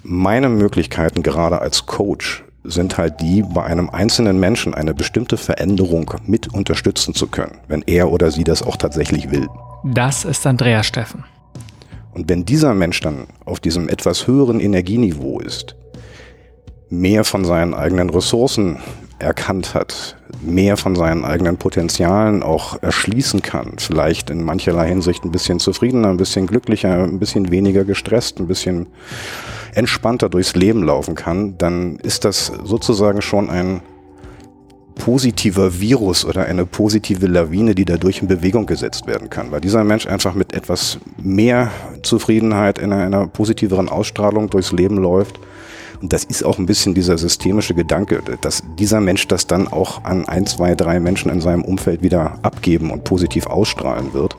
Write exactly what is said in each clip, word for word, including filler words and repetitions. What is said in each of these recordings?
meine Möglichkeiten gerade als Coach sind halt die, bei einem einzelnen Menschen eine bestimmte Veränderung mit unterstützen zu können, wenn er oder sie das auch tatsächlich will. Das ist Andreas Steffen. Und wenn dieser Mensch dann auf diesem etwas höheren Energieniveau ist, mehr von seinen eigenen Ressourcen erkannt hat, mehr von seinen eigenen Potenzialen auch erschließen kann, vielleicht in mancherlei Hinsicht ein bisschen zufriedener, ein bisschen glücklicher, ein bisschen weniger gestresst, ein bisschen entspannter durchs Leben laufen kann, dann ist das sozusagen schon ein positiver Virus oder eine positive Lawine, die dadurch in Bewegung gesetzt werden kann, weil dieser Mensch einfach mit etwas mehr Zufriedenheit in einer, einer positiveren Ausstrahlung durchs Leben läuft. Und das ist auch ein bisschen dieser systemische Gedanke, dass dieser Mensch das dann auch an ein, zwei, drei Menschen in seinem Umfeld wieder abgeben und positiv ausstrahlen wird.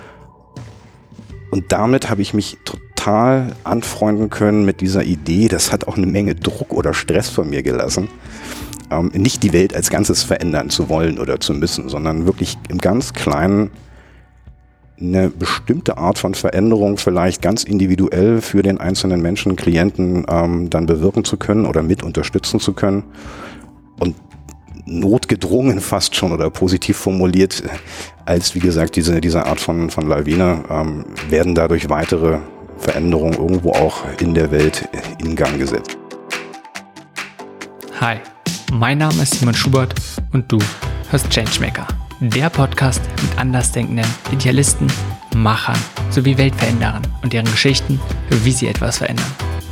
Und damit habe ich mich total anfreunden können mit dieser Idee. Das hat auch eine Menge Druck oder Stress von mir gelassen. Ähm, nicht die Welt als Ganzes verändern zu wollen oder zu müssen, sondern wirklich im ganz Kleinen eine bestimmte Art von Veränderung vielleicht ganz individuell für den einzelnen Menschen, Klienten ähm, dann bewirken zu können oder mit unterstützen zu können. Und notgedrungen fast schon oder positiv formuliert, als wie gesagt diese, diese Art von, von Lawine, ähm, werden dadurch weitere Veränderungen irgendwo auch in der Welt in Gang gesetzt. Hi, mein Name ist Simon Schubert und du hörst Changemaker. Der Podcast mit andersdenkenden Idealisten, Machern sowie Weltveränderern und deren Geschichten, wie sie etwas verändern.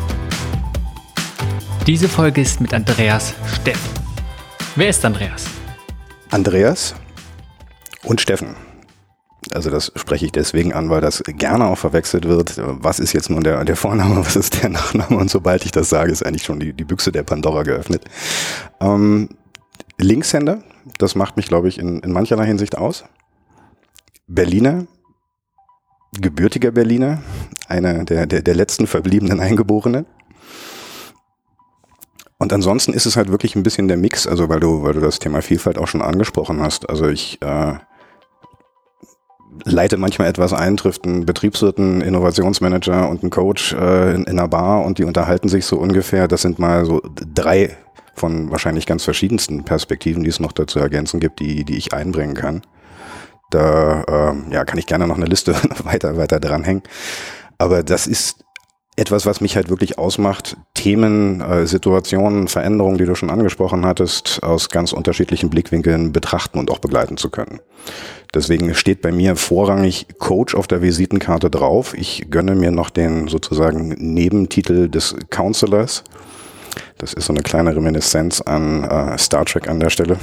Diese Folge ist mit Andreas Steffen. Wer ist Andreas? Andreas und Steffen. Also das spreche ich deswegen an, weil das gerne auch verwechselt wird. Was ist jetzt nun der, der Vorname, was ist der Nachname? Und sobald ich das sage, ist eigentlich schon die, die Büchse der Pandora geöffnet. Ähm, Linkshänder. Das macht mich, glaube ich, in, in mancherlei Hinsicht aus. Berliner, gebürtiger Berliner, einer der, der, der letzten verbliebenen Eingeborenen. Und ansonsten ist es halt wirklich ein bisschen der Mix, also weil du, weil du das Thema Vielfalt auch schon angesprochen hast. Also ich äh, leite manchmal etwas ein, trifft einen Betriebswirt, einen Innovationsmanager und einen Coach äh, in, in einer Bar und die unterhalten sich so ungefähr. Das sind mal so drei von wahrscheinlich ganz verschiedensten Perspektiven, die es noch dazu ergänzen gibt, die die ich einbringen kann. Da ähm, ja, kann ich gerne noch eine Liste weiter weiter dranhängen. Aber das ist etwas, was mich halt wirklich ausmacht, Themen, äh, Situationen, Veränderungen, die du schon angesprochen hattest, aus ganz unterschiedlichen Blickwinkeln betrachten und auch begleiten zu können. Deswegen steht bei mir vorrangig Coach auf der Visitenkarte drauf. Ich gönne mir noch den sozusagen Nebentitel des Counselors. Das ist so eine kleine Reminiszenz an äh, Star Trek an der Stelle.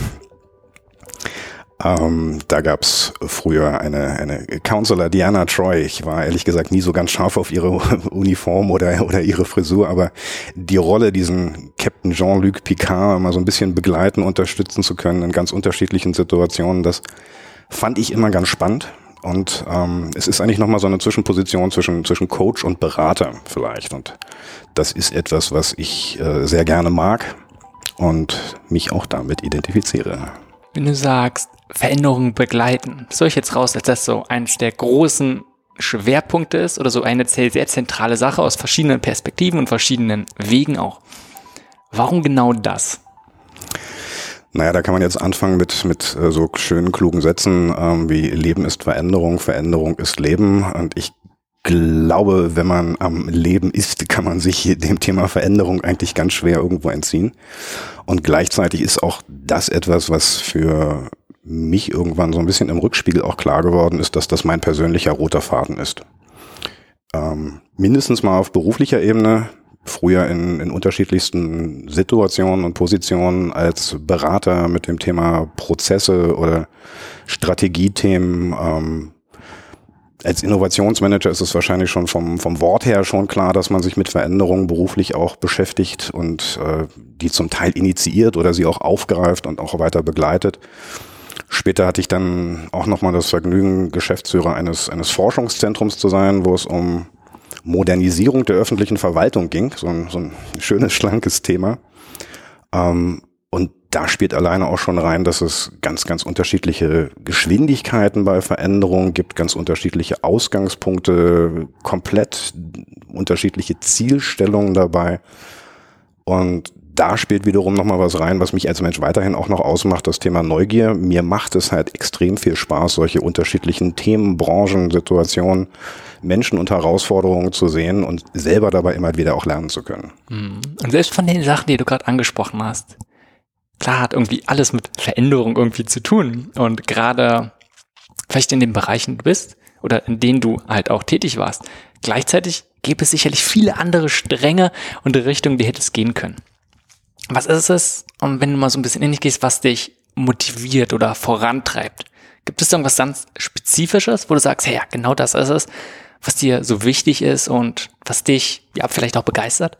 Ähm, da gab's früher eine, eine Counselor, Diana Troy. Ich war ehrlich gesagt nie so ganz scharf auf ihre Uniform oder, oder ihre Frisur, aber die Rolle, diesen Captain Jean-Luc Picard mal so ein bisschen begleiten, unterstützen zu können in ganz unterschiedlichen Situationen, das fand ich immer ganz spannend. Und ähm, es ist eigentlich nochmal so eine Zwischenposition zwischen, zwischen Coach und Berater vielleicht. Und das ist etwas, was ich äh, sehr gerne mag und mich auch damit identifiziere. Wenn du sagst, Veränderungen begleiten, das höre ich jetzt raus, als das so eines der großen Schwerpunkte ist oder so eine sehr zentrale Sache aus verschiedenen Perspektiven und verschiedenen Wegen auch. Warum genau das? Naja, da kann man jetzt anfangen mit mit äh, so schönen, klugen Sätzen ähm, wie Leben ist Veränderung, Veränderung ist Leben. Und ich glaube, wenn man am Leben ist, kann man sich dem Thema Veränderung eigentlich ganz schwer irgendwo entziehen. Und gleichzeitig ist auch das etwas, was für mich irgendwann so ein bisschen im Rückspiegel auch klar geworden ist, dass das mein persönlicher roter Faden ist. Ähm, mindestens mal auf beruflicher Ebene, früher in, in unterschiedlichsten Situationen und Positionen als Berater mit dem Thema Prozesse oder Strategiethemen. Ähm, als Innovationsmanager ist es wahrscheinlich schon vom, vom Wort her schon klar, dass man sich mit Veränderungen beruflich auch beschäftigt und äh, die zum Teil initiiert oder sie auch aufgreift und auch weiter begleitet. Später hatte ich dann auch nochmal das Vergnügen, Geschäftsführer eines, eines Forschungszentrums zu sein, wo es um Modernisierung der öffentlichen Verwaltung ging. So ein, so ein schönes, schlankes Thema. Ähm, und da spielt alleine auch schon rein, dass es ganz, ganz unterschiedliche Geschwindigkeiten bei Veränderungen gibt, ganz unterschiedliche Ausgangspunkte, komplett unterschiedliche Zielstellungen dabei. Und da spielt wiederum nochmal was rein, was mich als Mensch weiterhin auch noch ausmacht, das Thema Neugier. Mir macht es halt extrem viel Spaß, solche unterschiedlichen Themen, Branchen, Situationen, Menschen und Herausforderungen zu sehen und selber dabei immer wieder auch lernen zu können. Und selbst von den Sachen, die du gerade angesprochen hast, klar hat irgendwie alles mit Veränderung irgendwie zu tun. Und gerade vielleicht in den Bereichen du bist oder in denen du halt auch tätig warst, gleichzeitig gäbe es sicherlich viele andere Stränge und Richtungen, die hättest gehen können. Was ist es, und wenn du mal so ein bisschen in dich gehst, was dich motiviert oder vorantreibt? Gibt es irgendwas ganz Spezifisches, wo du sagst, hey, ja, genau das ist es, was dir so wichtig ist und was dich ja vielleicht auch begeistert?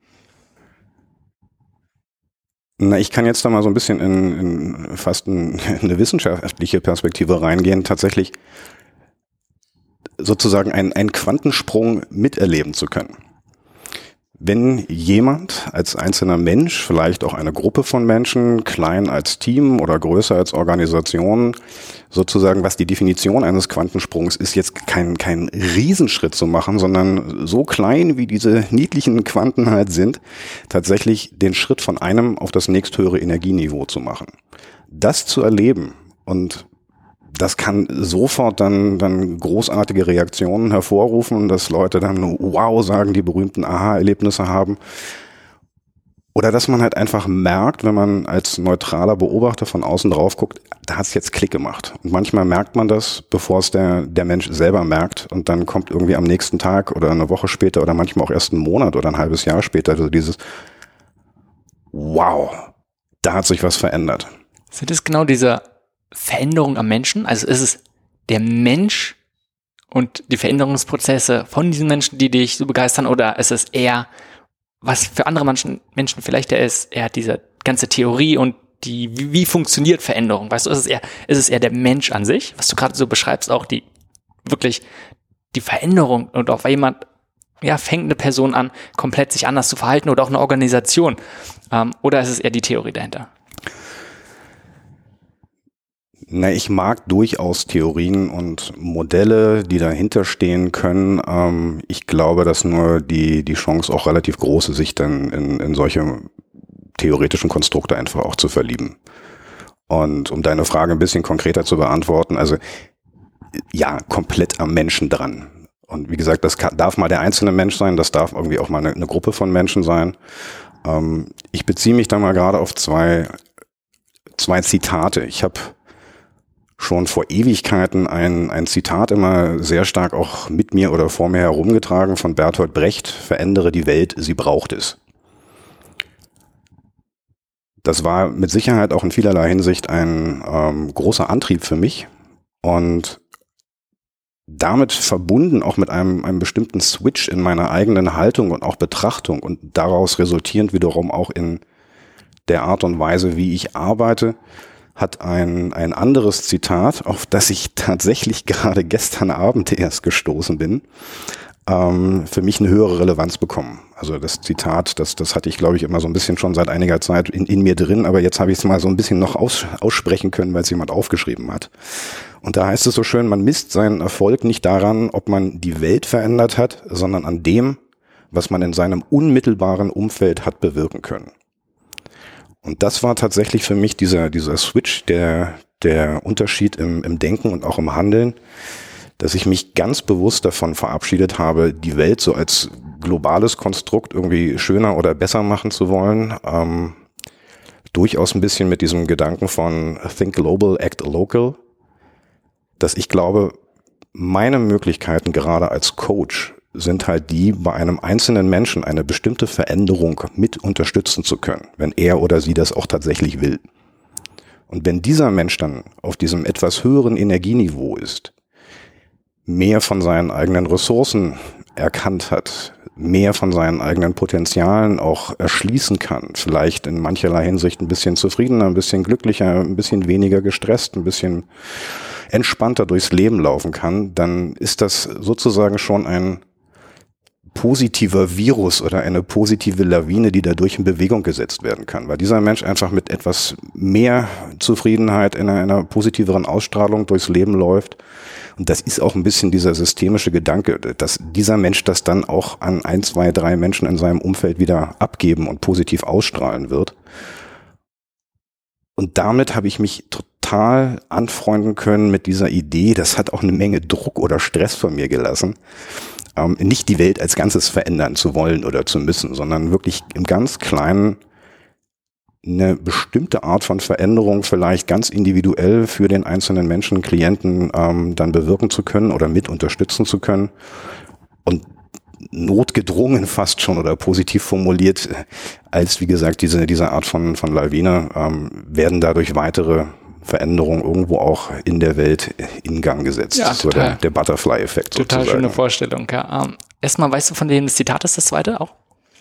Na, ich kann jetzt da mal so ein bisschen in, in fast ein, eine wissenschaftliche Perspektive reingehen, tatsächlich sozusagen einen, einen Quantensprung miterleben zu können. Wenn jemand als einzelner Mensch, vielleicht auch eine Gruppe von Menschen, klein als Team oder größer als Organisation, sozusagen, was die Definition eines Quantensprungs ist, jetzt kein, kein Riesenschritt zu machen, sondern so klein, wie diese niedlichen Quanten halt sind, tatsächlich den Schritt von einem auf das nächsthöhere Energieniveau zu machen. Das zu erleben und das kann sofort dann, dann großartige Reaktionen hervorrufen, dass Leute dann wow sagen, die berühmten Aha-Erlebnisse haben. Oder dass man halt einfach merkt, wenn man als neutraler Beobachter von außen drauf guckt, da hat es jetzt Klick gemacht. Und manchmal merkt man das, bevor es der, der Mensch selber merkt. Und dann kommt irgendwie am nächsten Tag oder eine Woche später oder manchmal auch erst einen Monat oder ein halbes Jahr später also dieses wow, da hat sich was verändert. Sind es genau diese Veränderung am Menschen? Also ist es der Mensch und die Veränderungsprozesse von diesen Menschen, die dich so begeistern, oder ist es eher, was für andere Menschen, Menschen vielleicht der ist, eher diese ganze Theorie und die, wie, wie funktioniert Veränderung? Weißt du, ist es eher, ist es eher der Mensch an sich, was du gerade so beschreibst, auch die, wirklich die Veränderung und auf jemand, ja, fängt eine Person an, komplett sich anders zu verhalten oder auch eine Organisation, ähm, oder ist es eher die Theorie dahinter? Na, ich mag durchaus Theorien und Modelle, die dahinter stehen können. Ähm, ich glaube, dass nur die die Chance auch relativ groß ist, sich dann in, in solche theoretischen Konstrukte einfach auch zu verlieben. Und um deine Frage ein bisschen konkreter zu beantworten, also ja, komplett am Menschen dran. Und wie gesagt, das kann, darf mal der einzelne Mensch sein, das darf irgendwie auch mal eine, eine Gruppe von Menschen sein. Ähm, ich beziehe mich da mal gerade auf zwei zwei Zitate. Ich habe schon vor Ewigkeiten ein, ein Zitat immer sehr stark auch mit mir oder vor mir herumgetragen von Bertolt Brecht: Verändere die Welt, sie braucht es. Das war mit Sicherheit auch in vielerlei Hinsicht ein ähm, großer Antrieb für mich und damit verbunden auch mit einem, einem bestimmten Switch in meiner eigenen Haltung und auch Betrachtung und daraus resultierend wiederum auch in der Art und Weise, wie ich arbeite, hat ein, ein anderes Zitat, auf das ich tatsächlich gerade gestern Abend erst gestoßen bin, ähm, für mich eine höhere Relevanz bekommen. Also das Zitat, das, das hatte ich, glaube ich, immer so ein bisschen schon seit einiger Zeit in, in mir drin, aber jetzt habe ich es mal so ein bisschen noch aus, aussprechen können, weil es jemand aufgeschrieben hat. Und da heißt es so schön, man misst seinen Erfolg nicht daran, ob man die Welt verändert hat, sondern an dem, was man in seinem unmittelbaren Umfeld hat bewirken können. Und das war tatsächlich für mich dieser, dieser Switch, der, der Unterschied im, im Denken und auch im Handeln, dass ich mich ganz bewusst davon verabschiedet habe, die Welt so als globales Konstrukt irgendwie schöner oder besser machen zu wollen. Ähm, durchaus ein bisschen mit diesem Gedanken von Think Global, Act Local, dass ich glaube, meine Möglichkeiten gerade als Coach sind halt die, bei einem einzelnen Menschen eine bestimmte Veränderung mit unterstützen zu können, wenn er oder sie das auch tatsächlich will. Und wenn dieser Mensch dann auf diesem etwas höheren Energieniveau ist, mehr von seinen eigenen Ressourcen erkannt hat, mehr von seinen eigenen Potenzialen auch erschließen kann, vielleicht in mancherlei Hinsicht ein bisschen zufriedener, ein bisschen glücklicher, ein bisschen weniger gestresst, ein bisschen entspannter durchs Leben laufen kann, dann ist das sozusagen schon ein positiver Virus oder eine positive Lawine, die dadurch in Bewegung gesetzt werden kann, weil dieser Mensch einfach mit etwas mehr Zufriedenheit in einer, einer positiveren Ausstrahlung durchs Leben läuft. Und das ist auch ein bisschen dieser systemische Gedanke, dass dieser Mensch das dann auch an ein, zwei, drei Menschen in seinem Umfeld wieder abgeben und positiv ausstrahlen wird. Und damit habe ich mich total anfreunden können mit dieser Idee. Das hat auch eine Menge Druck oder Stress von mir gelassen, ähm, nicht die Welt als Ganzes verändern zu wollen oder zu müssen, sondern wirklich im ganz Kleinen eine bestimmte Art von Veränderung vielleicht ganz individuell für den einzelnen Menschen, Klienten ähm, dann bewirken zu können oder mit unterstützen zu können. Und notgedrungen fast schon oder positiv formuliert, als wie gesagt diese diese Art von von Lawine, ähm, werden dadurch weitere Veränderungen irgendwo auch in der Welt in Gang gesetzt. Ja, so der, der Butterfly-Effekt total sozusagen. Schöne Vorstellung, ja. Um, erstmal, weißt du, von dem das Zitat ist, das zweite auch?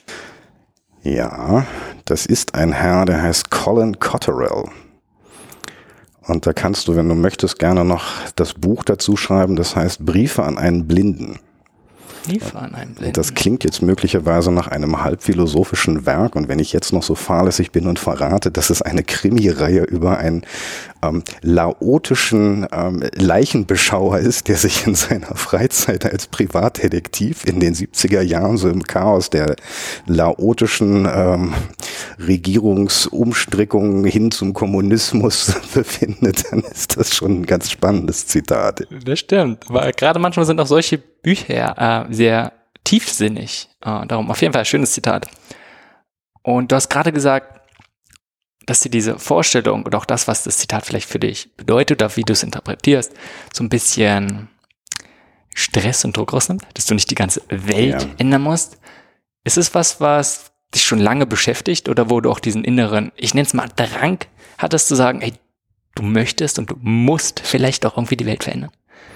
Ja, das ist ein Herr, der heißt Colin Cotterell. Und da kannst du, wenn du möchtest, gerne noch das Buch dazu schreiben, das heißt Briefe an einen Blinden. Und das klingt jetzt möglicherweise nach einem halb philosophischen Werk. Und wenn ich jetzt noch so fahrlässig bin und verrate, dass es eine Krimireihe über einen ähm, laotischen ähm, Leichenbeschauer ist, der sich in seiner Freizeit als Privatdetektiv in den siebziger Jahren so im Chaos der laotischen ähm, Regierungsumstrickungen hin zum Kommunismus befindet, dann ist das schon ein ganz spannendes Zitat. Das stimmt, weil gerade manchmal sind auch solche Bücher äh, sehr tiefsinnig. Äh, darum auf jeden Fall ein schönes Zitat. Und du hast gerade gesagt, dass dir diese Vorstellung und auch das, was das Zitat vielleicht für dich bedeutet oder wie du es interpretierst, so ein bisschen Stress und Druck rausnimmt, dass du nicht die ganze Welt ja. ändern musst. Ist es was, was dich schon lange beschäftigt oder wo du auch diesen inneren, ich nenne es mal Drang hattest zu sagen, ey, du möchtest und du musst vielleicht auch irgendwie die Welt verändern?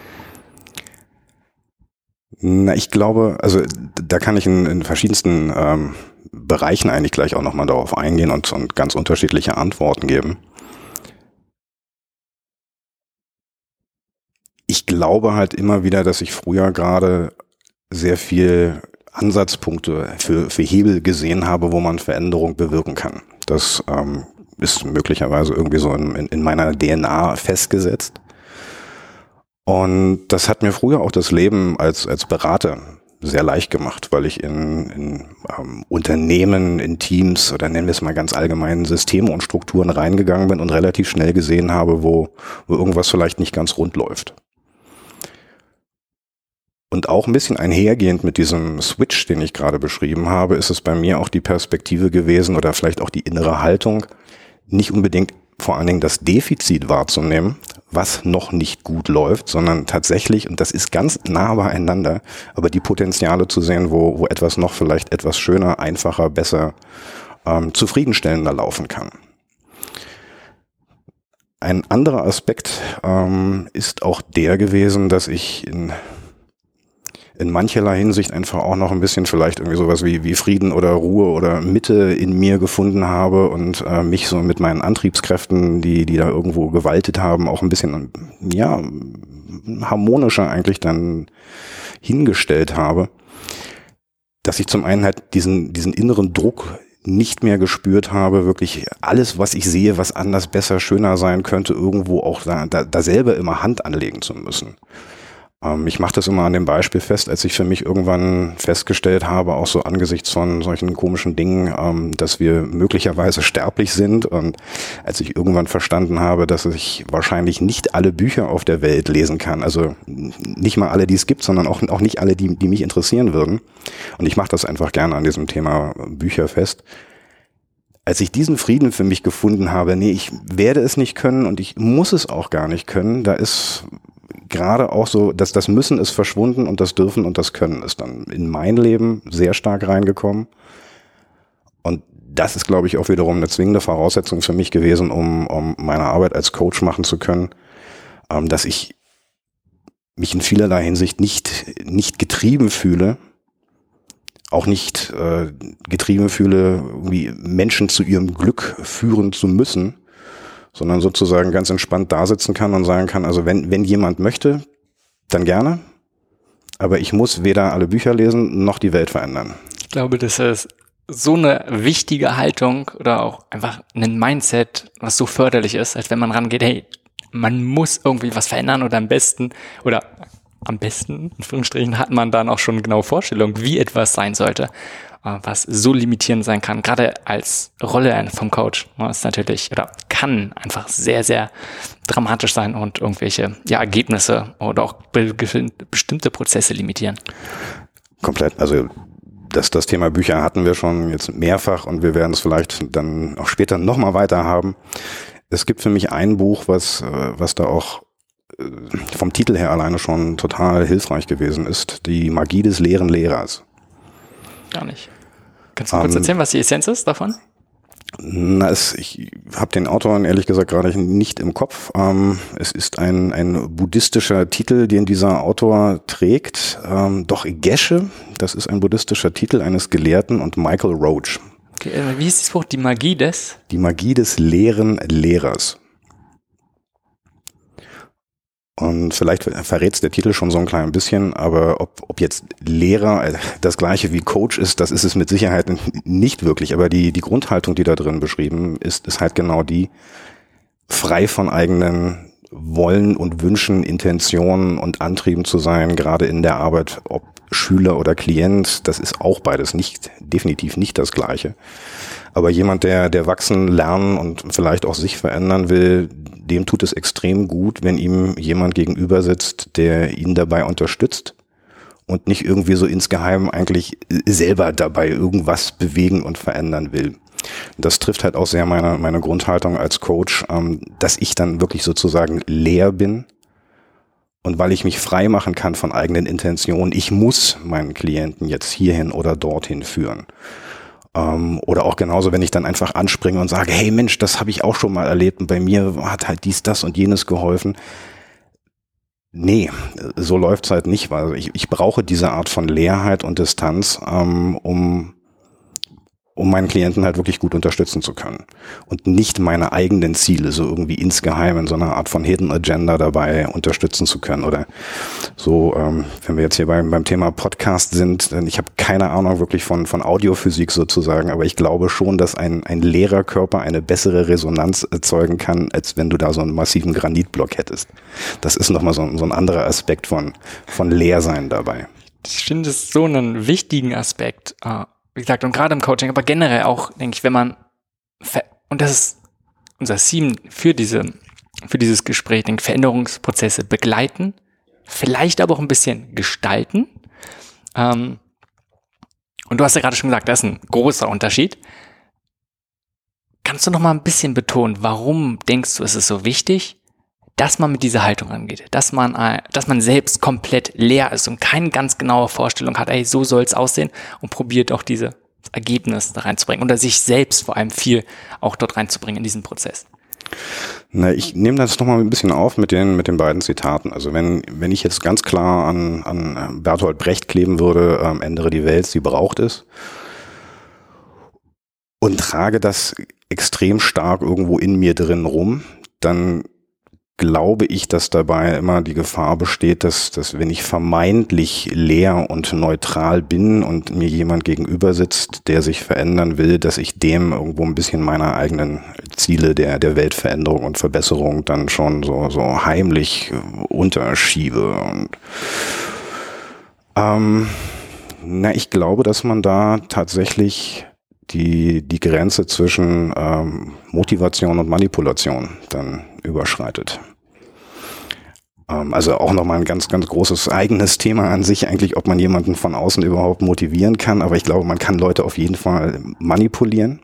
Na, ich glaube, also da kann ich in, in verschiedensten ähm, Bereichen eigentlich gleich auch nochmal darauf eingehen und, und ganz unterschiedliche Antworten geben. Ich glaube halt immer wieder, dass ich früher gerade sehr viel Ansatzpunkte für, für Hebel gesehen habe, wo man Veränderung bewirken kann. Das ähm, ist möglicherweise irgendwie so in, in, in meiner D N A festgesetzt. Und das hat mir früher auch das Leben als als Berater sehr leicht gemacht, weil ich in, in ähm, Unternehmen, in Teams oder nennen wir es mal ganz allgemein Systeme und Strukturen reingegangen bin und relativ schnell gesehen habe, wo, wo irgendwas vielleicht nicht ganz rund läuft. Und auch ein bisschen einhergehend mit diesem Switch, den ich gerade beschrieben habe, ist es bei mir auch die Perspektive gewesen oder vielleicht auch die innere Haltung, nicht unbedingt vor allen Dingen das Defizit wahrzunehmen, was noch nicht gut läuft, sondern tatsächlich, und das ist ganz nah beieinander, aber die Potenziale zu sehen, wo, wo etwas noch vielleicht etwas schöner, einfacher, besser, ähm, zufriedenstellender laufen kann. Ein anderer Aspekt ähm, ist auch der gewesen, dass ich in in mancherlei Hinsicht einfach auch noch ein bisschen vielleicht irgendwie sowas wie, wie Frieden oder Ruhe oder Mitte in mir gefunden habe und äh, mich so mit meinen Antriebskräften, die, die da irgendwo gewaltet haben, auch ein bisschen, ja, harmonischer eigentlich dann hingestellt habe, dass ich zum einen halt diesen, diesen inneren Druck nicht mehr gespürt habe, wirklich alles, was ich sehe, was anders, besser, schöner sein könnte, irgendwo auch da, da, da selber immer Hand anlegen zu müssen. Ich mache das immer an dem Beispiel fest, als ich für mich irgendwann festgestellt habe, auch so angesichts von solchen komischen Dingen, dass wir möglicherweise sterblich sind, und als ich irgendwann verstanden habe, dass ich wahrscheinlich nicht alle Bücher auf der Welt lesen kann, also nicht mal alle, die es gibt, sondern auch, auch nicht alle, die, die mich interessieren würden. Und ich mache das einfach gerne an diesem Thema Bücher fest. Als ich diesen Frieden für mich gefunden habe, nee, ich werde es nicht können und ich muss es auch gar nicht können, da ist gerade auch so, dass das Müssen ist verschwunden und das Dürfen und das Können ist dann in mein Leben sehr stark reingekommen. Und das ist, glaube ich, auch wiederum eine zwingende Voraussetzung für mich gewesen, um, um meine Arbeit als Coach machen zu können, ähm, dass ich mich in vielerlei Hinsicht nicht, nicht getrieben fühle, auch nicht äh, getrieben fühle, irgendwie Menschen zu ihrem Glück führen zu müssen, sondern sozusagen ganz entspannt da sitzen kann und sagen kann, also wenn wenn jemand möchte, dann gerne, aber ich muss weder alle Bücher lesen, noch die Welt verändern. Ich glaube, das ist so eine wichtige Haltung oder auch einfach ein Mindset, was so förderlich ist, als wenn man rangeht, hey, man muss irgendwie was verändern oder am besten oder am besten, in Anführungsstrichen, hat man dann auch schon eine genaue Vorstellung, wie etwas sein sollte, was so limitierend sein kann. Gerade als Rolle vom Coach ist natürlich oder kann einfach sehr, sehr dramatisch sein und irgendwelche ja, Ergebnisse oder auch be- bestimmte Prozesse limitieren. Komplett, also das, das Thema Bücher hatten wir schon jetzt mehrfach und wir werden es vielleicht dann auch später nochmal weiter haben. Es gibt für mich ein Buch, was, was da auch vom Titel her alleine schon total hilfreich gewesen ist. Die Magie des leeren Lehrers. Gar nicht. Kannst du um, kurz erzählen, was die Essenz ist davon? Na, es, ich habe den Autoren ehrlich gesagt gerade nicht im Kopf. Ähm, es ist ein, ein buddhistischer Titel, den dieser Autor trägt. Ähm, doch Geshe, das ist ein buddhistischer Titel eines Gelehrten und Michael Roach. Okay, wie hieß das Buch? Die Magie des? Die Magie des leeren Lehrers. Und vielleicht verrät es der Titel schon so ein klein bisschen, aber ob, ob jetzt Lehrer das gleiche wie Coach ist, das ist es mit Sicherheit nicht wirklich. Aber die, die Grundhaltung, die da drin beschrieben ist, ist halt genau die, frei von eigenen Wollen und Wünschen, Intentionen und Antrieben zu sein, gerade in der Arbeit, ob Schüler oder Klient, das ist auch beides nicht, definitiv nicht das Gleiche. Aber jemand, der, der wachsen, lernen und vielleicht auch sich verändern will, dem tut es extrem gut, wenn ihm jemand gegenüber sitzt, der ihn dabei unterstützt und nicht irgendwie so insgeheim eigentlich selber dabei irgendwas bewegen und verändern will. Das trifft halt auch sehr meine, meine Grundhaltung als Coach, ähm, dass ich dann wirklich sozusagen leer bin. Und weil ich mich frei machen kann von eigenen Intentionen, ich muss meinen Klienten jetzt hierhin oder dorthin führen. Ähm, oder auch genauso, wenn ich dann einfach anspringe und sage, hey Mensch, das habe ich auch schon mal erlebt und bei mir hat halt dies, das und jenes geholfen. Nee, so läuft's halt nicht, weil ich, ich brauche diese Art von Leerheit und Distanz, ähm, um um meinen Klienten halt wirklich gut unterstützen zu können. Und nicht meine eigenen Ziele so irgendwie insgeheim in so einer Art von Hidden Agenda dabei unterstützen zu können. Oder so, ähm, wenn wir jetzt hier beim, beim Thema Podcast sind, ich habe keine Ahnung wirklich von, von Audiophysik sozusagen, aber ich glaube schon, dass ein, ein leerer Körper eine bessere Resonanz erzeugen kann, als wenn du da so einen massiven Granitblock hättest. Das ist nochmal so, so ein anderer Aspekt von, von Leersein dabei. Ich finde es so einen wichtigen Aspekt, äh wie gesagt, und gerade im Coaching, aber generell auch, denke ich, wenn man, und das ist unser Theme für diese, für dieses Gespräch, denke, Veränderungsprozesse begleiten, vielleicht aber auch ein bisschen gestalten. Ähm, und du hast ja gerade schon gesagt, das ist ein großer Unterschied. Kannst du noch mal ein bisschen betonen, warum denkst du, ist es so wichtig, dass man mit dieser Haltung rangeht, dass man, dass man selbst komplett leer ist und keine ganz genaue Vorstellung hat, ey, so soll es aussehen, und probiert auch dieses Ergebnis da reinzubringen oder sich selbst vor allem viel auch dort reinzubringen in diesen Prozess. Na, ich nehme das nochmal ein bisschen auf mit den, mit den beiden Zitaten. Also wenn, wenn ich jetzt ganz klar an, an Bertolt Brecht kleben würde, ähm, ändere die Welt, sie braucht es, und trage das extrem stark irgendwo in mir drin rum, dann glaube ich, dass dabei immer die Gefahr besteht, dass, dass wenn ich vermeintlich leer und neutral bin und mir jemand gegenüber sitzt, der sich verändern will, dass ich dem irgendwo ein bisschen meiner eigenen Ziele der, der Weltveränderung und Verbesserung dann schon so, so heimlich unterschiebe. Und ähm, na, ich glaube, dass man da tatsächlich die, die Grenze zwischen ähm, Motivation und Manipulation dann überschreitet. Ähm, also auch nochmal ein ganz, ganz großes eigenes Thema an sich eigentlich, ob man jemanden von außen überhaupt motivieren kann. Aber ich glaube, man kann Leute auf jeden Fall manipulieren.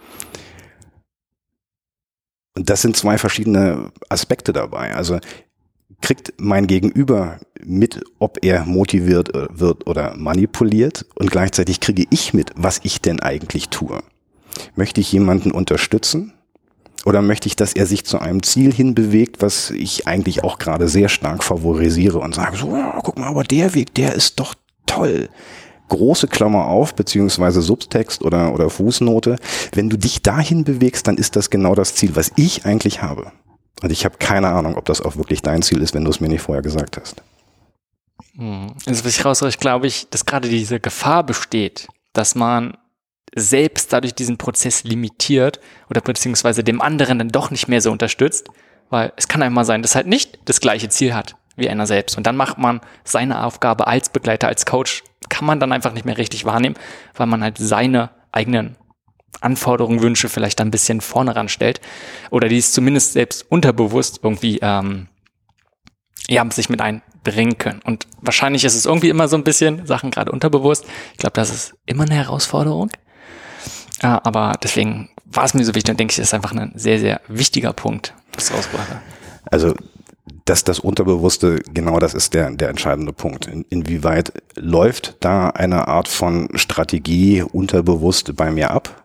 Und das sind zwei verschiedene Aspekte dabei. Also kriegt mein Gegenüber mit, ob er motiviert wird oder manipuliert, und gleichzeitig kriege ich mit, was ich denn eigentlich tue. Möchte ich jemanden unterstützen oder möchte ich, dass er sich zu einem Ziel hinbewegt, was ich eigentlich auch gerade sehr stark favorisiere und sage so, ja, guck mal, aber der Weg, der ist doch toll. Große Klammer auf, beziehungsweise Subtext oder, oder Fußnote. Wenn du dich dahin bewegst, dann ist das genau das Ziel, was ich eigentlich habe. Und ich habe keine Ahnung, ob das auch wirklich dein Ziel ist, wenn du es mir nicht vorher gesagt hast. Also was ich raushöre, glaube ich, dass gerade diese Gefahr besteht, dass man selbst dadurch diesen Prozess limitiert oder beziehungsweise dem anderen dann doch nicht mehr so unterstützt, weil es kann einmal sein, dass halt nicht das gleiche Ziel hat wie einer selbst und dann macht man seine Aufgabe als Begleiter, als Coach, kann man dann einfach nicht mehr richtig wahrnehmen, weil man halt seine eigenen Anforderungen, Wünsche vielleicht ein bisschen vorne ranstellt oder die es zumindest selbst unterbewusst irgendwie ähm, ja, sich mit einbringen können. Und wahrscheinlich ist es irgendwie immer so ein bisschen Sachen gerade unterbewusst. Ich glaube, das ist immer eine Herausforderung. Äh, aber deswegen war es mir so wichtig und denke ich, das ist einfach ein sehr, sehr wichtiger Punkt, was ich rausbrachte. Also dass das Unterbewusste, genau das ist der, der entscheidende Punkt. In, inwieweit läuft da eine Art von Strategie unterbewusst bei mir ab?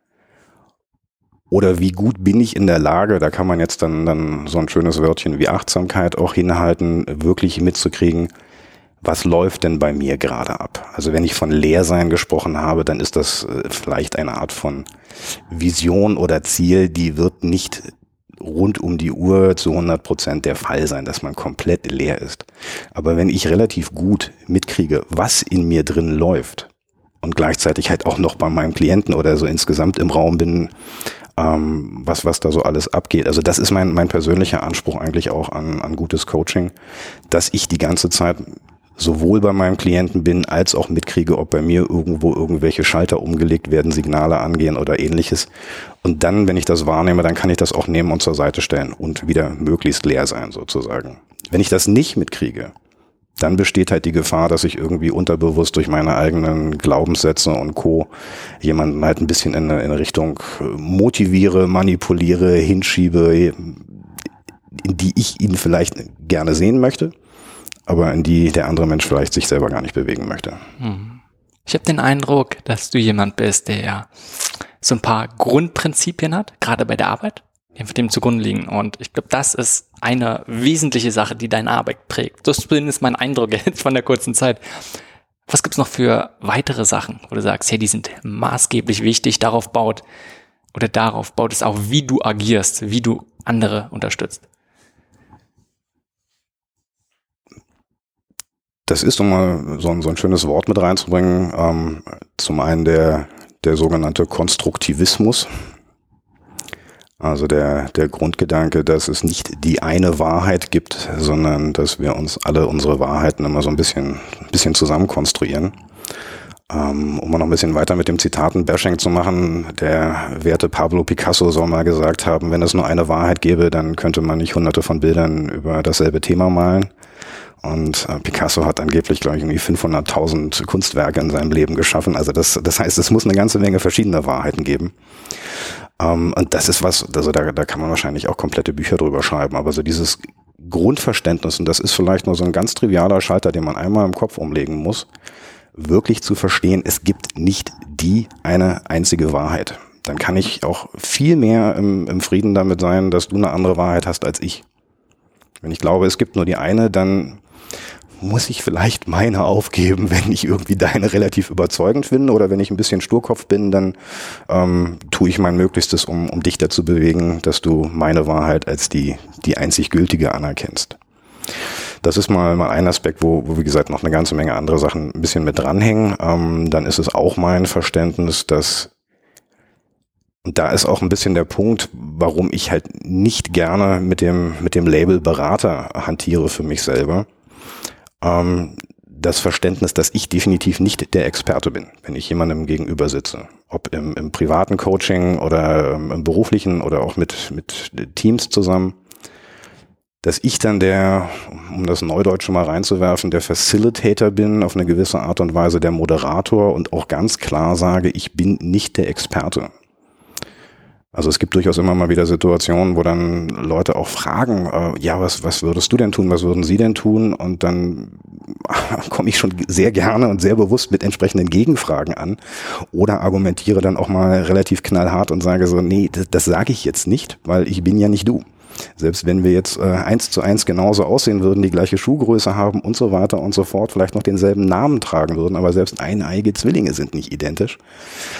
Oder wie gut bin ich in der Lage, da kann man jetzt dann, dann so ein schönes Wörtchen wie Achtsamkeit auch hinhalten, wirklich mitzukriegen, was läuft denn bei mir gerade ab? Also wenn ich von Leersein gesprochen habe, dann ist das vielleicht eine Art von Vision oder Ziel, die wird nicht rund um die Uhr zu hundert Prozent der Fall sein, dass man komplett leer ist. Aber wenn ich relativ gut mitkriege, was in mir drin läuft und gleichzeitig halt auch noch bei meinem Klienten oder so insgesamt im Raum bin, ähm, was was da so alles abgeht. Also das ist mein mein persönlicher Anspruch eigentlich auch an an gutes Coaching, dass ich die ganze Zeit sowohl bei meinem Klienten bin, als auch mitkriege, ob bei mir irgendwo irgendwelche Schalter umgelegt werden, Signale angehen oder ähnliches. Und dann, wenn ich das wahrnehme, dann kann ich das auch nehmen und zur Seite stellen und wieder möglichst leer sein sozusagen. Wenn ich das nicht mitkriege, dann besteht halt die Gefahr, dass ich irgendwie unterbewusst durch meine eigenen Glaubenssätze und Co. jemanden halt ein bisschen in eine, in eine Richtung motiviere, manipuliere, hinschiebe, in die ich ihn vielleicht gerne sehen möchte, aber in die der andere Mensch vielleicht sich selber gar nicht bewegen möchte. Ich habe den Eindruck, dass du jemand bist, der so ein paar Grundprinzipien hat, gerade bei der Arbeit, die einfach dem zugrunde liegen. Und ich glaube, das ist eine wesentliche Sache, die deine Arbeit prägt. Das ist mein Eindruck jetzt von der kurzen Zeit. Was gibt's noch für weitere Sachen, wo du sagst, hey, die sind maßgeblich wichtig, darauf baut oder darauf baut es auch, wie du agierst, wie du andere unterstützt? Das ist, um mal so ein, so ein schönes Wort mit reinzubringen, ähm, zum einen der, der sogenannte Konstruktivismus. Also der, der Grundgedanke, dass es nicht die eine Wahrheit gibt, sondern dass wir uns alle unsere Wahrheiten immer so ein bisschen, ein bisschen zusammen konstruieren. Ähm, um mal noch ein bisschen weiter mit dem Zitaten-Bashing zu machen, der werte Pablo Picasso soll mal gesagt haben, wenn es nur eine Wahrheit gäbe, dann könnte man nicht hunderte von Bildern über dasselbe Thema malen. Und äh, Picasso hat angeblich, glaube ich, irgendwie fünfhunderttausend Kunstwerke in seinem Leben geschaffen. Also das, das heißt, es muss eine ganze Menge verschiedener Wahrheiten geben. Ähm, und das ist was, also da, da kann man wahrscheinlich auch komplette Bücher drüber schreiben. Aber so dieses Grundverständnis, und das ist vielleicht nur so ein ganz trivialer Schalter, den man einmal im Kopf umlegen muss, wirklich zu verstehen, es gibt nicht die eine einzige Wahrheit. Dann kann ich auch viel mehr im, im Frieden damit sein, dass du eine andere Wahrheit hast als ich. Wenn ich glaube, es gibt nur die eine, dann muss ich vielleicht meine aufgeben, wenn ich irgendwie deine relativ überzeugend finde, oder wenn ich ein bisschen Sturkopf bin, dann ähm, tue ich mein Möglichstes, um, um dich dazu bewegen, dass du meine Wahrheit als die, die einzig gültige anerkennst. Das ist mal, mal ein Aspekt, wo, wo, wie gesagt, noch eine ganze Menge andere Sachen ein bisschen mit dranhängen. Ähm, dann ist es auch mein Verständnis, dass, und da ist auch ein bisschen der Punkt, warum ich halt nicht gerne mit dem, mit dem Label Berater hantiere für mich selber. Ähm, das Verständnis, dass ich definitiv nicht der Experte bin, wenn ich jemandem gegenüber sitze. Ob im, im privaten Coaching oder im beruflichen oder auch mit, mit Teams zusammen. Dass ich dann der, um das Neudeutsche mal reinzuwerfen, der Facilitator bin, auf eine gewisse Art und Weise der Moderator und auch ganz klar sage, ich bin nicht der Experte. Also es gibt durchaus immer mal wieder Situationen, wo dann Leute auch fragen, äh, ja, was, was würdest du denn tun, was würden sie denn tun? Und dann komme ich schon sehr gerne und sehr bewusst mit entsprechenden Gegenfragen an oder argumentiere dann auch mal relativ knallhart und sage so, nee, das, das sage ich jetzt nicht, weil ich bin ja nicht du. Selbst wenn wir jetzt äh, eins zu eins genauso aussehen würden, die gleiche Schuhgröße haben und so weiter und so fort, vielleicht noch denselben Namen tragen würden, aber selbst eineige Zwillinge sind nicht identisch.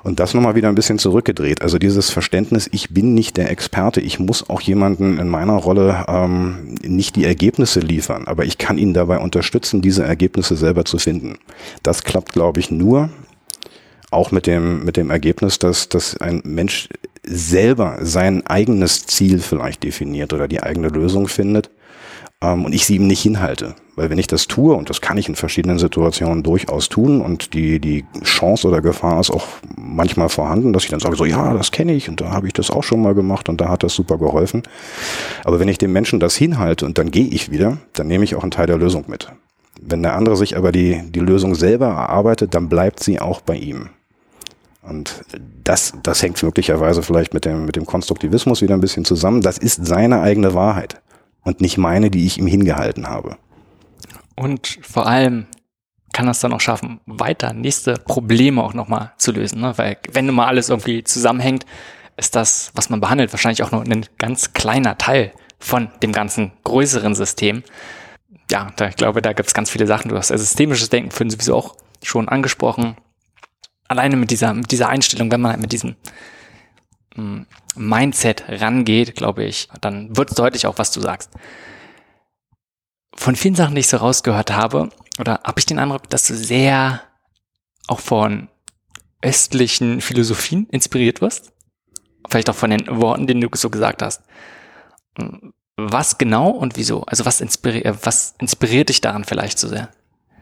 Und das nochmal wieder ein bisschen zurückgedreht. Also dieses Verständnis, ich bin nicht der Experte, ich muss auch jemanden in meiner Rolle ähm, nicht die Ergebnisse liefern, aber ich kann ihn dabei unterstützen, diese Ergebnisse selber zu finden. Das klappt, glaube ich, nur auch mit dem mit dem Ergebnis, dass, dass ein Mensch selber sein eigenes Ziel vielleicht definiert oder die eigene Lösung findet ähm, und ich sie ihm nicht hinhalte. Weil wenn ich das tue, und das kann ich in verschiedenen Situationen durchaus tun, und die die Chance oder Gefahr ist auch manchmal vorhanden, dass ich dann sage, so ja, das kenne ich und da habe ich das auch schon mal gemacht und da hat das super geholfen. Aber wenn ich dem Menschen das hinhalte und dann gehe ich wieder, dann nehme ich auch einen Teil der Lösung mit. Wenn der andere sich aber die die Lösung selber erarbeitet, dann bleibt sie auch bei ihm. Und das das hängt möglicherweise vielleicht mit dem mit dem Konstruktivismus wieder ein bisschen zusammen. Das ist seine eigene Wahrheit und nicht meine, die ich ihm hingehalten habe. Und vor allem kann das dann auch schaffen, weiter nächste Probleme auch nochmal zu lösen. Ne? Weil wenn nun mal alles irgendwie zusammenhängt, ist das, was man behandelt, wahrscheinlich auch nur ein ganz kleiner Teil von dem ganzen größeren System. Ja, da, ich glaube, da gibt es ganz viele Sachen. Du hast ja systemisches Denken vorhin sowieso auch schon angesprochen. Alleine mit dieser, mit dieser Einstellung, wenn man halt mit diesem m, Mindset rangeht, glaube ich, dann wird es deutlich auch, was du sagst. Von vielen Sachen, die ich so rausgehört habe, oder habe ich den Eindruck, dass du sehr auch von östlichen Philosophien inspiriert wirst? Vielleicht auch von den Worten, die du so gesagt hast. Was genau und wieso? Also was inspiriert, was inspiriert dich daran vielleicht so sehr?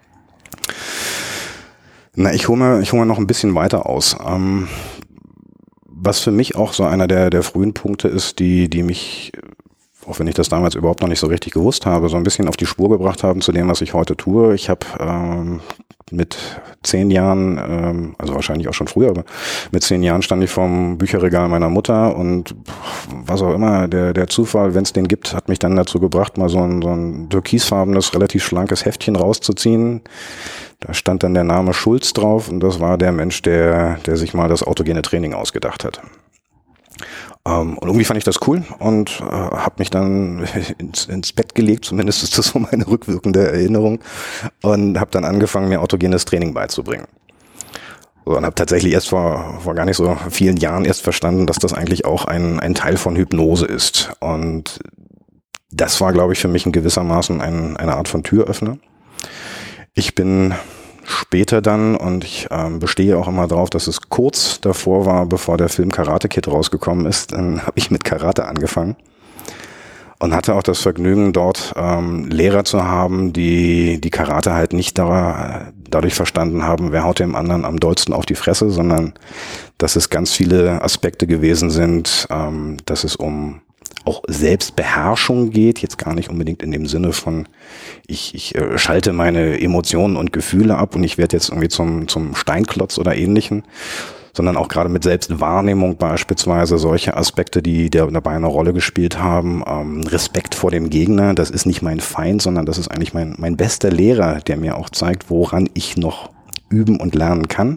Na, ich hole mir, ich hole mir noch ein bisschen weiter aus. Ähm, was für mich auch so einer der, der frühen Punkte ist, die, die mich, auch wenn ich das damals überhaupt noch nicht so richtig gewusst habe, so ein bisschen auf die Spur gebracht haben zu dem, was ich heute tue. Ich habe ähm, mit zehn Jahren, ähm, also wahrscheinlich auch schon früher, aber mit zehn Jahren stand ich vorm Bücherregal meiner Mutter und was auch immer, der, der Zufall, wenn es den gibt, hat mich dann dazu gebracht, mal so ein, so ein türkisfarbenes, relativ schlankes Heftchen rauszuziehen. Da stand dann der Name Schulz drauf und das war der Mensch, der, der sich mal das autogene Training ausgedacht hat. Um, und irgendwie fand ich das cool und äh, habe mich dann ins, ins Bett gelegt, zumindest ist das so meine rückwirkende Erinnerung, und habe dann angefangen, mir autogenes Training beizubringen. So, und habe tatsächlich erst vor, vor gar nicht so vielen Jahren erst verstanden, dass das eigentlich auch ein, ein Teil von Hypnose ist. Und das war, glaube ich, für mich in gewissermaßen ein, eine Art von Türöffner. Ich bin später dann, und ich ähm, bestehe auch immer darauf, dass es kurz davor war, bevor der Film Karate Kid rausgekommen ist, dann habe ich mit Karate angefangen und hatte auch das Vergnügen, dort ähm, Lehrer zu haben, die die Karate halt nicht da, dadurch verstanden haben, wer haut dem anderen am dollsten auf die Fresse, sondern dass es ganz viele Aspekte gewesen sind, ähm, dass es um auch Selbstbeherrschung geht, jetzt gar nicht unbedingt in dem Sinne von, ich, ich äh, schalte meine Emotionen und Gefühle ab und ich werde jetzt irgendwie zum, zum Steinklotz oder Ähnlichen, sondern auch gerade mit Selbstwahrnehmung beispielsweise solche Aspekte, die dabei eine Rolle gespielt haben. Ähm, Respekt vor dem Gegner, das ist nicht mein Feind, sondern das ist eigentlich mein, mein bester Lehrer, der mir auch zeigt, woran ich noch üben und lernen kann.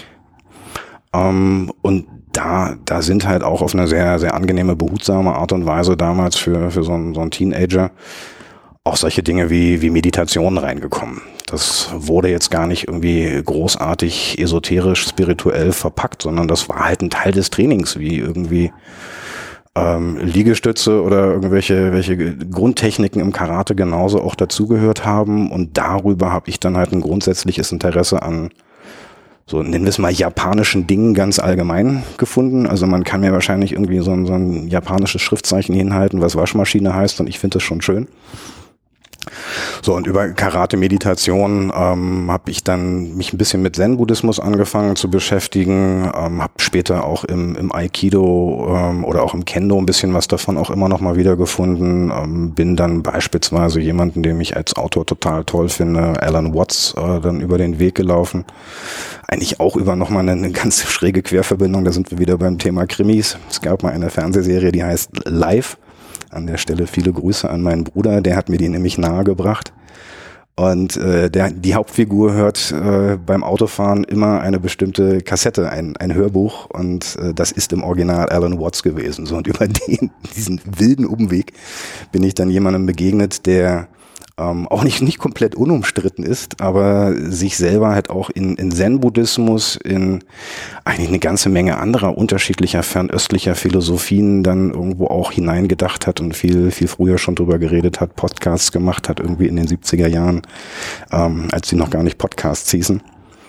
Ähm, und Da, da sind halt auch auf eine sehr, sehr angenehme, behutsame Art und Weise damals für, für so einen, so einen Teenager auch solche Dinge wie, wie Meditation reingekommen. Das wurde jetzt gar nicht irgendwie großartig esoterisch, spirituell verpackt, sondern das war halt ein Teil des Trainings, wie irgendwie ähm, Liegestütze oder irgendwelche welche Grundtechniken im Karate genauso auch dazugehört haben. Und darüber habe ich dann halt ein grundsätzliches Interesse an, so nennen wir es mal, japanischen Dingen ganz allgemein gefunden. Also man kann mir wahrscheinlich irgendwie so ein, so ein japanisches Schriftzeichen hinhalten, was Waschmaschine heißt, und ich finde das schon schön. So, und über Karate-Meditation ähm, habe ich dann mich ein bisschen mit Zen-Buddhismus angefangen zu beschäftigen, ähm, habe später auch im, im Aikido ähm, oder auch im Kendo ein bisschen was davon auch immer noch mal wieder gefunden. Ähm, bin dann beispielsweise jemanden, den ich als Autor total toll finde, Alan Watts, äh, dann über den Weg gelaufen. Eigentlich auch über noch mal eine, eine ganz schräge Querverbindung, da sind wir wieder beim Thema Krimis. Es gab mal eine Fernsehserie, die heißt Live. An der Stelle viele Grüße an meinen Bruder, der hat mir die nämlich nahegebracht. Und äh, der, die Hauptfigur hört äh, beim Autofahren immer eine bestimmte Kassette, ein, ein Hörbuch, und äh, das ist im Original Alan Watts gewesen. So, und über den, diesen wilden Umweg bin ich dann jemandem begegnet, der ähm, auch nicht, nicht komplett unumstritten ist, aber sich selber halt auch in, in Zen-Buddhismus, in eigentlich eine ganze Menge anderer unterschiedlicher fernöstlicher Philosophien dann irgendwo auch hineingedacht hat und viel, viel früher schon drüber geredet hat, Podcasts gemacht hat, irgendwie in den siebziger Jahren, ähm, als sie noch gar nicht Podcasts hießen.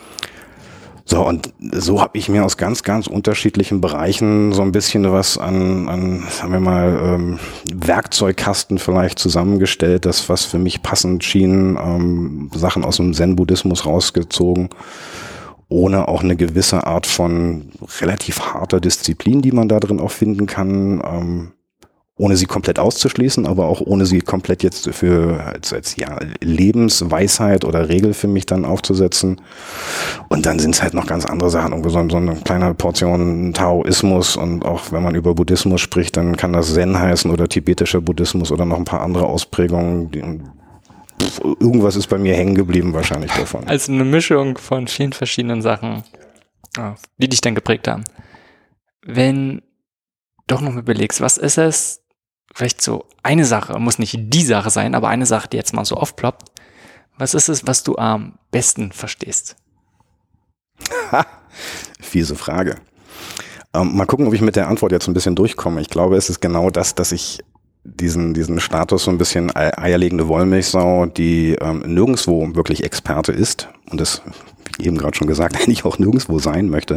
So, und so habe ich mir aus ganz, ganz unterschiedlichen Bereichen so ein bisschen was an, an sagen wir mal, ähm, Werkzeugkasten vielleicht zusammengestellt, das, was für mich passend schien, ähm, Sachen aus dem Zen-Buddhismus rausgezogen, ohne auch eine gewisse Art von relativ harter Disziplin, die man da drin auch finden kann, ähm, ohne sie komplett auszuschließen, aber auch ohne sie komplett jetzt für als, als ja, Lebensweisheit oder Regel für mich dann aufzusetzen. Und dann sind es halt noch ganz andere Sachen, irgendwie so, so eine kleine Portion Taoismus, und auch wenn man über Buddhismus spricht, dann kann das Zen heißen oder tibetischer Buddhismus oder noch ein paar andere Ausprägungen. Die, pff, irgendwas ist bei mir hängen geblieben wahrscheinlich davon. Also eine Mischung von vielen verschiedenen Sachen, die dich dann geprägt haben. Wenn doch noch mal überlegst, was ist es, vielleicht so eine Sache, muss nicht die Sache sein, aber eine Sache, die jetzt mal so aufploppt. Was ist es, was du am besten verstehst? Ha, fiese Frage. Ähm, mal gucken, ob ich mit der Antwort jetzt ein bisschen durchkomme. Ich glaube, es ist genau das, dass ich diesen diesen Status so ein bisschen eierlegende Wollmilchsau, die ähm, nirgendwo wirklich Experte ist und das, wie eben gerade schon gesagt, eigentlich auch nirgendwo sein möchte,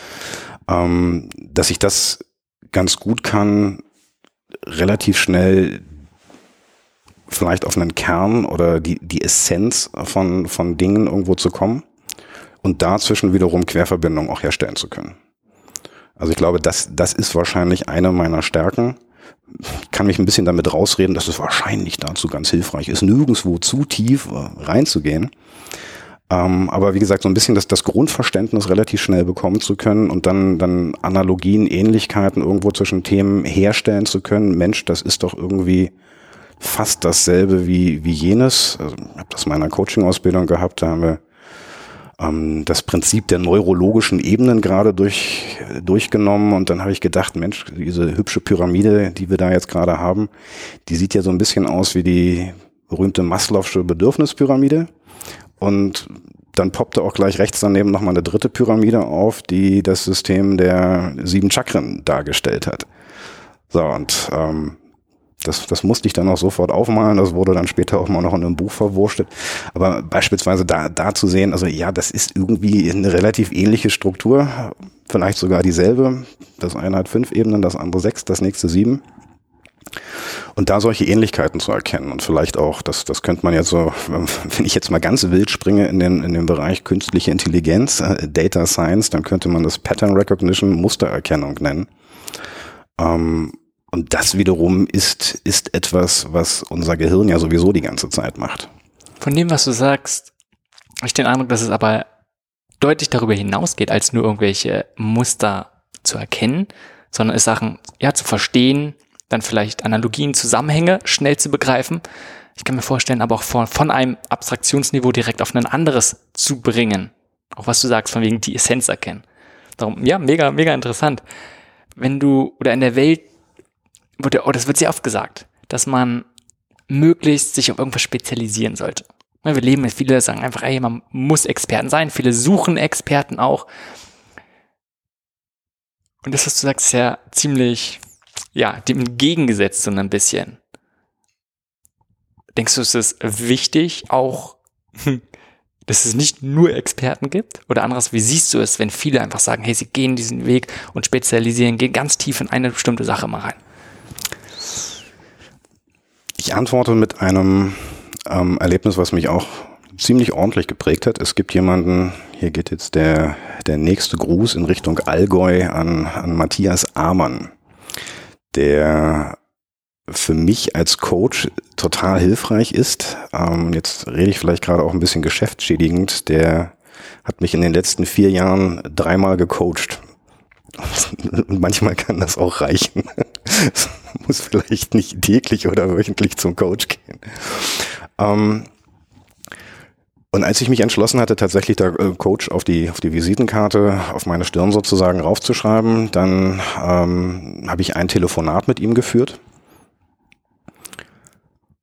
ähm, dass ich das ganz gut kann, relativ schnell vielleicht auf einen Kern oder die die Essenz von von Dingen irgendwo zu kommen und dazwischen wiederum Querverbindungen auch herstellen zu können. Also ich glaube, das das ist wahrscheinlich eine meiner Stärken. Ich kann mich ein bisschen damit rausreden, dass es wahrscheinlich dazu ganz hilfreich ist, nirgendwo zu tief reinzugehen. Ähm, aber wie gesagt, so ein bisschen das, das Grundverständnis relativ schnell bekommen zu können und dann, dann Analogien, Ähnlichkeiten irgendwo zwischen Themen herstellen zu können. Mensch, das ist doch irgendwie fast dasselbe wie, wie jenes. Also, ich habe das in meiner Coaching-Ausbildung gehabt, da haben wir ähm, das Prinzip der neurologischen Ebenen gerade durch, durchgenommen, und dann habe ich gedacht, Mensch, diese hübsche Pyramide, die wir da jetzt gerade haben, die sieht ja so ein bisschen aus wie die berühmte Maslow'sche Bedürfnispyramide. Und dann poppte auch gleich rechts daneben nochmal eine dritte Pyramide auf, die das System der sieben Chakren dargestellt hat. So, und ähm, das, das musste ich dann auch sofort aufmalen. Das wurde dann später auch mal noch in einem Buch verwurstet. Aber beispielsweise da, da zu sehen, also ja, das ist irgendwie eine relativ ähnliche Struktur, vielleicht sogar dieselbe. Das eine hat fünf Ebenen, das andere sechs, das nächste sieben. Und da solche Ähnlichkeiten zu erkennen und vielleicht auch, das, das könnte man jetzt so, wenn ich jetzt mal ganz wild springe in den, in den Bereich künstliche Intelligenz, äh, Data Science, dann könnte man das Pattern Recognition, Mustererkennung nennen. Ähm, und das wiederum ist, ist etwas, was unser Gehirn ja sowieso die ganze Zeit macht. Von dem, was du sagst, habe ich den Eindruck, dass es aber deutlich darüber hinausgeht, als nur irgendwelche Muster zu erkennen, sondern es Sachen, ja, zu verstehen, dann vielleicht Analogien, Zusammenhänge schnell zu begreifen. Ich kann mir vorstellen, aber auch von, von einem Abstraktionsniveau direkt auf ein anderes zu bringen. Auch was du sagst, von wegen die Essenz erkennen. Darum, ja, mega, mega interessant. Wenn du, oder in der Welt, wird, oh, das wird sehr oft gesagt, dass man möglichst sich auf irgendwas spezialisieren sollte. Wir leben mit viele sagen einfach, ey, man muss Experten sein. Viele suchen Experten auch. Und das, was du sagst, ist ja ziemlich, ja, dem entgegengesetzt so ein bisschen. Denkst du, es ist wichtig, auch, dass es nicht nur Experten gibt? Oder anderes, wie siehst du es, wenn viele einfach sagen, hey, sie gehen diesen Weg und spezialisieren, gehen ganz tief in eine bestimmte Sache mal rein? Ich antworte mit einem ähm, Erlebnis, was mich auch ziemlich ordentlich geprägt hat. Es gibt jemanden, hier geht jetzt der, der nächste Gruß in Richtung Allgäu an, an Matthias Amann, der für mich als Coach total hilfreich ist. Ähm, jetzt rede ich vielleicht gerade auch ein bisschen geschäftsschädigend. Der hat mich in den letzten vier Jahren dreimal gecoacht. Und manchmal kann das auch reichen. Muss vielleicht nicht täglich oder wöchentlich zum Coach gehen. Ähm, und als ich mich entschlossen hatte, tatsächlich da äh, Coach auf die auf die Visitenkarte, auf meine Stirn sozusagen raufzuschreiben, dann ähm, habe ich ein Telefonat mit ihm geführt.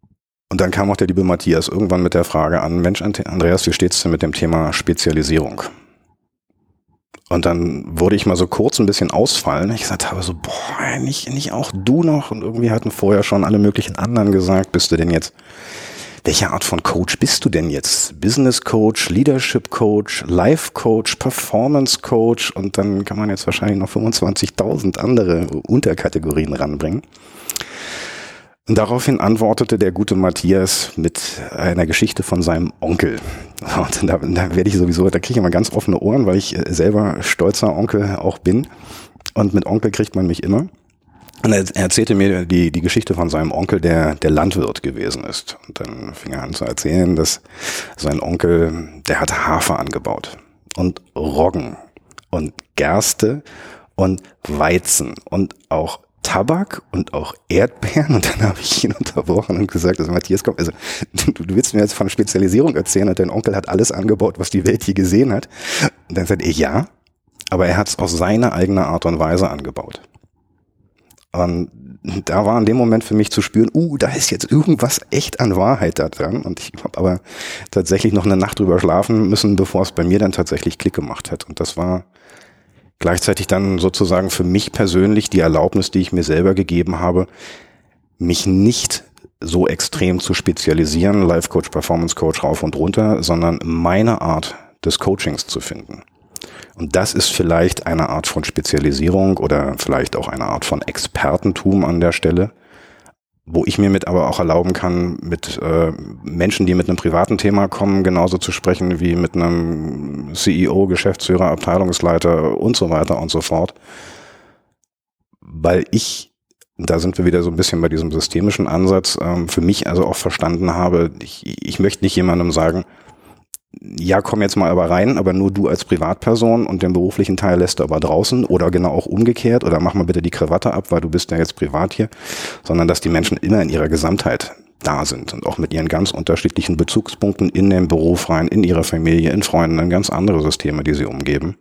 Und dann kam auch der liebe Matthias irgendwann mit der Frage an, Mensch, Andreas, wie steht's denn mit dem Thema Spezialisierung? Und dann wurde ich mal so kurz ein bisschen ausfallen. Ich gesagt habe so, boah, nicht, nicht auch du noch? Und irgendwie hatten vorher schon alle möglichen anderen gesagt, bist du denn jetzt, welche Art von Coach bist du denn jetzt? Business Coach, Leadership Coach, Life Coach, Performance Coach? Und dann kann man jetzt wahrscheinlich noch fünfundzwanzigtausend andere Unterkategorien ranbringen. Und daraufhin antwortete der gute Matthias mit einer Geschichte von seinem Onkel. Und da, da werde ich sowieso, da kriege ich immer ganz offene Ohren, weil ich selber stolzer Onkel auch bin. Und mit Onkel kriegt man mich immer. Und er erzählte mir die, die Geschichte von seinem Onkel, der, der Landwirt gewesen ist. Und dann fing er an zu erzählen, dass sein Onkel, der hat Hafer angebaut und Roggen und Gerste und Weizen und auch Tabak und auch Erdbeeren. Und dann habe ich ihn unterbrochen und gesagt, also Matthias, komm, also du, du willst mir jetzt von Spezialisierung erzählen und dein Onkel hat alles angebaut, was die Welt je gesehen hat. Und dann sagt er, ja, aber er hat es auf seine eigene Art und Weise angebaut. Und da war in dem Moment für mich zu spüren, uh, da ist jetzt irgendwas echt an Wahrheit da dran. Und ich habe aber tatsächlich noch eine Nacht drüber schlafen müssen, bevor es bei mir dann tatsächlich Klick gemacht hat. Und das war gleichzeitig dann sozusagen für mich persönlich die Erlaubnis, die ich mir selber gegeben habe, mich nicht so extrem zu spezialisieren, Life Coach, Performance Coach rauf und runter, sondern meine Art des Coachings zu finden. Und das ist vielleicht eine Art von Spezialisierung oder vielleicht auch eine Art von Expertentum an der Stelle, wo ich mir mit aber auch erlauben kann, mit äh, Menschen, die mit einem privaten Thema kommen, genauso zu sprechen wie mit einem C E O, Geschäftsführer, Abteilungsleiter und so weiter und so fort. Weil ich, da sind wir wieder so ein bisschen bei diesem systemischen Ansatz, ähm, für mich also auch verstanden habe, ich, ich möchte nicht jemandem sagen, ja, komm jetzt mal aber rein, aber nur du als Privatperson und den beruflichen Teil lässt du aber draußen oder genau auch umgekehrt oder mach mal bitte die Krawatte ab, weil du bist ja jetzt privat hier, sondern dass die Menschen immer in ihrer Gesamtheit da sind und auch mit ihren ganz unterschiedlichen Bezugspunkten in den Beruf rein, in ihrer Familie, in Freunden, in ganz andere Systeme, die sie umgeben.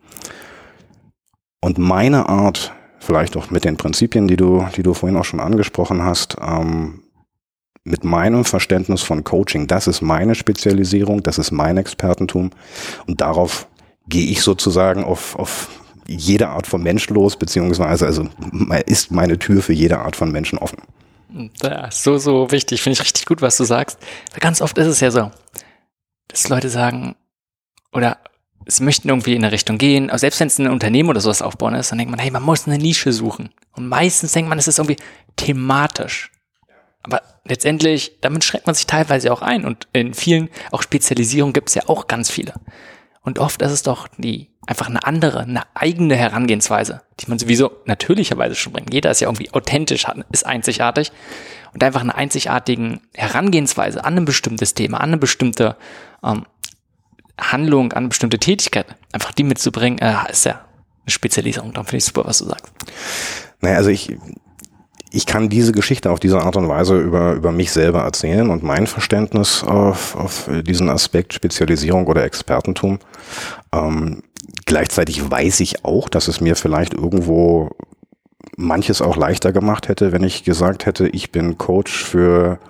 Und meine Art, vielleicht auch mit den Prinzipien, die du, die du vorhin auch schon angesprochen hast, ähm, mit meinem Verständnis von Coaching, das ist meine Spezialisierung, das ist mein Expertentum und darauf gehe ich sozusagen auf, auf jede Art von Mensch los, beziehungsweise also ist meine Tür für jede Art von Menschen offen. Ja, so, so wichtig, finde ich richtig gut, was du sagst. Weil ganz oft ist es ja so, dass Leute sagen, oder sie möchten irgendwie in eine Richtung gehen, aber selbst wenn es ein Unternehmen oder sowas aufbauen ist, dann denkt man, hey, man muss eine Nische suchen. Und meistens denkt man, es ist irgendwie thematisch. Aber letztendlich, damit schränkt man sich teilweise auch ein und in vielen, auch Spezialisierungen gibt es ja auch ganz viele. Und oft ist es doch die einfach eine andere, eine eigene Herangehensweise, die man sowieso natürlicherweise schon bringt. Jeder ist ja irgendwie authentisch, ist einzigartig und einfach eine einzigartige Herangehensweise an ein bestimmtes Thema, an eine bestimmte ähm, Handlung, an eine bestimmte Tätigkeit, einfach die mitzubringen, äh, ist ja eine Spezialisierung. Darum finde ich super, was du sagst. Naja, also ich... Ich kann diese Geschichte auf diese Art und Weise über, über mich selber erzählen und mein Verständnis auf, auf diesen Aspekt Spezialisierung oder Expertentum. Ähm, gleichzeitig weiß ich auch, dass es mir vielleicht irgendwo manches auch leichter gemacht hätte, wenn ich gesagt hätte, ich bin Coach für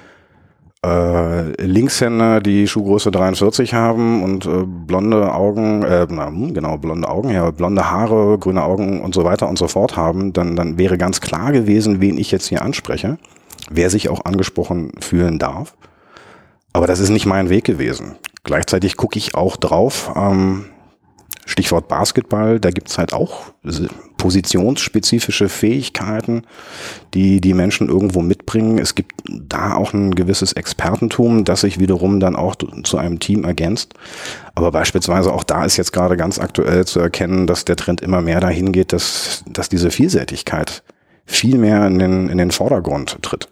äh, Linkshänder, die Schuhgröße dreiundvierzig haben und äh, blonde Augen, äh, na, genau, blonde Augen, ja, blonde Haare, grüne Augen und so weiter und so fort haben, dann, dann wäre ganz klar gewesen, wen ich jetzt hier anspreche, wer sich auch angesprochen fühlen darf. Aber das ist nicht mein Weg gewesen. Gleichzeitig gucke ich auch drauf, ähm, Stichwort Basketball, da gibt's halt auch positionsspezifische Fähigkeiten, die die Menschen irgendwo mitbringen. Es gibt da auch ein gewisses Expertentum, das sich wiederum dann auch zu einem Team ergänzt. Aber beispielsweise auch da ist jetzt gerade ganz aktuell zu erkennen, dass der Trend immer mehr dahin geht, dass, dass diese Vielseitigkeit viel mehr in den, in den Vordergrund tritt.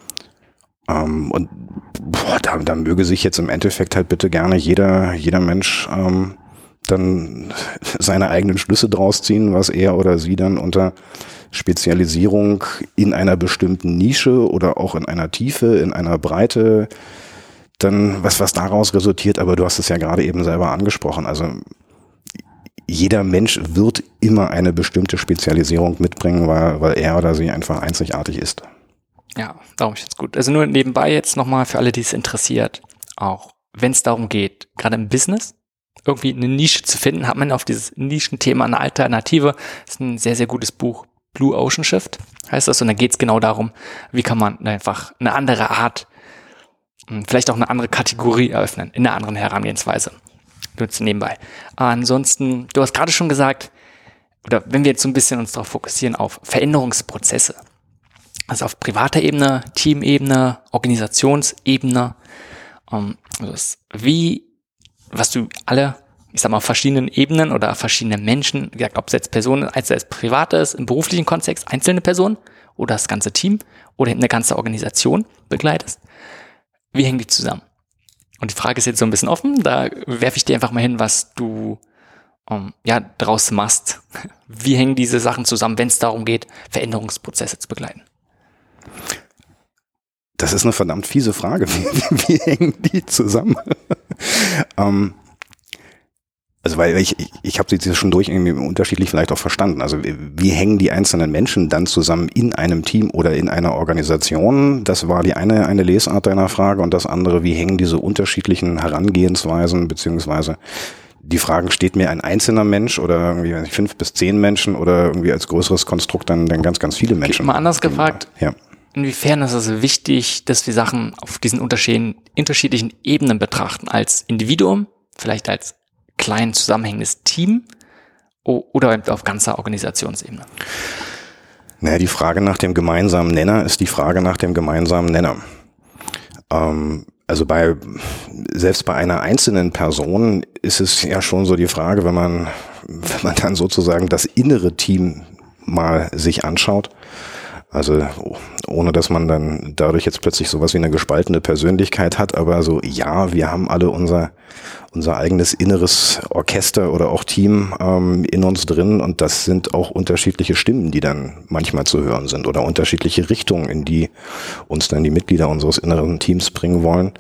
Ähm, und boah, da, da möge sich jetzt im Endeffekt halt bitte gerne jeder, jeder Mensch ähm, dann seine eigenen Schlüsse draus ziehen, was er oder sie dann unter Spezialisierung in einer bestimmten Nische oder auch in einer Tiefe, in einer Breite, dann was, was daraus resultiert. Aber du hast es ja gerade eben selber angesprochen. Also jeder Mensch wird immer eine bestimmte Spezialisierung mitbringen, weil, weil er oder sie einfach einzigartig ist. Ja, darum ist es gut. Also nur nebenbei jetzt nochmal für alle, die es interessiert, auch wenn es darum geht, gerade im Business, irgendwie eine Nische zu finden, hat man auf dieses Nischenthema eine Alternative. Das ist ein sehr, sehr gutes Buch. Blue Ocean Shift heißt das. Und da geht es genau darum, wie kann man einfach eine andere Art, vielleicht auch eine andere Kategorie eröffnen, in einer anderen Herangehensweise. Nur nebenbei. Ansonsten, du hast gerade schon gesagt, oder wenn wir jetzt so ein bisschen uns darauf fokussieren, auf Veränderungsprozesse, also auf privater Ebene, Teamebene, Organisationsebene, um, also das, wie, was du alle, ich sag mal, auf verschiedenen Ebenen oder verschiedene Menschen, wie gesagt, ob es jetzt Personen, als es privat ist, im beruflichen Kontext, einzelne Personen oder das ganze Team oder eine ganze Organisation begleitest, wie hängen die zusammen? Und die Frage ist jetzt so ein bisschen offen, da werfe ich dir einfach mal hin, was du um, ja, draus machst. Wie hängen diese Sachen zusammen, wenn es darum geht, Veränderungsprozesse zu begleiten? Das ist eine verdammt fiese Frage. Wie, wie hängen die zusammen? ähm, also weil ich, ich, ich habe sie schon durch irgendwie unterschiedlich vielleicht auch verstanden. Also wie, wie hängen die einzelnen Menschen dann zusammen in einem Team oder in einer Organisation? Das war die eine, eine Lesart deiner Frage. Und das andere, wie hängen diese unterschiedlichen Herangehensweisen, beziehungsweise die Fragen, steht mir ein einzelner Mensch oder irgendwie weiß ich, fünf bis zehn Menschen oder irgendwie als größeres Konstrukt dann, dann ganz, ganz viele Menschen? Mal anders gefragt. Ja. Inwiefern ist es wichtig, dass wir Sachen auf diesen unterschiedlichen Ebenen betrachten, als Individuum, vielleicht als klein zusammenhängendes Team oder auf ganzer Organisationsebene? Naja, die Frage nach dem gemeinsamen Nenner ist die Frage nach dem gemeinsamen Nenner. Ähm, also bei, selbst bei einer einzelnen Person ist es ja schon so die Frage, wenn man, wenn man dann sozusagen das innere Team mal sich anschaut, also ohne dass man dann dadurch jetzt plötzlich sowas wie eine gespaltene Persönlichkeit hat, aber so, ja, wir haben alle unser unser eigenes inneres Orchester oder auch Team ähm, in uns drin und das sind auch unterschiedliche Stimmen, die dann manchmal zu hören sind oder unterschiedliche Richtungen, in die uns dann die Mitglieder unseres inneren Teams bringen wollen.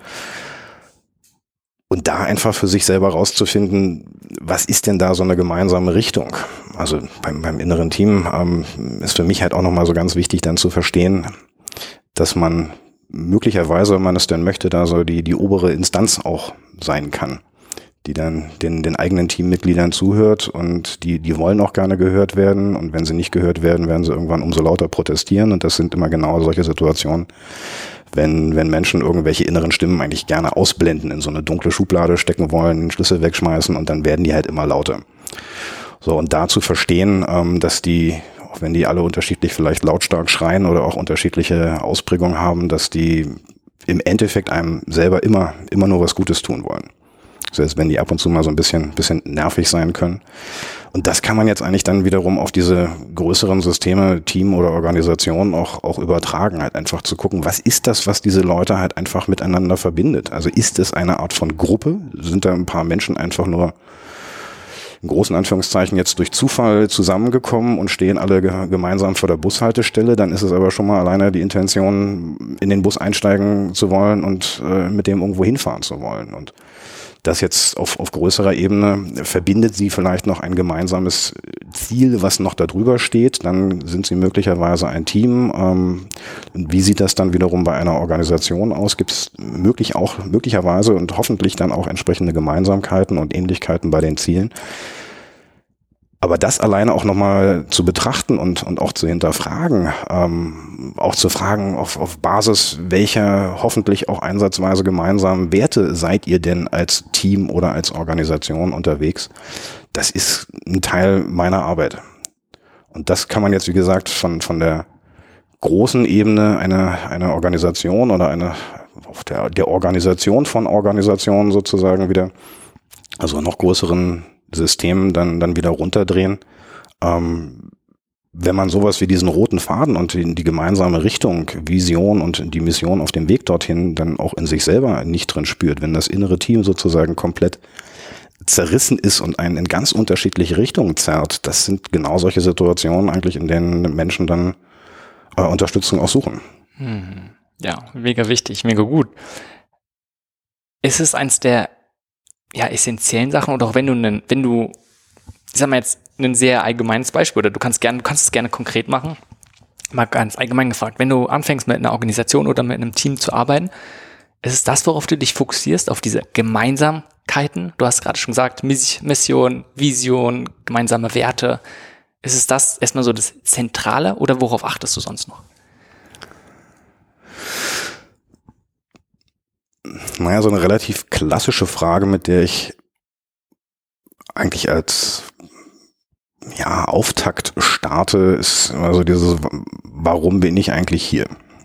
Und da einfach für sich selber rauszufinden, was ist denn da so eine gemeinsame Richtung? Also beim, beim inneren Team ähm, ist für mich halt auch nochmal so ganz wichtig dann zu verstehen, dass man möglicherweise, wenn man es denn möchte, da so die, die obere Instanz auch sein kann, die dann den, den eigenen Teammitgliedern zuhört und die, die wollen auch gerne gehört werden und wenn sie nicht gehört werden, werden sie irgendwann umso lauter protestieren und das sind immer genau solche Situationen, wenn, wenn Menschen irgendwelche inneren Stimmen eigentlich gerne ausblenden, in so eine dunkle Schublade stecken wollen, den Schlüssel wegschmeißen und dann werden die halt immer lauter. So, und da zu verstehen, ähm, dass die, auch wenn die alle unterschiedlich vielleicht lautstark schreien oder auch unterschiedliche Ausprägungen haben, dass die im Endeffekt einem selber immer, immer nur was Gutes tun wollen. Selbst wenn die ab und zu mal so ein bisschen, bisschen nervig sein können. Und das kann man jetzt eigentlich dann wiederum auf diese größeren Systeme, Team oder Organisation auch, auch übertragen, halt einfach zu gucken, was ist das, was diese Leute halt einfach miteinander verbindet? Also ist es eine Art von Gruppe? Sind da ein paar Menschen einfach nur in großen Anführungszeichen jetzt durch Zufall zusammengekommen und stehen alle ge- gemeinsam vor der Bushaltestelle? Dann ist es aber schon mal alleine die Intention, in den Bus einsteigen zu wollen und äh, mit dem irgendwo hinfahren zu wollen. Und das jetzt auf, auf größerer Ebene verbindet sie vielleicht noch ein gemeinsames Ziel, was noch darüber steht. Dann sind sie möglicherweise ein Team. Ähm, wie sieht das dann wiederum bei einer Organisation aus? Gibt es möglich auch, möglicherweise und hoffentlich dann auch entsprechende Gemeinsamkeiten und Ähnlichkeiten bei den Zielen? Aber das alleine auch nochmal zu betrachten und, und auch zu hinterfragen, ähm, auch zu fragen, auf, auf Basis welcher hoffentlich auch einsatzweise gemeinsamen Werte seid ihr denn als Team oder als Organisation unterwegs? Das ist ein Teil meiner Arbeit. Und das kann man jetzt, wie gesagt, von, von der großen Ebene einer, einer Organisation oder einer, auf der, der Organisation von Organisationen sozusagen wieder, also noch größeren System dann dann wieder runterdrehen. Ähm, wenn man sowas wie diesen roten Faden und die, die gemeinsame Richtung, Vision und die Mission auf dem Weg dorthin dann auch in sich selber nicht drin spürt, wenn das innere Team sozusagen komplett zerrissen ist und einen in ganz unterschiedliche Richtungen zerrt, das sind genau solche Situationen eigentlich, in denen Menschen dann äh, Unterstützung auch suchen. Hm. Ja, mega wichtig, mega gut. Ist es eins der ja, essentiellen Sachen oder auch wenn du einen, wenn du, ich sag mal jetzt ein sehr allgemeines Beispiel oder du kannst gerne, du kannst es gerne konkret machen, mal ganz allgemein gefragt, wenn du anfängst mit einer Organisation oder mit einem Team zu arbeiten, ist es das, worauf du dich fokussierst, auf diese Gemeinsamkeiten? Du hast gerade schon gesagt, Mission, Vision, gemeinsame Werte. Ist es das erstmal so das Zentrale oder worauf achtest du sonst noch? Naja, so eine relativ klassische Frage, mit der ich eigentlich als ja, Auftakt starte, ist also dieses, warum bin ich eigentlich hier?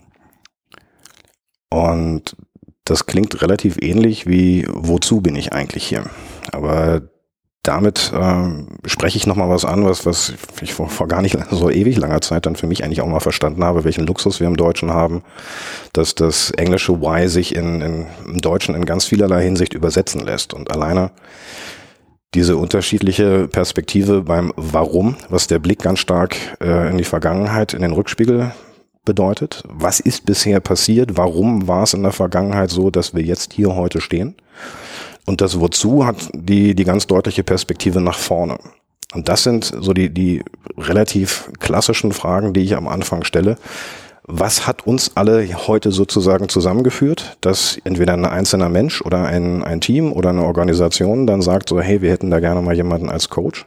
Und das klingt relativ ähnlich wie, wozu bin ich eigentlich hier? Aber damit äh, spreche ich nochmal was an, was, was ich vor, vor gar nicht so ewig langer Zeit dann für mich eigentlich auch mal verstanden habe, welchen Luxus wir im Deutschen haben, dass das englische Why sich in, in, im Deutschen in ganz vielerlei Hinsicht übersetzen lässt. Und alleine diese unterschiedliche Perspektive beim Warum, was der Blick ganz stark äh, in die Vergangenheit, in den Rückspiegel bedeutet. Was ist bisher passiert? Warum war es in der Vergangenheit so, dass wir jetzt hier heute stehen? Und das Wozu hat die, die ganz deutliche Perspektive nach vorne. Und das sind so die, die relativ klassischen Fragen, die ich am Anfang stelle. Was hat uns alle heute sozusagen zusammengeführt, dass entweder ein einzelner Mensch oder ein, ein Team oder eine Organisation dann sagt so, hey, wir hätten da gerne mal jemanden als Coach.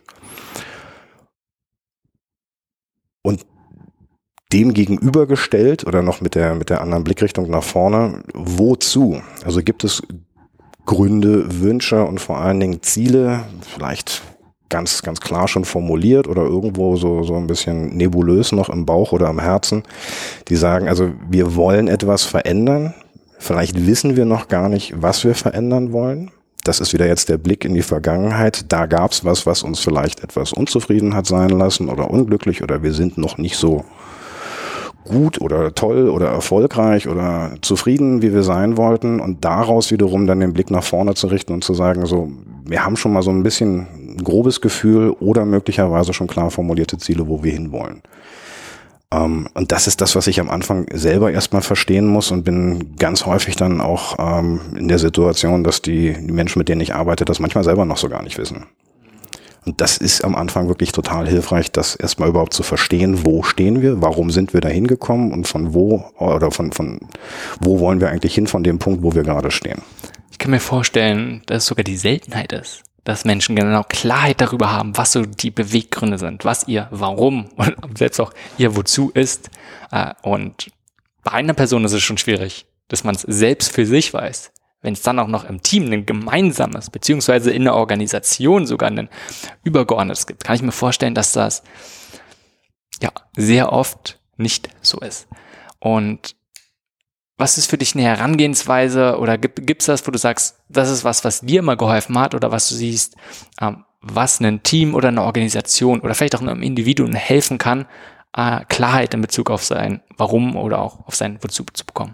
Und dem gegenübergestellt oder noch mit der, mit der anderen Blickrichtung nach vorne, wozu? Also gibt es Gründe, Wünsche und vor allen Dingen Ziele, vielleicht ganz, ganz klar schon formuliert oder irgendwo so, so ein bisschen nebulös noch im Bauch oder im Herzen, die sagen, also wir wollen etwas verändern. Vielleicht wissen wir noch gar nicht, was wir verändern wollen. Das ist wieder jetzt der Blick in die Vergangenheit. Da gab es was, was uns vielleicht etwas unzufrieden hat sein lassen oder unglücklich oder wir sind noch nicht so gut oder toll oder erfolgreich oder zufrieden, wie wir sein wollten und daraus wiederum dann den Blick nach vorne zu richten und zu sagen, so, wir haben schon mal so ein bisschen ein grobes Gefühl oder möglicherweise schon klar formulierte Ziele, wo wir hinwollen. Ähm, und das ist das, was ich am Anfang selber erstmal verstehen muss und bin ganz häufig dann auch ähm, in der Situation, dass die, die Menschen, mit denen ich arbeite, das manchmal selber noch so gar nicht wissen. Und das ist am Anfang wirklich total hilfreich, das erstmal überhaupt zu verstehen, wo stehen wir, warum sind wir da hingekommen und von wo oder von, von wo wollen wir eigentlich hin von dem Punkt, wo wir gerade stehen. Ich kann mir vorstellen, dass es sogar die Seltenheit ist, dass Menschen genau Klarheit darüber haben, was so die Beweggründe sind, was ihr Warum und selbst auch ihr Wozu ist. Und bei einer Person ist es schon schwierig, dass man es selbst für sich weiß. Wenn es dann auch noch im Team ein gemeinsames, beziehungsweise in der Organisation sogar ein übergeordnetes gibt, kann ich mir vorstellen, dass das ja sehr oft nicht so ist. Und was ist für dich eine Herangehensweise oder gibt es das, wo du sagst, das ist was, was dir immer geholfen hat oder was du siehst, ähm, was ein Team oder eine Organisation oder vielleicht auch einem Individuum helfen kann, äh, Klarheit in Bezug auf sein Warum oder auch auf sein Wozu zu bekommen?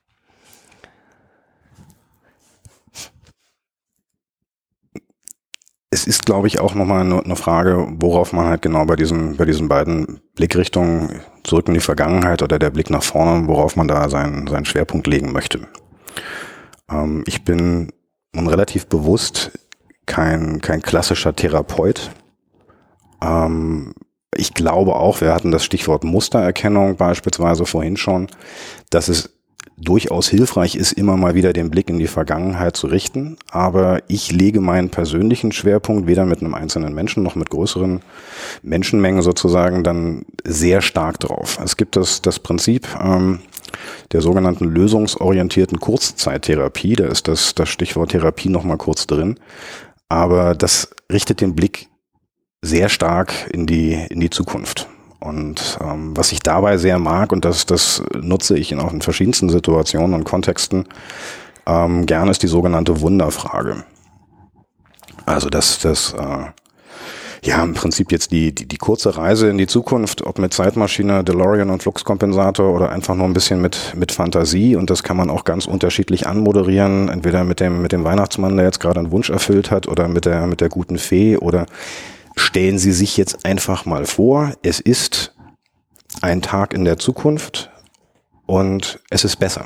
Es ist, glaube ich, auch nochmal eine Frage, worauf man halt genau bei diesen, bei diesen beiden Blickrichtungen zurück in die Vergangenheit oder der Blick nach vorne, worauf man da seinen, seinen Schwerpunkt legen möchte. Ähm, ich bin nun relativ bewusst kein, kein klassischer Therapeut. Ähm, ich glaube auch, wir hatten das Stichwort Mustererkennung beispielsweise vorhin schon, dass es durchaus hilfreich ist, immer mal wieder den Blick in die Vergangenheit zu richten. Aber ich lege meinen persönlichen Schwerpunkt weder mit einem einzelnen Menschen noch mit größeren Menschenmengen sozusagen dann sehr stark drauf. Es gibt das, das Prinzip ähm, der sogenannten lösungsorientierten Kurzzeittherapie. Da ist das, das Stichwort Therapie nochmal kurz drin. Aber das richtet den Blick sehr stark in die, in die Zukunft. Und ähm, was ich dabei sehr mag, und das, das nutze ich in auch in verschiedensten Situationen und Kontexten, ähm, gerne ist die sogenannte Wunderfrage. Also das, das äh, ja im Prinzip jetzt die, die, die kurze Reise in die Zukunft, ob mit Zeitmaschine, DeLorean und Fluxkompensator oder einfach nur ein bisschen mit, mit Fantasie. Und das kann man auch ganz unterschiedlich anmoderieren, entweder mit dem, mit dem Weihnachtsmann, der jetzt gerade einen Wunsch erfüllt hat, oder mit der, mit der guten Fee oder stellen Sie sich jetzt einfach mal vor, es ist ein Tag in der Zukunft und es ist besser.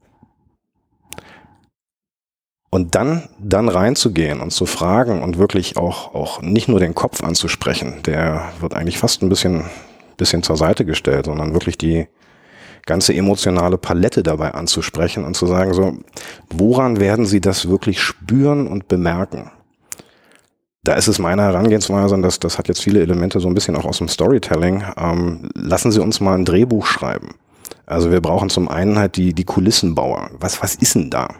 Und dann, dann reinzugehen und zu fragen und wirklich auch, auch nicht nur den Kopf anzusprechen, der wird eigentlich fast ein bisschen bisschen zur Seite gestellt, sondern wirklich die ganze emotionale Palette dabei anzusprechen und zu sagen, so, woran werden Sie das wirklich spüren und bemerken? Da ist es meine Herangehensweise, und das, das hat jetzt viele Elemente so ein bisschen auch aus dem Storytelling, ähm, lassen Sie uns mal ein Drehbuch schreiben. Also wir brauchen zum einen halt die, die Kulissenbauer. Was, was ist denn da?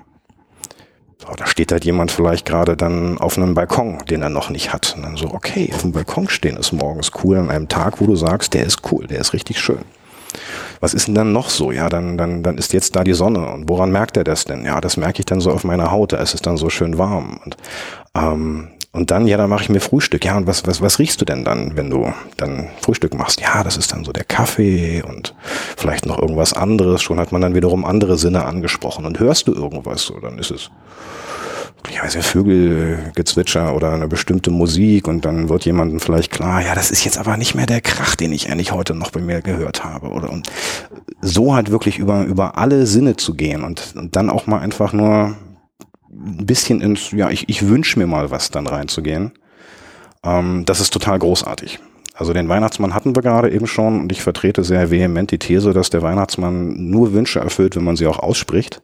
So, da steht halt jemand vielleicht gerade dann auf einem Balkon, den er noch nicht hat. Und dann so, okay, auf dem Balkon stehen ist morgens cool an einem Tag, wo du sagst, der ist cool, der ist richtig schön. Was ist denn dann noch so? Ja, dann, dann, dann ist jetzt da die Sonne. Und woran merkt er das denn? Ja, das merke ich dann so auf meiner Haut, da ist es dann so schön warm. Und, ähm, und dann, ja, dann mache ich mir Frühstück. Ja, und was, was, was riechst du denn dann, wenn du dann Frühstück machst? Ja, das ist dann so der Kaffee und vielleicht noch irgendwas anderes. Schon hat man dann wiederum andere Sinne angesprochen. Und hörst du irgendwas? So, dann ist es, ich weiß nicht, Vögelgezwitscher oder eine bestimmte Musik, und dann wird jemandem vielleicht klar, ja, das ist jetzt aber nicht mehr der Krach, den ich eigentlich heute noch bei mir gehört habe, oder, und so halt wirklich über, über alle Sinne zu gehen und, und dann auch mal einfach nur ein bisschen ins, ja, ich, ich wünsche mir mal was dann reinzugehen. Ähm, das ist total großartig. Also den Weihnachtsmann hatten wir gerade eben schon, und ich vertrete sehr vehement die These, dass der Weihnachtsmann nur Wünsche erfüllt, wenn man sie auch ausspricht.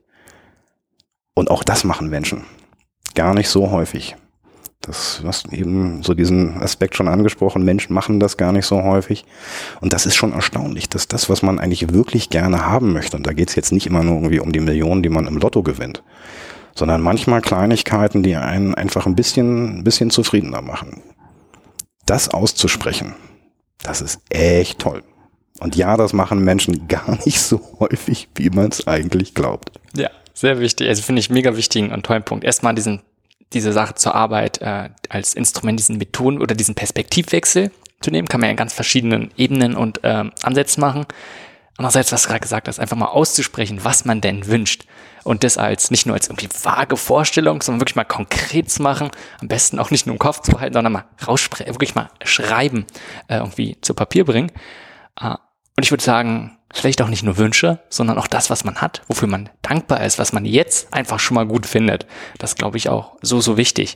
Und auch das machen Menschen. Gar nicht so häufig. Das, was eben so diesen Aspekt schon angesprochen, Menschen machen das gar nicht so häufig. Und das ist schon erstaunlich, dass das, was man eigentlich wirklich gerne haben möchte, und da geht es jetzt nicht immer nur irgendwie um die Millionen, die man im Lotto gewinnt, sondern manchmal Kleinigkeiten, die einen einfach ein bisschen, ein bisschen zufriedener machen. Das auszusprechen, das ist echt toll. Und ja, das machen Menschen gar nicht so häufig, wie man es eigentlich glaubt. Ja. Sehr wichtig, also finde ich mega wichtigen und tollen Punkt. Erstmal diesen, diese Sache zur Arbeit äh, als Instrument, diesen Methoden oder diesen Perspektivwechsel zu nehmen, kann man ja in ganz verschiedenen Ebenen und ähm, Ansätzen machen. Andererseits, was du gerade gesagt hast, einfach mal auszusprechen, was man denn wünscht. Und das als nicht nur als irgendwie vage Vorstellung, sondern wirklich mal konkret zu machen. Am besten auch nicht nur im Kopf zu halten, sondern mal raussprechen, wirklich mal schreiben, äh, irgendwie zu Papier bringen. Äh, und ich würde sagen, vielleicht auch nicht nur Wünsche, sondern auch das, was man hat, wofür man dankbar ist, was man jetzt einfach schon mal gut findet. Das glaube ich auch so, so wichtig.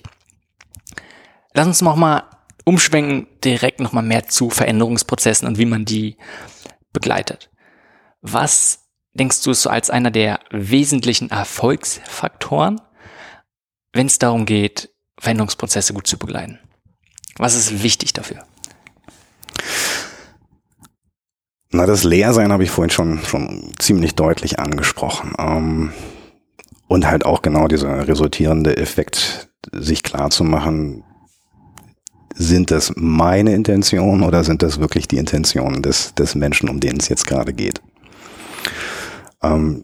Lass uns noch mal umschwenken, direkt noch mal mehr zu Veränderungsprozessen und wie man die begleitet. Was denkst du ist so als einer der wesentlichen Erfolgsfaktoren, wenn es darum geht, Veränderungsprozesse gut zu begleiten? Was ist wichtig dafür? Na, das Leersein habe ich vorhin schon schon ziemlich deutlich angesprochen. Ähm, und halt auch genau dieser resultierende Effekt, sich klar zu machen, sind das meine Intentionen oder sind das wirklich die Intentionen des, des Menschen, um den es jetzt gerade geht? Ähm,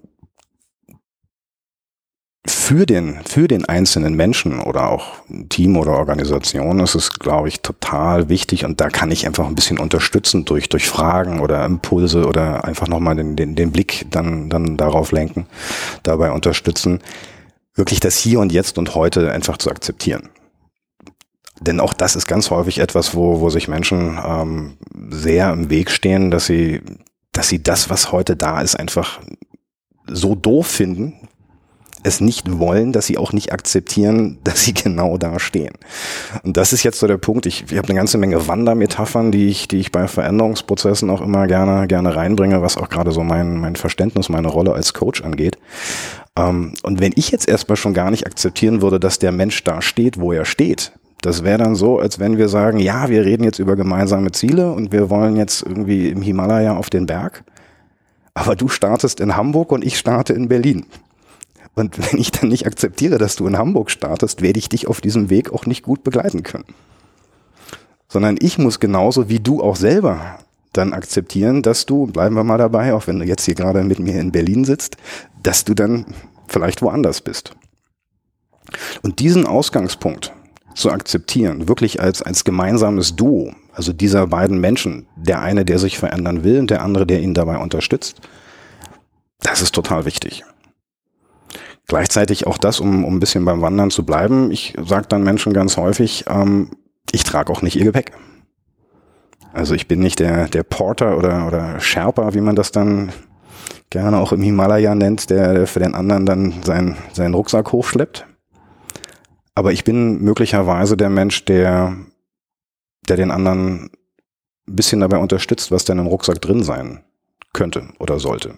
Für den, für den einzelnen Menschen oder auch Team oder Organisation ist es, glaube ich, total wichtig, und da kann ich einfach ein bisschen unterstützen durch, durch Fragen oder Impulse oder einfach nochmal den, den, den Blick dann, dann darauf lenken, dabei unterstützen, wirklich das Hier und Jetzt und Heute einfach zu akzeptieren. Denn auch das ist ganz häufig etwas, wo, wo sich Menschen ähm, sehr im Weg stehen, dass sie, dass sie das, was heute da ist, einfach so doof finden, es nicht wollen, dass sie auch nicht akzeptieren, dass sie genau da stehen. Und das ist jetzt so der Punkt. Ich, ich habe eine ganze Menge Wandermetaphern, die ich, die ich bei Veränderungsprozessen auch immer gerne, gerne reinbringe, was auch gerade so mein, mein Verständnis, meine Rolle als Coach angeht. Ähm, und wenn ich jetzt erstmal schon gar nicht akzeptieren würde, dass der Mensch da steht, wo er steht, das wäre dann so, als wenn wir sagen, ja, wir reden jetzt über gemeinsame Ziele und wir wollen jetzt irgendwie im Himalaya auf den Berg, aber du startest in Hamburg und ich starte in Berlin. Und wenn ich dann nicht akzeptiere, dass du in Hamburg startest, werde ich dich auf diesem Weg auch nicht gut begleiten können. Sondern ich muss genauso wie du auch selber dann akzeptieren, dass du, bleiben wir mal dabei, auch wenn du jetzt hier gerade mit mir in Berlin sitzt, dass du dann vielleicht woanders bist. Und diesen Ausgangspunkt zu akzeptieren, wirklich als, als gemeinsames Duo, also dieser beiden Menschen, der eine, der sich verändern will und der andere, der ihn dabei unterstützt, das ist total wichtig. Gleichzeitig auch das, um, um ein bisschen beim Wandern zu bleiben. Ich sage dann Menschen ganz häufig, ähm, ich trage auch nicht ihr Gepäck. Also ich bin nicht der, der Porter oder, oder Sherpa, wie man das dann gerne auch im Himalaya nennt, der für den anderen dann seinen, seinen Rucksack hochschleppt. Aber ich bin möglicherweise der Mensch, der, der den anderen ein bisschen dabei unterstützt, was denn im Rucksack drin sein könnte oder sollte.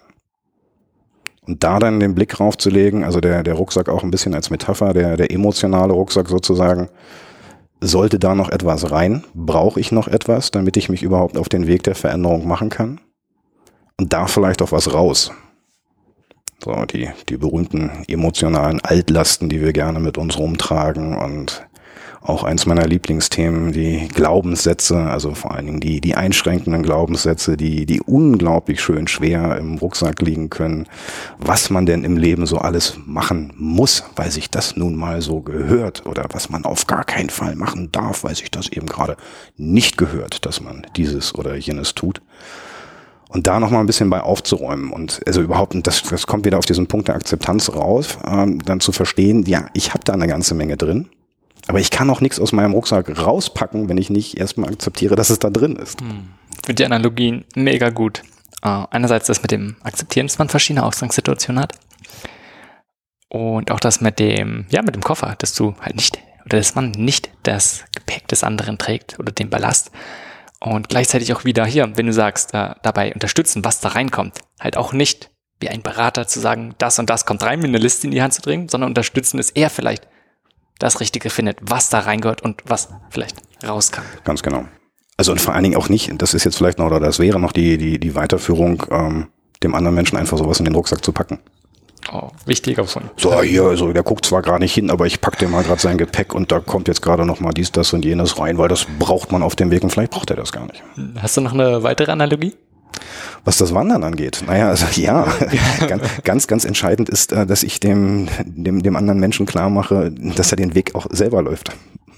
Und da dann den Blick raufzulegen, also der, der Rucksack auch ein bisschen als Metapher, der, der emotionale Rucksack sozusagen, sollte da noch etwas rein? Brauche ich noch etwas, damit ich mich überhaupt auf den Weg der Veränderung machen kann? Und da vielleicht auch was raus. So, die, die berühmten emotionalen Altlasten, die wir gerne mit uns rumtragen, und auch eins meiner Lieblingsthemen, die Glaubenssätze, also vor allen Dingen die, die einschränkenden Glaubenssätze, die, die unglaublich schön schwer im Rucksack liegen können, was man denn im Leben so alles machen muss, weil sich das nun mal so gehört, oder was man auf gar keinen Fall machen darf, weil sich das eben gerade nicht gehört, dass man dieses oder jenes tut. Und da nochmal ein bisschen bei aufzuräumen und also überhaupt, das, das kommt wieder auf diesen Punkt der Akzeptanz raus, ähm, dann zu verstehen, ja, ich habe da eine ganze Menge drin, aber ich kann auch nichts aus meinem Rucksack rauspacken, wenn ich nicht erstmal akzeptiere, dass es da drin ist. Hm. Ich finde die Analogien mega gut. Uh, einerseits das mit dem Akzeptieren, dass man verschiedene Ausgangssituationen hat. Und auch das mit dem, ja, mit dem Koffer, dass du halt nicht, oder dass man nicht das Gepäck des anderen trägt oder den Ballast. Und gleichzeitig auch wieder hier, wenn du sagst, uh, dabei unterstützen, was da reinkommt. Halt auch nicht wie ein Berater zu sagen, das und das kommt rein, mir eine Liste in die Hand zu drängen, sondern unterstützen, dass er vielleicht das Richtige findet, was da reingehört und was vielleicht raus kann. Ganz genau. Also und vor allen Dingen auch nicht, das ist jetzt vielleicht noch, oder das wäre noch die, die, die Weiterführung, ähm, dem anderen Menschen einfach sowas in den Rucksack zu packen. Oh, wichtiger Punkt. So, hier, also der guckt zwar gar nicht hin, aber ich pack dir mal gerade sein Gepäck und da kommt jetzt gerade noch mal dies, das und jenes rein, weil das braucht man auf dem Weg und vielleicht braucht er das gar nicht. Hast du noch eine weitere Analogie? Was das Wandern angeht, naja, also ja, ganz, ganz, ganz entscheidend ist, dass ich dem, dem, dem anderen Menschen klar mache, dass er den Weg auch selber läuft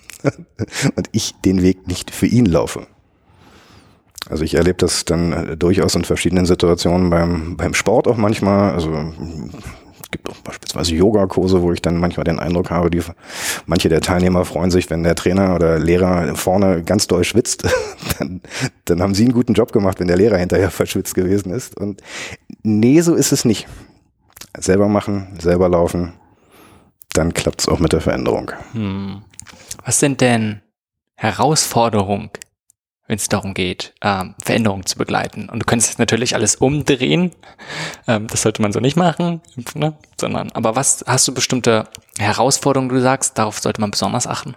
und ich den Weg nicht für ihn laufe. Also ich erlebe das dann durchaus in verschiedenen Situationen beim, beim Sport auch manchmal, also es gibt auch beispielsweise Yogakurse, wo ich dann manchmal den Eindruck habe, die, manche der Teilnehmer freuen sich, wenn der Trainer oder Lehrer vorne ganz doll schwitzt, dann, dann haben sie einen guten Job gemacht, wenn der Lehrer hinterher verschwitzt gewesen ist. Und nee, so ist es nicht. Selber machen, selber laufen, dann klappt es auch mit der Veränderung. Hm. Was sind denn Herausforderungen, wenn es darum geht, ähm, Veränderungen zu begleiten? Und du könntest natürlich alles umdrehen, ähm, das sollte man so nicht machen, ne? Sondern, aber was hast du bestimmte Herausforderungen, du sagst, darauf sollte man besonders achten?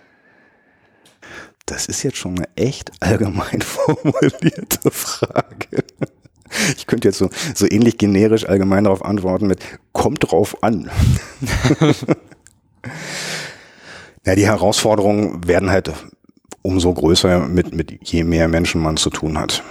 Das ist jetzt schon eine echt allgemein formulierte Frage. Ich könnte jetzt so, so ähnlich generisch allgemein darauf antworten mit, kommt drauf an. Ja, die Herausforderungen werden halt umso größer, mit, mit je mehr Menschen man zu tun hat.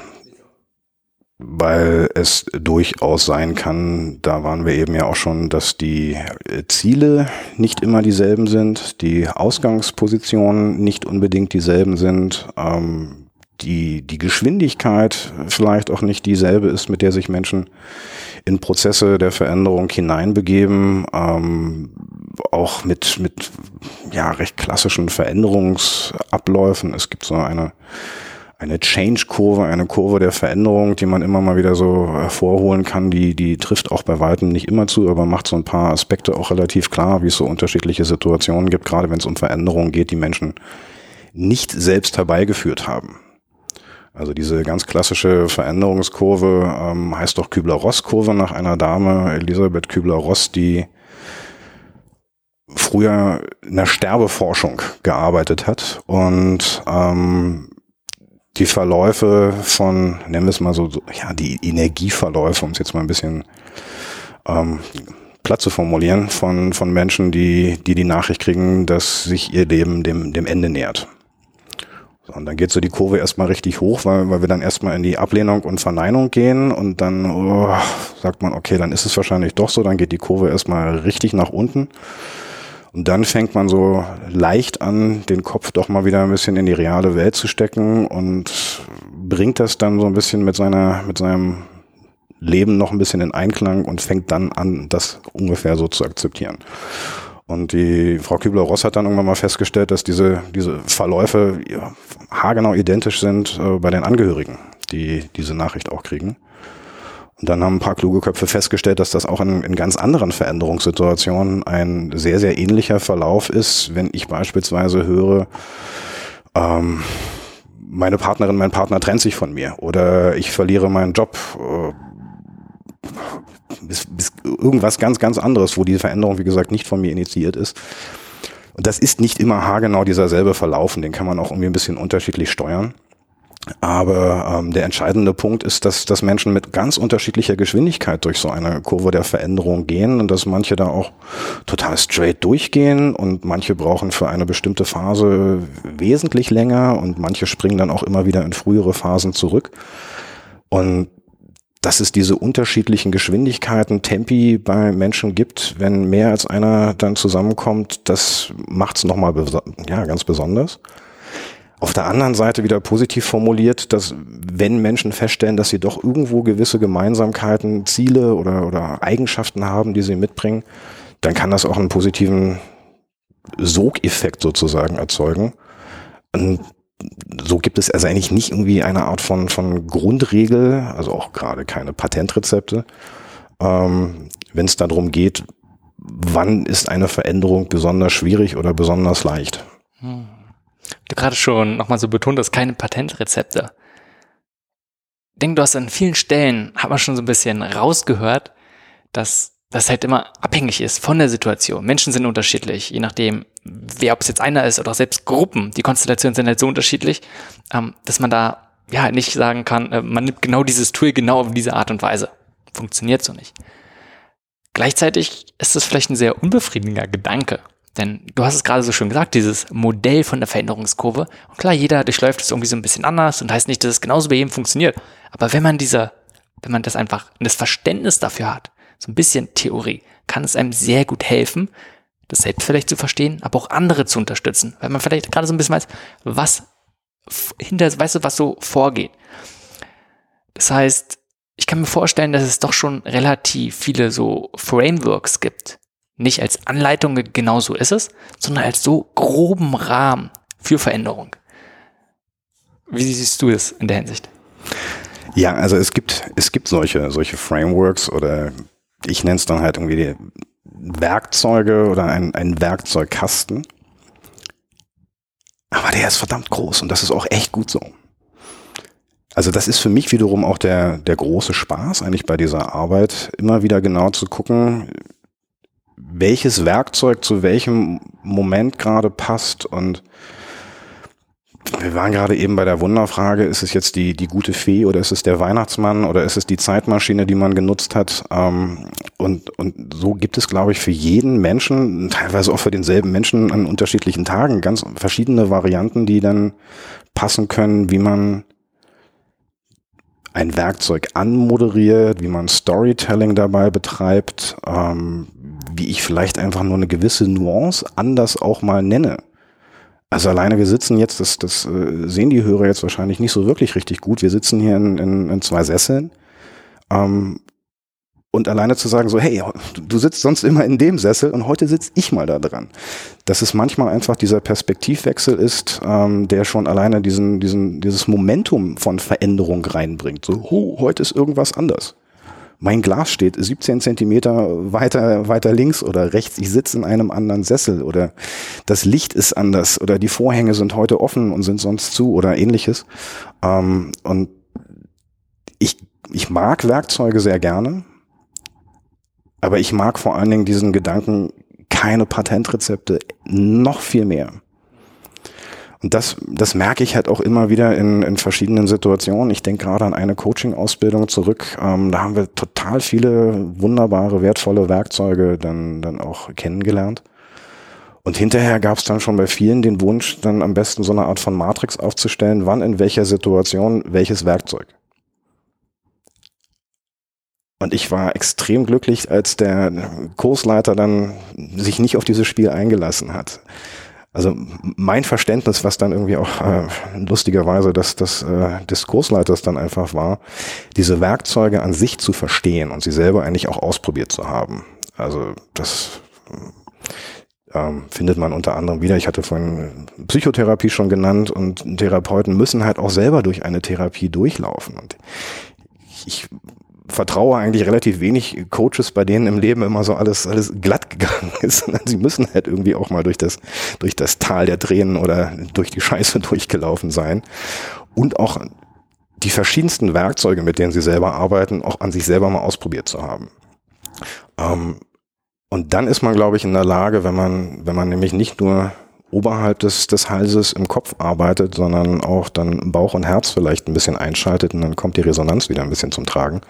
Weil es durchaus sein kann, da waren wir eben ja auch schon, dass die Ziele nicht immer dieselben sind, die Ausgangspositionen nicht unbedingt dieselben sind, ähm, die, die Geschwindigkeit vielleicht auch nicht dieselbe ist, mit der sich Menschen in Prozesse der Veränderung hineinbegeben, ähm, auch mit, mit, ja, recht klassischen Veränderungsabläufen. Es gibt so eine, eine Change-Kurve, eine Kurve der Veränderung, die man immer mal wieder so hervorholen kann. Die, die trifft auch bei weitem nicht immer zu, aber macht so ein paar Aspekte auch relativ klar, wie es so unterschiedliche Situationen gibt, gerade wenn es um Veränderungen geht, die Menschen nicht selbst herbeigeführt haben. Also diese ganz klassische Veränderungskurve ähm, heißt doch Kübler-Ross-Kurve nach einer Dame, Elisabeth Kübler-Ross, die früher in der Sterbeforschung gearbeitet hat und ähm, die Verläufe von, nennen wir es mal so, so, ja, die Energieverläufe, um es jetzt mal ein bisschen ähm, platt zu formulieren, von von Menschen, die die die Nachricht kriegen, dass sich ihr Leben dem dem Ende nähert. Und dann geht so die Kurve erstmal richtig hoch, weil, weil wir dann erstmal in die Ablehnung und Verneinung gehen und dann oh, sagt man, okay, dann ist es wahrscheinlich doch so, dann geht die Kurve erstmal richtig nach unten und dann fängt man so leicht an, den Kopf doch mal wieder ein bisschen in die reale Welt zu stecken und bringt das dann so ein bisschen mit seiner, mit seinem Leben noch ein bisschen in Einklang und fängt dann an, das ungefähr so zu akzeptieren. Und die Frau Kübler-Ross hat dann irgendwann mal festgestellt, dass diese diese Verläufe ja, haargenau identisch sind äh, bei den Angehörigen, die diese Nachricht auch kriegen. Und dann haben ein paar kluge Köpfe festgestellt, dass das auch in, in ganz anderen Veränderungssituationen ein sehr, sehr ähnlicher Verlauf ist, wenn ich beispielsweise höre, ähm, meine Partnerin, mein Partner trennt sich von mir oder ich verliere meinen Job. Äh, bis, bis irgendwas ganz, ganz anderes, wo diese Veränderung, wie gesagt, nicht von mir initiiert ist. Und das ist nicht immer haargenau dieser selbe Verlauf, den kann man auch irgendwie ein bisschen unterschiedlich steuern. Aber ähm, der entscheidende Punkt ist, dass, dass Menschen mit ganz unterschiedlicher Geschwindigkeit durch so eine Kurve der Veränderung gehen und dass manche da auch total straight durchgehen und manche brauchen für eine bestimmte Phase wesentlich länger und manche springen dann auch immer wieder in frühere Phasen zurück. Und dass es diese unterschiedlichen Geschwindigkeiten, Tempi bei Menschen gibt, wenn mehr als einer dann zusammenkommt, das macht es nochmal beso- ja, ganz besonders. Auf der anderen Seite wieder positiv formuliert, dass wenn Menschen feststellen, dass sie doch irgendwo gewisse Gemeinsamkeiten, Ziele oder, oder Eigenschaften haben, die sie mitbringen, dann kann das auch einen positiven Sogeffekt sozusagen erzeugen. Und so gibt es also eigentlich nicht irgendwie eine Art von, von Grundregel, also auch gerade keine Patentrezepte, ähm, wenn es darum geht, wann ist eine Veränderung besonders schwierig oder besonders leicht. Hm. Du gerade schon nochmal so betont hast, keine Patentrezepte. Ich denke, du hast an vielen Stellen, hat man schon so ein bisschen rausgehört, dass das halt immer abhängig ist von der Situation. Menschen sind unterschiedlich, je nachdem, wer, ob es jetzt einer ist oder auch selbst Gruppen. Die Konstellationen sind halt so unterschiedlich, ähm, dass man da ja nicht sagen kann, äh, man nimmt genau dieses Tool genau auf diese Art und Weise. Funktioniert so nicht. Gleichzeitig ist das vielleicht ein sehr unbefriedigender Gedanke. Denn du hast es gerade so schön gesagt, dieses Modell von der Veränderungskurve. Und klar, jeder durchläuft es irgendwie so ein bisschen anders und heißt nicht, dass es genauso bei jedem funktioniert. Aber wenn man dieser, wenn man das einfach, das Verständnis dafür hat, so ein bisschen Theorie, kann es einem sehr gut helfen, das selbst vielleicht zu verstehen, aber auch andere zu unterstützen. Weil man vielleicht gerade so ein bisschen weiß, was hinter, weißt du, was so vorgeht. Das heißt, ich kann mir vorstellen, dass es doch schon relativ viele so Frameworks gibt. Nicht als Anleitung, genau so ist es, sondern als so groben Rahmen für Veränderung. Wie siehst du das in der Hinsicht? Ja, also es gibt, es gibt solche, solche Frameworks oder ich nenne es dann halt irgendwie die Werkzeuge oder ein, ein Werkzeugkasten. Aber der ist verdammt groß und das ist auch echt gut so. Also das ist für mich wiederum auch der, der große Spaß eigentlich bei dieser Arbeit, immer wieder genau zu gucken, welches Werkzeug zu welchem Moment gerade passt. Und wir waren gerade eben bei der Wunderfrage, ist es jetzt die, die gute Fee oder ist es der Weihnachtsmann oder ist es die Zeitmaschine, die man genutzt hat? Und, und so gibt es, glaube ich, für jeden Menschen, teilweise auch für denselben Menschen an unterschiedlichen Tagen, ganz verschiedene Varianten, die dann passen können, wie man ein Werkzeug anmoderiert, wie man Storytelling dabei betreibt, ähm, wie ich vielleicht einfach nur eine gewisse Nuance anders auch mal nenne. Also alleine wir sitzen jetzt, das, das äh, sehen die Hörer jetzt wahrscheinlich nicht so wirklich richtig gut, wir sitzen hier in, in, in zwei Sesseln ähm, und alleine zu sagen so, hey, du sitzt sonst immer in dem Sessel und heute sitze ich mal da dran. Dass es manchmal einfach dieser Perspektivwechsel ist, ähm, der schon alleine diesen, diesen, dieses Momentum von Veränderung reinbringt. So, oh, heute ist irgendwas anders. Mein Glas steht siebzehn Zentimeter weiter, weiter links oder rechts. Ich sitze in einem anderen Sessel oder das Licht ist anders oder die Vorhänge sind heute offen und sind sonst zu oder ähnliches. Ähm, und ich, ich mag Werkzeuge sehr gerne. Aber ich mag vor allen Dingen diesen Gedanken, keine Patentrezepte, noch viel mehr. Und das, das merke ich halt auch immer wieder in, in verschiedenen Situationen. Ich denke gerade an eine Coaching-Ausbildung zurück. Ähm, da haben wir total viele wunderbare, wertvolle Werkzeuge dann, dann auch kennengelernt. Und hinterher gab es dann schon bei vielen den Wunsch, dann am besten so eine Art von Matrix aufzustellen, wann in welcher Situation welches Werkzeug. Und ich war extrem glücklich, als der Kursleiter dann sich nicht auf dieses Spiel eingelassen hat. Also mein Verständnis, was dann irgendwie auch äh, lustigerweise das, das äh, des Kursleiters dann einfach war, diese Werkzeuge an sich zu verstehen und sie selber eigentlich auch ausprobiert zu haben. Also das ähm, findet man unter anderem wieder. Ich hatte vorhin Psychotherapie schon genannt und Therapeuten müssen halt auch selber durch eine Therapie durchlaufen. Und ich vertraue eigentlich relativ wenig Coaches, bei denen im Leben immer so alles, alles glatt gegangen ist. Sie müssen halt irgendwie auch mal durch das, durch das Tal der Tränen oder durch die Scheiße durchgelaufen sein und auch die verschiedensten Werkzeuge, mit denen sie selber arbeiten, auch an sich selber mal ausprobiert zu haben. Ähm, und dann ist man, glaube ich, in der Lage, wenn man, wenn man nämlich nicht nur oberhalb des, des Halses im Kopf arbeitet, sondern auch dann Bauch und Herz vielleicht ein bisschen einschaltet und dann kommt die Resonanz wieder ein bisschen zum Tragen.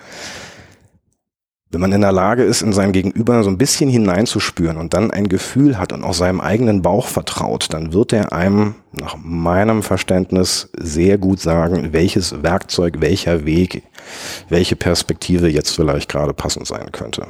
Wenn man in der Lage ist, in sein Gegenüber so ein bisschen hineinzuspüren und dann ein Gefühl hat und auch seinem eigenen Bauch vertraut, dann wird er einem nach meinem Verständnis sehr gut sagen, welches Werkzeug, welcher Weg, welche Perspektive jetzt vielleicht gerade passend sein könnte.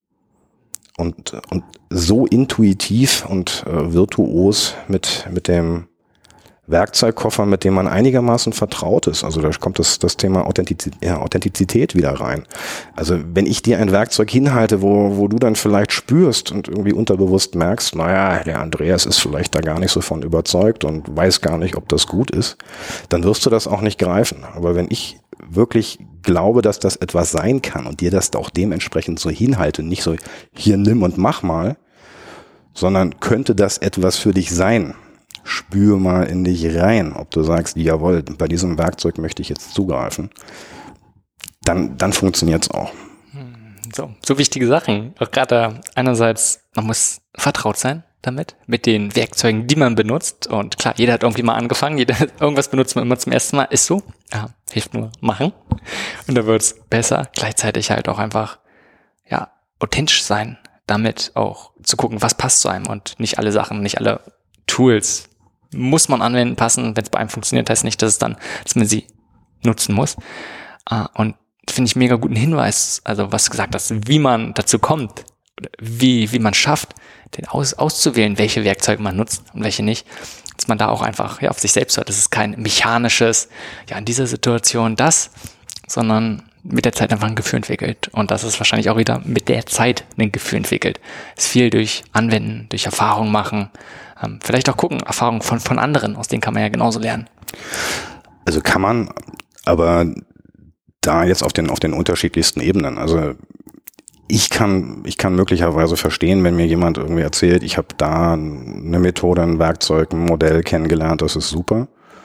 Und, und so intuitiv und äh, virtuos mit, mit dem Werkzeugkoffer, mit dem man einigermaßen vertraut ist. Also da kommt das, das Thema Authentizität, ja, Authentizität wieder rein. Also wenn ich dir ein Werkzeug hinhalte, wo, wo du dann vielleicht spürst und irgendwie unterbewusst merkst, naja, der Andreas ist vielleicht da gar nicht so von überzeugt und weiß gar nicht, ob das gut ist, dann wirst du das auch nicht greifen. Aber wenn ich wirklich glaube, dass das etwas sein kann und dir das auch dementsprechend so hinhalte, nicht so hier nimm und mach mal, sondern könnte das etwas für dich sein, spür mal in dich rein, ob du sagst, jawohl, bei diesem Werkzeug möchte ich jetzt zugreifen, dann, dann funktioniert es auch. So, so wichtige Sachen. Auch gerade einerseits, man muss vertraut sein damit, mit den Werkzeugen, die man benutzt. Und klar, jeder hat irgendwie mal angefangen, jeder irgendwas benutzt man immer zum ersten Mal, ist so. Ja, hilft nur machen. Und da wird's besser. Gleichzeitig halt auch einfach, ja, authentisch sein, damit auch zu gucken, was passt zu einem und nicht alle Sachen, nicht alle Tools muss man anwenden, passen. Wenn es bei einem funktioniert, heißt nicht, dass es dann, dass man sie nutzen muss. Und finde ich mega guten Hinweis, also was du gesagt hast, wie man dazu kommt, wie wie man schafft, den aus, auszuwählen, welche Werkzeuge man nutzt und welche nicht, dass man da auch einfach ja auf sich selbst hört. Das ist kein mechanisches, ja in dieser Situation das, sondern mit der Zeit einfach ein Gefühl entwickelt. Und das ist wahrscheinlich auch wieder mit der Zeit ein Gefühl entwickelt. Es ist viel durch Anwenden, durch Erfahrung machen, ähm, vielleicht auch gucken, Erfahrungen von von anderen, aus denen kann man ja genauso lernen. Also kann man, aber da jetzt auf den auf den unterschiedlichsten Ebenen. Also ich kann ich kann möglicherweise verstehen, wenn mir jemand irgendwie erzählt, ich habe da eine Methode, ein Werkzeug, ein Modell kennengelernt, das ist super.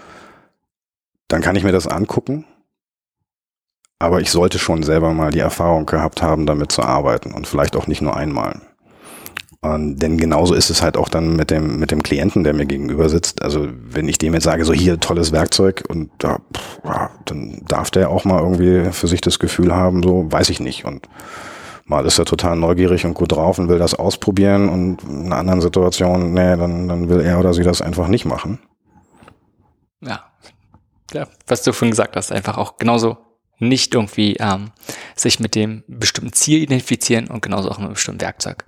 Dann kann ich mir das angucken, aber ich sollte schon selber mal die Erfahrung gehabt haben, damit zu arbeiten und vielleicht auch nicht nur einmal. Und denn genauso ist es halt auch dann mit dem mit dem Klienten, der mir gegenüber sitzt. Also wenn ich dem jetzt sage, so hier tolles Werkzeug und da, pff, ja, dann darf der auch mal irgendwie für sich das Gefühl haben, so weiß ich nicht. Und mal ist er total neugierig und gut drauf und will das ausprobieren und in einer anderen Situation, nee, dann, dann will er oder sie das einfach nicht machen. Ja, ja, was du vorhin gesagt hast, einfach auch genauso nicht irgendwie ähm, sich mit dem bestimmten Ziel identifizieren und genauso auch mit einem bestimmten Werkzeug.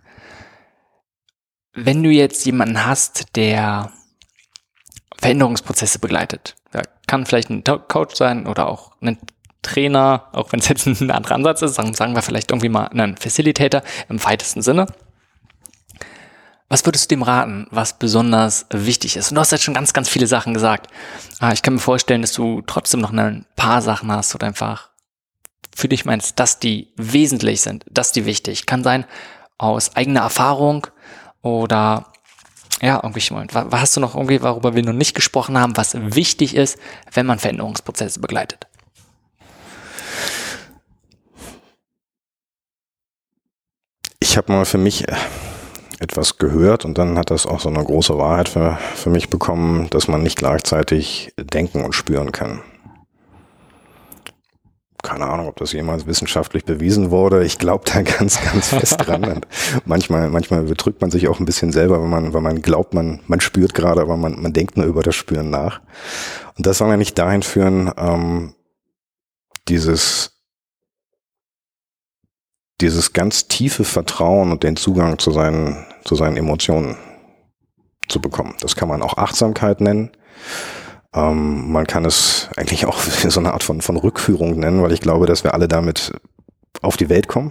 Wenn du jetzt jemanden hast, der Veränderungsprozesse begleitet, ja, kann vielleicht ein Coach sein oder auch ein Trainer, auch wenn es jetzt ein anderer Ansatz ist, sagen, sagen wir vielleicht irgendwie mal einen Facilitator im weitesten Sinne. Was würdest du dem raten, was besonders wichtig ist? Und du hast jetzt schon ganz, ganz viele Sachen gesagt. Ich kann mir vorstellen, dass du trotzdem noch ein paar Sachen hast oder einfach für dich meinst, dass die wesentlich sind, dass die wichtig. Kann sein aus eigener Erfahrung oder ja, irgendwie, was hast du noch irgendwie, worüber wir noch nicht gesprochen haben, was wichtig ist, wenn man Veränderungsprozesse begleitet? Ich habe mal für mich etwas gehört und dann hat das auch so eine große Wahrheit für, für mich bekommen, dass man nicht gleichzeitig denken und spüren kann. Keine Ahnung, ob das jemals wissenschaftlich bewiesen wurde. Ich glaube da ganz, ganz fest dran. Und manchmal, manchmal betrügt man sich auch ein bisschen selber, wenn man, wenn man glaubt, man, man spürt gerade, aber man, man denkt nur über das Spüren nach. Und das soll ja nicht dahin führen, ähm, dieses dieses ganz tiefe Vertrauen und den Zugang zu seinen, zu seinen Emotionen zu bekommen. Das kann man auch Achtsamkeit nennen. Ähm, man kann es eigentlich auch so eine Art von, von Rückführung nennen, weil ich glaube, dass wir alle damit auf die Welt kommen.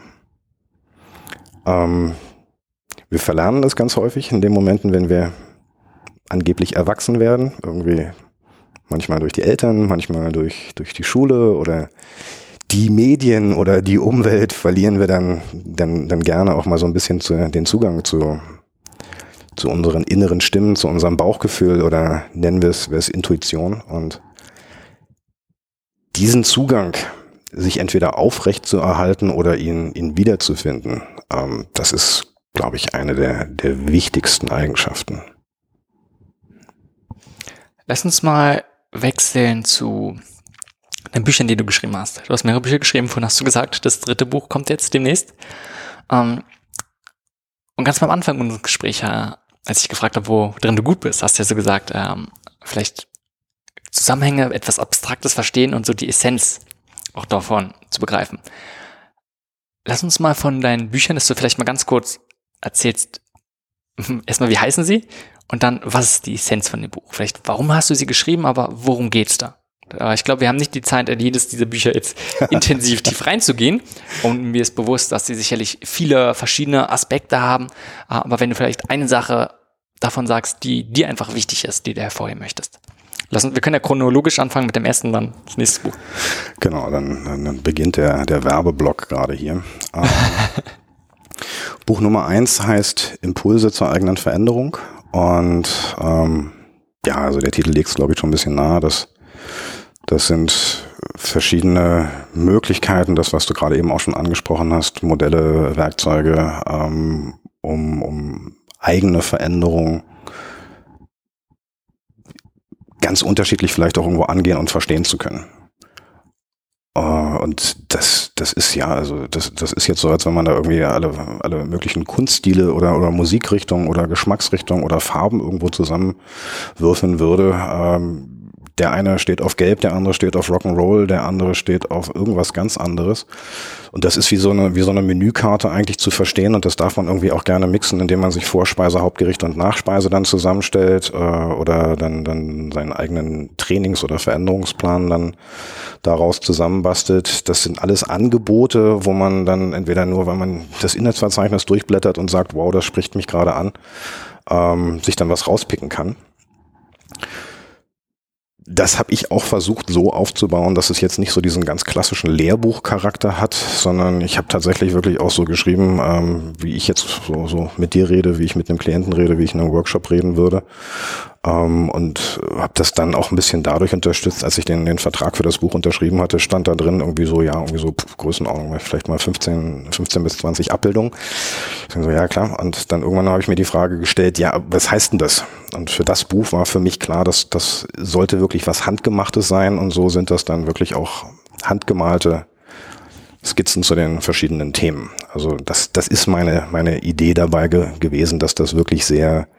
Ähm, wir verlernen das ganz häufig in den Momenten, wenn wir angeblich erwachsen werden. Irgendwie manchmal durch die Eltern, manchmal durch, durch die Schule oder die Medien oder die Umwelt verlieren wir dann, dann, dann gerne auch mal so ein bisschen zu, den Zugang zu, zu unseren inneren Stimmen, zu unserem Bauchgefühl oder nennen wir es, wir es Intuition. Und diesen Zugang, sich entweder aufrecht zu erhalten oder ihn, ihn wiederzufinden, ähm, das ist, glaube ich, eine der, der wichtigsten Eigenschaften. Lass uns mal wechseln zu den Büchern, die du geschrieben hast. Du hast mehrere Bücher geschrieben, vorhin hast du gesagt, das dritte Buch kommt jetzt demnächst. Ähm, und ganz am Anfang unseres Gesprächs, als ich gefragt habe, wo drin du gut bist, hast du ja so gesagt, ähm, vielleicht Zusammenhänge, etwas Abstraktes verstehen und so die Essenz auch davon zu begreifen. Lass uns mal von deinen Büchern, dass du vielleicht mal ganz kurz erzählst, erstmal, wie heißen sie? Und dann, was ist die Essenz von dem Buch? Vielleicht, warum hast du sie geschrieben, aber worum geht's da? Ich glaube, wir haben nicht die Zeit, in jedes dieser Bücher jetzt intensiv tief reinzugehen. Und mir ist bewusst, dass sie sicherlich viele verschiedene Aspekte haben. Aber wenn du vielleicht eine Sache davon sagst, die dir einfach wichtig ist, die du hervorheben möchtest. Lass uns, wir können ja chronologisch anfangen mit dem ersten, dann das nächste Buch. Genau, dann, dann beginnt der, der Werbeblock gerade hier. Ähm, Buch Nummer eins heißt Impulse zur eigenen Veränderung. Und ähm, ja, also der Titel legt es, glaube ich, schon ein bisschen nahe. Das, das sind verschiedene Möglichkeiten, das, was du gerade eben auch schon angesprochen hast, Modelle, Werkzeuge, ähm, um, um eigene Veränderung ganz unterschiedlich vielleicht auch irgendwo angehen und verstehen zu können. Und das, das ist ja, also das, das ist jetzt so, als wenn man da irgendwie alle, alle möglichen Kunststile oder, oder Musikrichtungen oder Geschmacksrichtungen oder Farben irgendwo zusammenwürfeln würde. Ähm, der eine steht auf Gelb, der andere steht auf Rock'n'Roll, der andere steht auf irgendwas ganz anderes. Und das ist wie so eine, wie so eine Menükarte eigentlich zu verstehen, und das darf man irgendwie auch gerne mixen, indem man sich Vorspeise, Hauptgericht und Nachspeise dann zusammenstellt, äh, oder dann, dann seinen eigenen Trainings- oder Veränderungsplan dann daraus zusammenbastelt. Das sind alles Angebote, wo man dann entweder nur, weil man das Inhaltsverzeichnis durchblättert und sagt, wow, das spricht mich gerade an, ähm, sich dann was rauspicken kann. Das habe ich auch versucht so aufzubauen, dass es jetzt nicht so diesen ganz klassischen Lehrbuchcharakter hat, sondern ich habe tatsächlich wirklich auch so geschrieben, ähm, wie ich jetzt so, so mit dir rede, wie ich mit einem Klienten rede, wie ich in einem Workshop reden würde. Ähm, und habe das dann auch ein bisschen dadurch unterstützt, als ich den, den Vertrag für das Buch unterschrieben hatte, stand da drin irgendwie so, ja, irgendwie so pff, Größenordnung, vielleicht mal fünfzehn, fünfzehn bis zwanzig Abbildungen. Ich so, ja klar. Und dann irgendwann habe ich mir die Frage gestellt, ja, was heißt denn das? Und für das Buch war für mich klar, dass das sollte wirklich was Handgemachtes sein, und so sind das dann wirklich auch handgemalte Skizzen zu den verschiedenen Themen. Also das, das ist meine, meine Idee dabei ge- gewesen, dass das wirklich sehr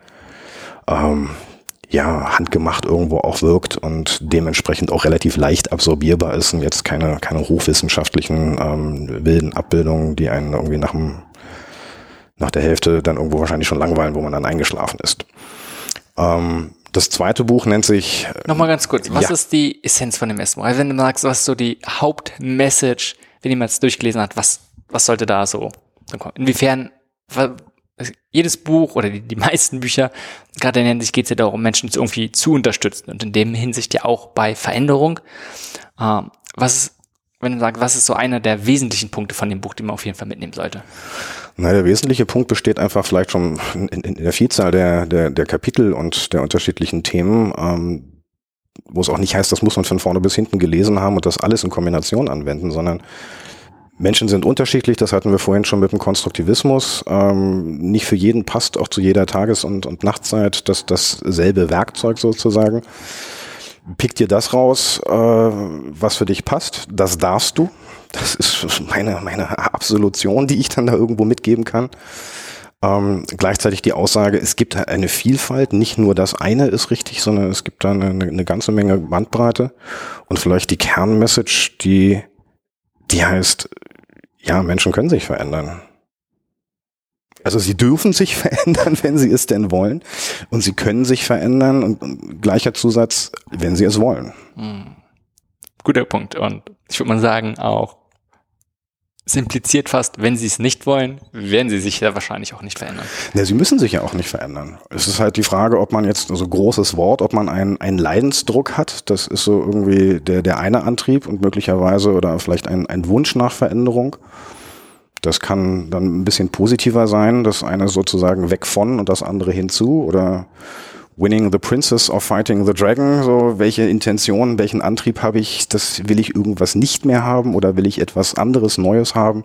ähm, ja, handgemacht irgendwo auch wirkt und dementsprechend auch relativ leicht absorbierbar ist und jetzt keine, keine hochwissenschaftlichen ähm, wilden Abbildungen, die einen irgendwie nach dem, nach der Hälfte dann irgendwo wahrscheinlich schon langweilen, wo man dann eingeschlafen ist. Ähm, das zweite Buch nennt sich... Nochmal ganz kurz, was ja. ist die Essenz von dem ersten Buch? Also wenn du sagst, was ist so die Hauptmessage, wenn jemand es durchgelesen hat, was, was sollte da so kommen? Inwiefern... Jedes Buch oder die, die meisten Bücher, gerade in der Hinsicht geht es ja darum, Menschen irgendwie zu unterstützen, und in dem Hinsicht ja auch bei Veränderung. Ähm, was ist, wenn du sagst, was ist so einer der wesentlichen Punkte von dem Buch, die man auf jeden Fall mitnehmen sollte? Na, der wesentliche Punkt besteht einfach vielleicht schon in, in, in der Vielzahl der, der, der Kapitel und der unterschiedlichen Themen, ähm, wo es auch nicht heißt, das muss man von vorne bis hinten gelesen haben und das alles in Kombination anwenden, sondern Menschen sind unterschiedlich, das hatten wir vorhin schon mit dem Konstruktivismus. Ähm, nicht für jeden passt auch zu jeder Tages- und, und Nachtzeit das, dasselbe Werkzeug sozusagen. Pick dir das raus, äh, was für dich passt. Das darfst du. Das ist meine, meine Absolution, die ich dann da irgendwo mitgeben kann. Ähm, gleichzeitig die Aussage, es gibt eine Vielfalt, nicht nur das eine ist richtig, sondern es gibt da eine, eine ganze Menge Bandbreite. Und vielleicht die Kernmessage, die, die heißt, ja, Menschen können sich verändern. Also sie dürfen sich verändern, wenn sie es denn wollen. Und sie können sich verändern, und, und gleicher Zusatz, wenn sie es wollen. Hm. Guter Punkt. Und ich würde mal sagen, auch simpliziert fast, wenn sie es nicht wollen, werden sie sich ja wahrscheinlich auch nicht verändern. Ja, sie müssen sich ja auch nicht verändern. Es ist halt die Frage, ob man jetzt, so großes Wort, ob man einen, einen Leidensdruck hat. Das ist so irgendwie der, der eine Antrieb und möglicherweise oder vielleicht ein, ein Wunsch nach Veränderung. Das kann dann ein bisschen positiver sein, das eine sozusagen weg von und das andere hinzu oder winning the princess or fighting the dragon, so welche Intention, welchen Antrieb habe ich, das will ich irgendwas nicht mehr haben oder will ich etwas anderes, Neues haben.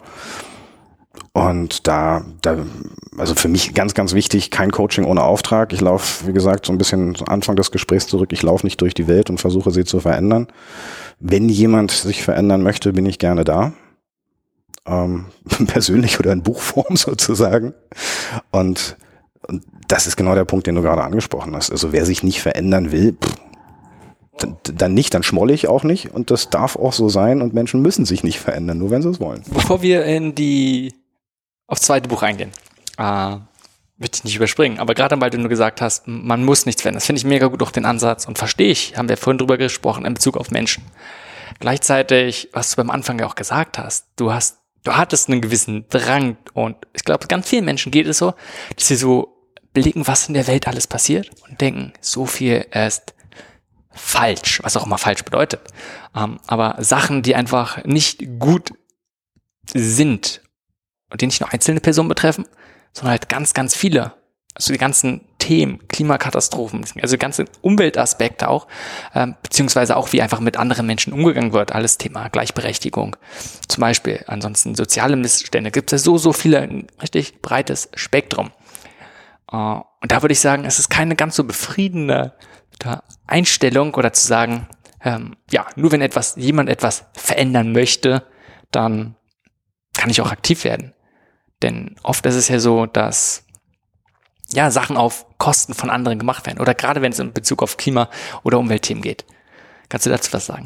Und da, da, also für mich ganz, ganz wichtig, kein Coaching ohne Auftrag. Ich laufe, wie gesagt, so ein bisschen zum Anfang des Gesprächs zurück, ich laufe nicht durch die Welt und versuche sie zu verändern. Wenn jemand sich verändern möchte, bin ich gerne da. Ähm, persönlich oder in Buchform sozusagen. Und Und das ist genau der Punkt, den du gerade angesprochen hast. Also wer sich nicht verändern will, pff, dann, dann nicht, dann schmolle ich auch nicht. Und das darf auch so sein. Und Menschen müssen sich nicht verändern, nur wenn sie es wollen. Bevor wir in die aufs zweite Buch eingehen, äh, möchte ich nicht überspringen. Aber gerade weil du nur gesagt hast, man muss nichts verändern, das finde ich mega gut, auch den Ansatz. Und verstehe ich, haben wir vorhin drüber gesprochen, in Bezug auf Menschen. Gleichzeitig, was du beim Anfang ja auch gesagt hast, du hast Du hattest einen gewissen Drang und ich glaube, ganz vielen Menschen geht es so, dass sie so blicken, was in der Welt alles passiert und denken, so viel ist falsch, was auch immer falsch bedeutet. Ähm, aber Sachen, die einfach nicht gut sind und die nicht nur einzelne Personen betreffen, sondern halt ganz, ganz viele. Also die ganzen Themen, Klimakatastrophen, also ganze Umweltaspekte auch, ähm, beziehungsweise auch wie einfach mit anderen Menschen umgegangen wird, alles Thema Gleichberechtigung. Zum Beispiel, ansonsten soziale Missstände, gibt es ja so, so viele, ein richtig breites Spektrum. Äh, und da würde ich sagen, es ist keine ganz so befriedigende Einstellung oder zu sagen, ähm, ja, nur wenn etwas, jemand etwas verändern möchte, dann kann ich auch aktiv werden. Denn oft ist es ja so, dass ja, Sachen auf Kosten von anderen gemacht werden. Oder gerade wenn es in Bezug auf Klima- oder Umweltthemen geht. Kannst du dazu was sagen?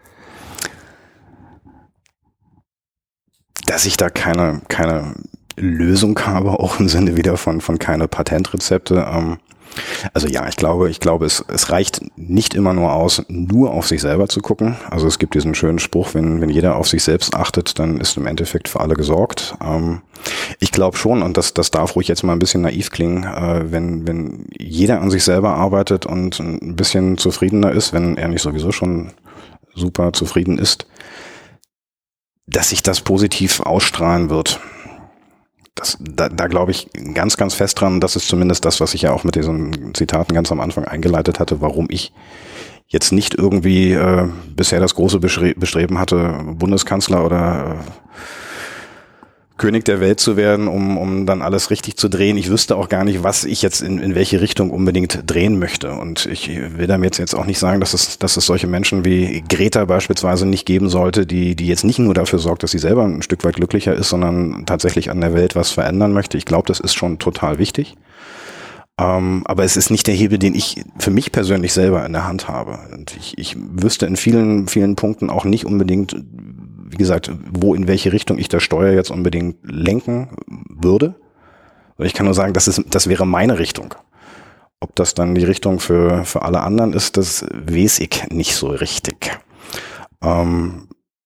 Dass ich da keine, keine Lösung habe, auch im Sinne wieder von, von keine Patentrezepte. Ähm, also ja, ich glaube, ich glaube, es, es reicht nicht immer nur aus, nur auf sich selber zu gucken. Also es gibt diesen schönen Spruch, wenn, wenn jeder auf sich selbst achtet, dann ist im Endeffekt für alle gesorgt. Ähm, ich glaube schon, und das, das darf ruhig jetzt mal ein bisschen naiv klingen, äh, wenn, wenn jeder an sich selber arbeitet und ein bisschen zufriedener ist, wenn er nicht sowieso schon super zufrieden ist, dass sich das positiv ausstrahlen wird. Das, da, da glaube ich ganz, ganz fest dran. Das ist zumindest das, was ich ja auch mit diesen Zitaten ganz am Anfang eingeleitet hatte, warum ich jetzt nicht irgendwie äh, bisher das große Bestreben hatte, Bundeskanzler oder äh, König der Welt zu werden, um, um dann alles richtig zu drehen. Ich wüsste auch gar nicht, was ich jetzt in, in welche Richtung unbedingt drehen möchte. Und ich will damit jetzt auch nicht sagen, dass es, dass es solche Menschen wie Greta beispielsweise nicht geben sollte, die, die jetzt nicht nur dafür sorgt, dass sie selber ein Stück weit glücklicher ist, sondern tatsächlich an der Welt was verändern möchte. Ich glaube, das ist schon total wichtig. Ähm, aber es ist nicht der Hebel, den ich für mich persönlich selber in der Hand habe. Und ich, ich wüsste in vielen, vielen Punkten auch nicht unbedingt, wie gesagt, wo, in welche Richtung ich das Steuer jetzt unbedingt lenken würde. Ich kann nur sagen, das ist, das wäre meine Richtung. Ob das dann die Richtung für, für alle anderen ist, das weiß ich nicht so richtig. Ähm,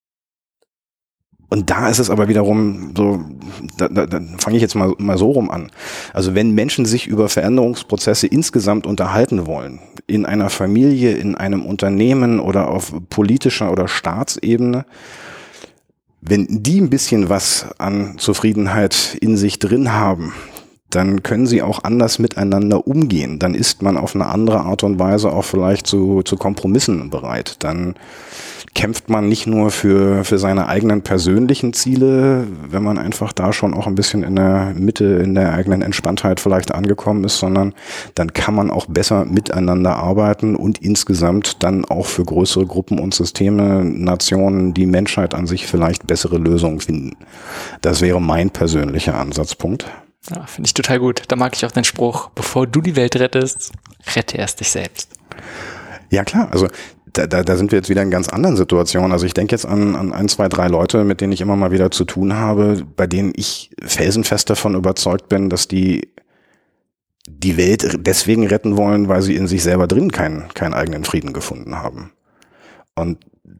und da ist es aber wiederum so, da, da, da fange ich jetzt mal, mal so rum an. Also wenn Menschen sich über Veränderungsprozesse insgesamt unterhalten wollen, in einer Familie, in einem Unternehmen oder auf politischer oder Staatsebene, wenn die ein bisschen was an Zufriedenheit in sich drin haben, dann können sie auch anders miteinander umgehen. Dann ist man auf eine andere Art und Weise auch vielleicht zu, zu Kompromissen bereit. Dann kämpft man nicht nur für, für seine eigenen persönlichen Ziele, wenn man einfach da schon auch ein bisschen in der Mitte, in der eigenen Entspanntheit vielleicht angekommen ist, sondern dann kann man auch besser miteinander arbeiten und insgesamt dann auch für größere Gruppen und Systeme, Nationen, die Menschheit an sich vielleicht bessere Lösungen finden. Das wäre mein persönlicher Ansatzpunkt. Ja, finde ich total gut. Da mag ich auch den Spruch, bevor du die Welt rettest, rette erst dich selbst. Ja klar, also Da, da, da sind wir jetzt wieder in ganz anderen Situationen. Also ich denke jetzt an, an ein, zwei, drei Leute, mit denen ich immer mal wieder zu tun habe, bei denen ich felsenfest davon überzeugt bin, dass die die Welt deswegen retten wollen, weil sie in sich selber drin keinen, keinen eigenen Frieden gefunden haben. Und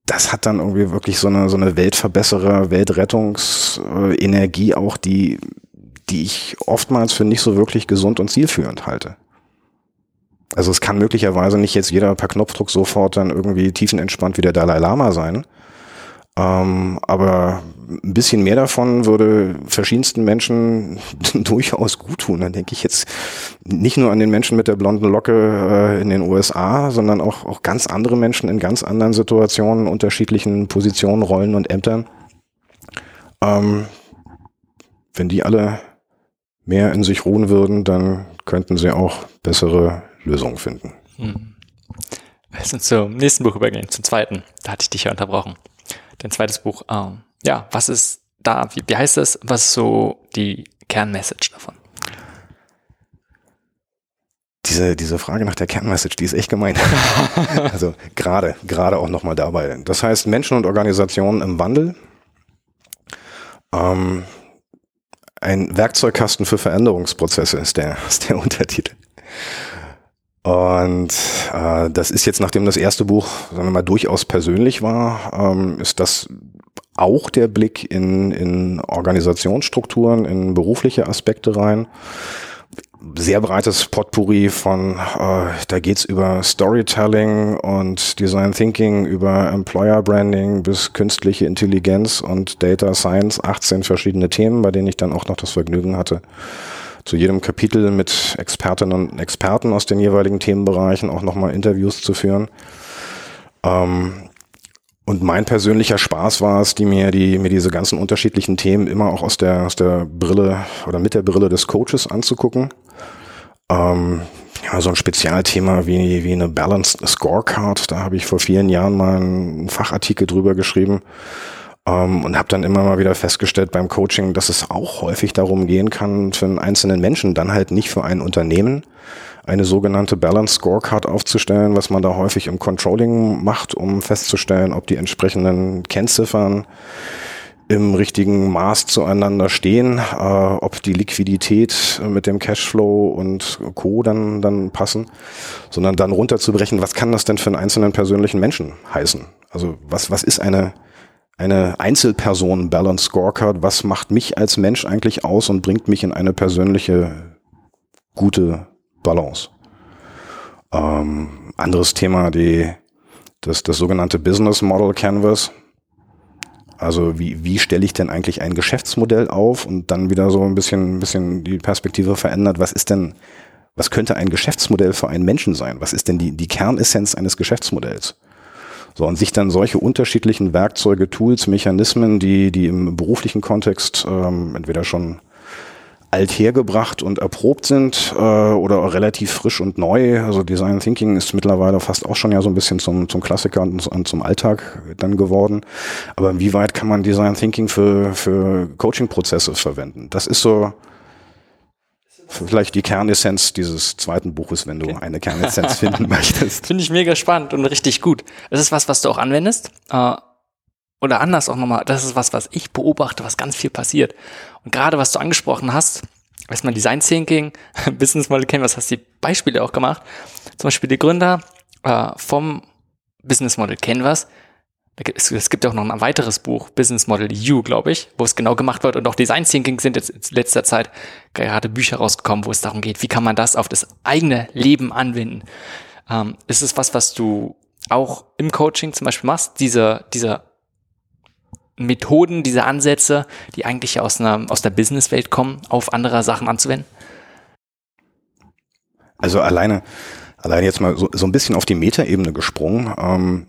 das hat dann irgendwie wirklich so eine, so eine Weltverbesserer, Weltrettungsenergie auch, die, die ich oftmals für nicht so wirklich gesund und zielführend halte. Also es kann möglicherweise nicht jetzt jeder per Knopfdruck sofort dann irgendwie tiefenentspannt wie der Dalai Lama sein. Ähm, aber ein bisschen mehr davon würde verschiedensten Menschen durchaus gut tun. Dann denke ich jetzt nicht nur an den Menschen mit der blonden Locke äh, in den U S A, sondern auch, auch ganz andere Menschen in ganz anderen Situationen, unterschiedlichen Positionen, Rollen und Ämtern. Ähm, wenn die alle mehr in sich ruhen würden, dann könnten sie auch bessere Lösungen finden. Hm. Wir sind zum nächsten Buch übergehen, zum zweiten. Da hatte ich dich ja unterbrochen. Dein zweites Buch, ähm, ja, was ist da, wie, wie heißt das, was ist so die Kernmessage davon? Diese, diese Frage nach der Kernmessage, die ist echt gemein. Also gerade, gerade auch nochmal dabei. Das heißt, Menschen und Organisationen im Wandel. Ähm, ein Werkzeugkasten für Veränderungsprozesse ist der, ist der Untertitel. Und äh, das ist jetzt, nachdem das erste Buch, sagen wir mal, durchaus persönlich war, ähm, ist das auch der Blick in, in Organisationsstrukturen, in berufliche Aspekte rein. Sehr breites Potpourri von, äh, da geht's über Storytelling und Design Thinking, über Employer Branding bis künstliche Intelligenz und Data Science, achtzehn verschiedene Themen, bei denen ich dann auch noch das Vergnügen hatte, zu jedem Kapitel mit Expertinnen und Experten aus den jeweiligen Themenbereichen auch nochmal Interviews zu führen. Ähm, und mein persönlicher Spaß war es, die mir die mir diese ganzen unterschiedlichen Themen immer auch aus der aus der Brille oder mit der Brille des Coaches anzugucken. Ähm, ja, so ein Spezialthema wie wie eine Balanced Scorecard, da habe ich vor vielen Jahren mal einen Fachartikel drüber geschrieben. Um, und habe dann immer mal wieder festgestellt beim Coaching, dass es auch häufig darum gehen kann, für einen einzelnen Menschen, dann halt nicht für ein Unternehmen, eine sogenannte Balance Scorecard aufzustellen, was man da häufig im Controlling macht, um festzustellen, ob die entsprechenden Kennziffern im richtigen Maß zueinander stehen, äh, ob die Liquidität mit dem Cashflow und Co. dann, dann passen, sondern dann runterzubrechen, was kann das denn für einen einzelnen persönlichen Menschen heißen? Also was, was ist eine Eine Einzelperson Balance Scorecard, was macht mich als Mensch eigentlich aus und bringt mich in eine persönliche gute Balance? Ähm, anderes Thema, die, das, das sogenannte Business Model Canvas. Also wie, wie stelle ich denn eigentlich ein Geschäftsmodell auf und dann wieder so ein bisschen, ein bisschen die Perspektive verändert. Was ist denn, was könnte ein Geschäftsmodell für einen Menschen sein? Was ist denn die, die Kernessenz eines Geschäftsmodells? So, und sich dann solche unterschiedlichen Werkzeuge, Tools, Mechanismen, die, die im beruflichen Kontext ähm, entweder schon althergebracht und erprobt sind äh, oder auch relativ frisch und neu. Also Design Thinking ist mittlerweile fast auch schon ja so ein bisschen zum, zum Klassiker und, und zum Alltag dann geworden. Aber inwieweit kann man Design Thinking für, für Coaching-Prozesse verwenden? Das ist so vielleicht die Kernessenz dieses zweiten Buches, wenn du okay. eine Kernessenz finden möchtest. Finde ich mega spannend und richtig gut. Das ist was, was du auch anwendest. Äh, oder anders auch nochmal, das ist was, was ich beobachte, was ganz viel passiert. Und gerade was du angesprochen hast, erstmal Design Thinking, Business Model Canvas, hast du die Beispiele auch gemacht. Zum Beispiel die Gründer äh, vom Business Model Canvas. Es gibt auch noch ein weiteres Buch, Business Model U, glaube ich, wo es genau gemacht wird. Und auch Design Thinking sind jetzt in letzter Zeit gerade Bücher rausgekommen, wo es darum geht, wie kann man das auf das eigene Leben anwenden. Ähm, ist es was, was du auch im Coaching zum Beispiel machst, diese, diese Methoden, diese Ansätze, die eigentlich aus einer, aus der Businesswelt kommen, auf andere Sachen anzuwenden? Also alleine, alleine jetzt mal so, so ein bisschen auf die Metaebene gesprungen, ähm,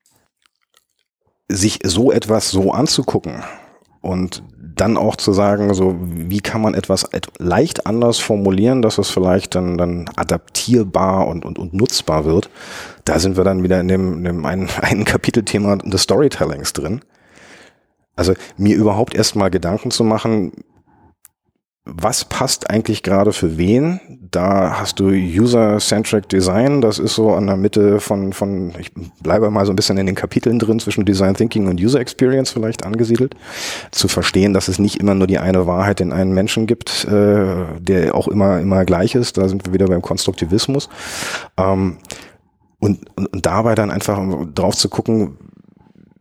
sich so etwas so anzugucken und dann auch zu sagen, so wie kann man etwas leicht anders formulieren, dass es vielleicht dann dann adaptierbar und und und nutzbar wird. Da sind wir dann wieder in dem, in dem einen, einen Kapitelthema des Storytellings drin. Also mir überhaupt erstmal Gedanken zu machen, was passt eigentlich gerade für wen? Da hast du User-Centric Design, das ist so an der Mitte von, von, ich bleibe mal so ein bisschen in den Kapiteln drin, zwischen Design Thinking und User Experience vielleicht angesiedelt, zu verstehen, dass es nicht immer nur die eine Wahrheit in einen Menschen gibt, äh, der auch immer, immer gleich ist, da sind wir wieder beim Konstruktivismus. Ähm, und, und, und dabei dann einfach drauf zu gucken,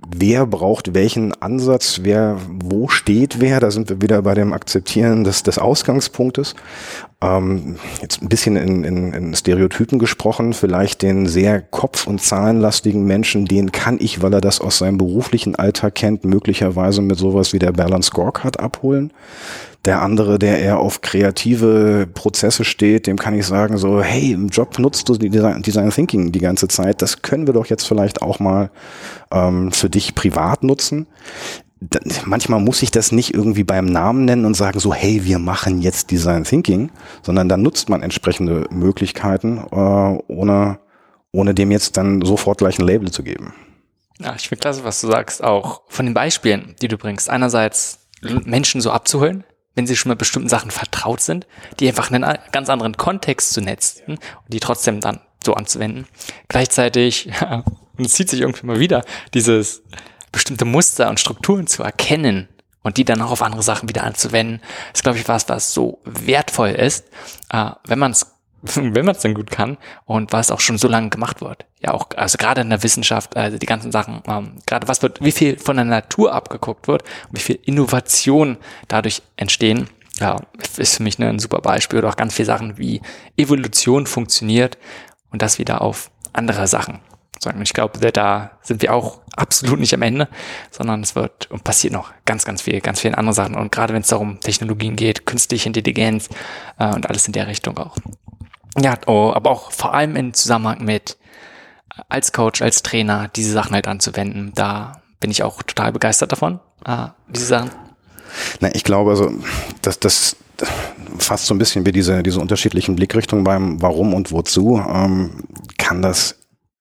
wer braucht welchen Ansatz, wer, wo steht wer, da sind wir wieder bei dem Akzeptieren des, des Ausgangspunktes. Ähm, jetzt ein bisschen in, in, in Stereotypen gesprochen, vielleicht den sehr kopf- und zahlenlastigen Menschen, den kann ich, weil er das aus seinem beruflichen Alltag kennt, möglicherweise mit sowas wie der Balanced Scorecard abholen. Der andere, der eher auf kreative Prozesse steht, dem kann ich sagen so, hey, im Job nutzt du die Design, Design Thinking die ganze Zeit, das können wir doch jetzt vielleicht auch mal ähm, für dich privat nutzen. Da, manchmal muss ich das nicht irgendwie beim Namen nennen und sagen so, hey, wir machen jetzt Design Thinking, sondern dann nutzt man entsprechende Möglichkeiten, äh, ohne, ohne dem jetzt dann sofort gleich ein Label zu geben. Ja, ich finde klasse, was du sagst, auch von den Beispielen, die du bringst. Einerseits Menschen so abzuholen, wenn sie schon mit bestimmten Sachen vertraut sind, die einfach in einen ganz anderen Kontext zu netzen und die trotzdem dann so anzuwenden. Gleichzeitig, ja, und es zieht sich irgendwie mal wieder, dieses bestimmte Muster und Strukturen zu erkennen und die dann auch auf andere Sachen wieder anzuwenden, ist, glaube ich, was, was so wertvoll ist, äh, wenn man es wenn man es dann gut kann und was auch schon so lange gemacht wird. Ja, auch, also gerade in der Wissenschaft, also die ganzen Sachen, ähm, gerade was wird, wie viel von der Natur abgeguckt wird und wie viel Innovation dadurch entstehen, ja, ist für mich ein super Beispiel. Oder auch ganz viele Sachen, wie Evolution funktioniert und das wieder auf andere Sachen. Und ich glaube, da sind wir auch absolut nicht am Ende, sondern es wird und passiert noch ganz, ganz viel, ganz viele andere Sachen. Und gerade wenn es darum Technologien geht, künstliche Intelligenz äh, und alles in der Richtung auch. Ja, oh, aber auch vor allem im Zusammenhang mit als Coach, als Trainer diese Sachen halt anzuwenden. Da bin ich auch total begeistert davon, äh, diese Sachen. Na, ich glaube, also dass das fast so ein bisschen wie diese diese unterschiedlichen Blickrichtungen beim Warum und Wozu ähm, kann das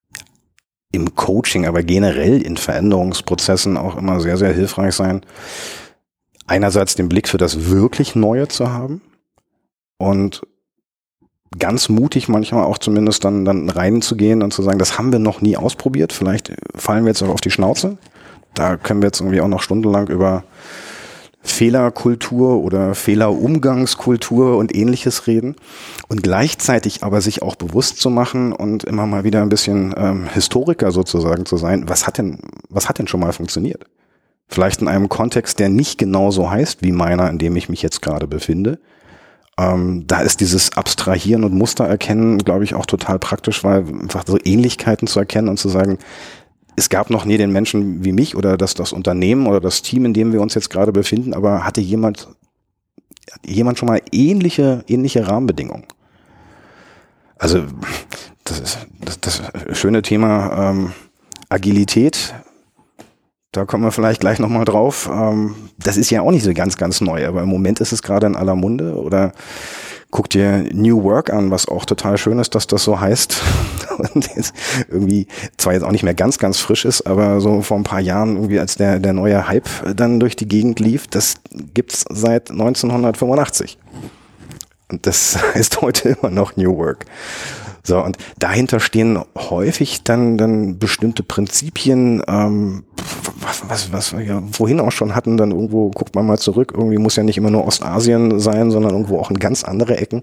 im Coaching, aber generell in Veränderungsprozessen auch immer sehr, sehr hilfreich sein. Einerseits den Blick für das wirklich Neue zu haben und ganz mutig manchmal auch zumindest dann, dann reinzugehen und zu sagen, das haben wir noch nie ausprobiert, vielleicht fallen wir jetzt auch auf die Schnauze. Da können wir jetzt irgendwie auch noch stundenlang über Fehlerkultur oder Fehlerumgangskultur und Ähnliches reden und gleichzeitig aber sich auch bewusst zu machen und immer mal wieder ein bisschen ähm, Historiker sozusagen zu sein, was hat denn, was hat denn schon mal funktioniert? Vielleicht in einem Kontext, der nicht genauso heißt wie meiner, in dem ich mich jetzt gerade befinde. Ähm, da ist dieses Abstrahieren und Muster erkennen, glaube ich, auch total praktisch, weil einfach so Ähnlichkeiten zu erkennen und zu sagen, es gab noch nie den Menschen wie mich oder das, das Unternehmen oder das Team, in dem wir uns jetzt gerade befinden, aber hatte jemand, jemand schon mal ähnliche, ähnliche Rahmenbedingungen? Also, das ist das, das schöne Thema ähm, Agilität. Da kommen wir vielleicht gleich nochmal drauf. Ähm, das ist ja auch nicht so ganz, ganz neu, aber im Moment ist es gerade in aller Munde. Oder guck dir New Work an, was auch total schön ist, dass das so heißt. Und jetzt irgendwie zwar jetzt auch nicht mehr ganz, ganz frisch ist, aber so vor ein paar Jahren irgendwie als der, der neue Hype dann durch die Gegend lief, das gibt's seit neunzehnhundertfünfundachtzig. Und das heißt heute immer noch New Work. So, und dahinter stehen häufig dann, dann bestimmte Prinzipien, ähm, was, was, was wir ja vorhin auch schon hatten, dann irgendwo guckt man mal zurück, irgendwie muss ja nicht immer nur Ostasien sein, sondern irgendwo auch in ganz andere Ecken.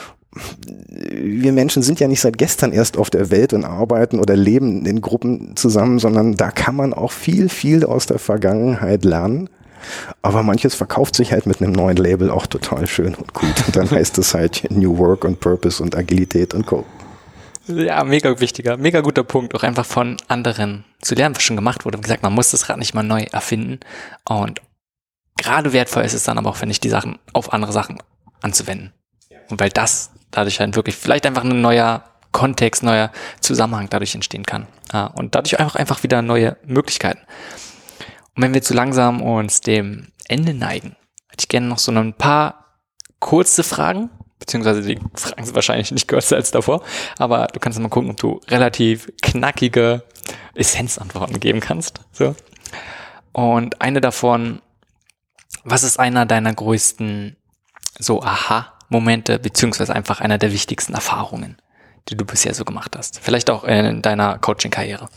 Wir Menschen sind ja nicht seit gestern erst auf der Welt und arbeiten oder leben in Gruppen zusammen, sondern da kann man auch viel, viel aus der Vergangenheit lernen. Aber manches verkauft sich halt mit einem neuen Label auch total schön und gut. Und dann heißt es halt New Work und Purpose und Agilität und Co. Ja, mega wichtiger, mega guter Punkt, auch einfach von anderen zu lernen, was schon gemacht wurde. Wie gesagt, man muss das Rad nicht mal neu erfinden. Und gerade wertvoll ist es dann aber auch, finde ich, die Sachen auf andere Sachen anzuwenden. Und weil das dadurch halt wirklich vielleicht einfach ein neuer Kontext, neuer Zusammenhang dadurch entstehen kann. Und dadurch einfach, einfach wieder neue Möglichkeiten. Und wenn wir zu langsam uns dem Ende neigen, hätte ich gerne noch so ein paar kurze Fragen, beziehungsweise die Fragen sind wahrscheinlich nicht kürzer als davor, aber du kannst mal gucken, ob du relativ knackige Essenzantworten geben kannst. So. Und eine davon, was ist einer deiner größten so Aha-Momente, beziehungsweise einfach einer der wichtigsten Erfahrungen, die du bisher so gemacht hast? Vielleicht auch in deiner Coaching-Karriere.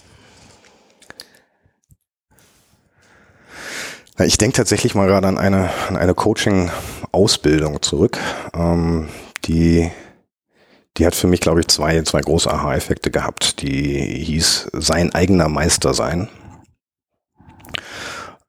Ich denke tatsächlich mal gerade an eine, an eine Coaching-Ausbildung zurück. Ähm, die, die hat für mich, glaube ich, zwei, zwei große Aha-Effekte gehabt. Die hieß Sein eigener Meister sein.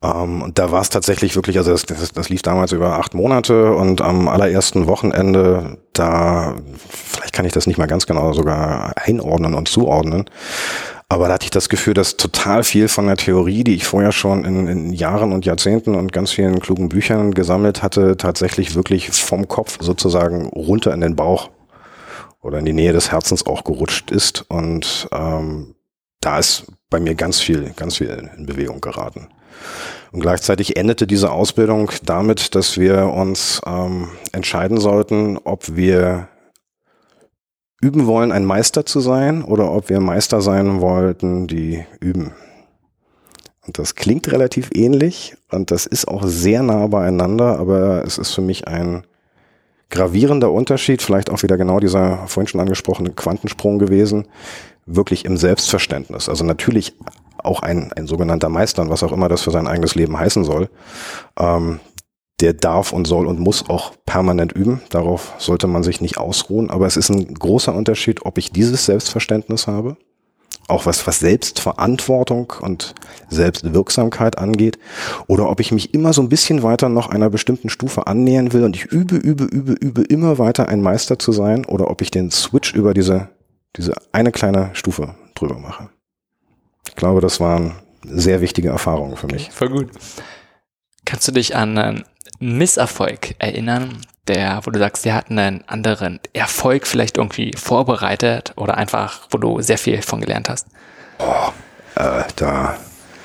Ähm, und da war es tatsächlich wirklich, also das, das, das lief damals über acht Monate und am allerersten Wochenende, da, vielleicht kann ich das nicht mal ganz genau sogar einordnen und zuordnen, aber da hatte ich das Gefühl, dass total viel von der Theorie, die ich vorher schon in, in Jahren und Jahrzehnten und ganz vielen klugen Büchern gesammelt hatte, tatsächlich wirklich vom Kopf sozusagen runter in den Bauch oder in die Nähe des Herzens auch gerutscht ist. Und ähm, da ist bei mir ganz viel, ganz viel in Bewegung geraten. Und gleichzeitig endete diese Ausbildung damit, dass wir uns ähm, entscheiden sollten, ob wir üben wollen, ein Meister zu sein oder ob wir Meister sein wollten, die üben. Und das klingt relativ ähnlich und das ist auch sehr nah beieinander, aber es ist für mich ein gravierender Unterschied, vielleicht auch wieder genau dieser vorhin schon angesprochene Quantensprung gewesen, wirklich im Selbstverständnis. Also natürlich auch ein, ein sogenannter Meister, was auch immer das für sein eigenes Leben heißen soll, ähm, der darf und soll und muss auch permanent üben. Darauf sollte man sich nicht ausruhen. Aber es ist ein großer Unterschied, ob ich dieses Selbstverständnis habe, auch was, was Selbstverantwortung und Selbstwirksamkeit angeht, oder ob ich mich immer so ein bisschen weiter noch einer bestimmten Stufe annähern will und ich übe, übe, übe, übe immer weiter ein Meister zu sein, oder ob ich den Switch über diese, diese eine kleine Stufe drüber mache. Ich glaube, das waren sehr wichtige Erfahrungen für mich. Voll gut. Kannst du dich an einen Misserfolg erinnern, der, wo du sagst, der hat einen anderen Erfolg vielleicht irgendwie vorbereitet oder einfach, wo du sehr viel von gelernt hast? Oh, äh, da,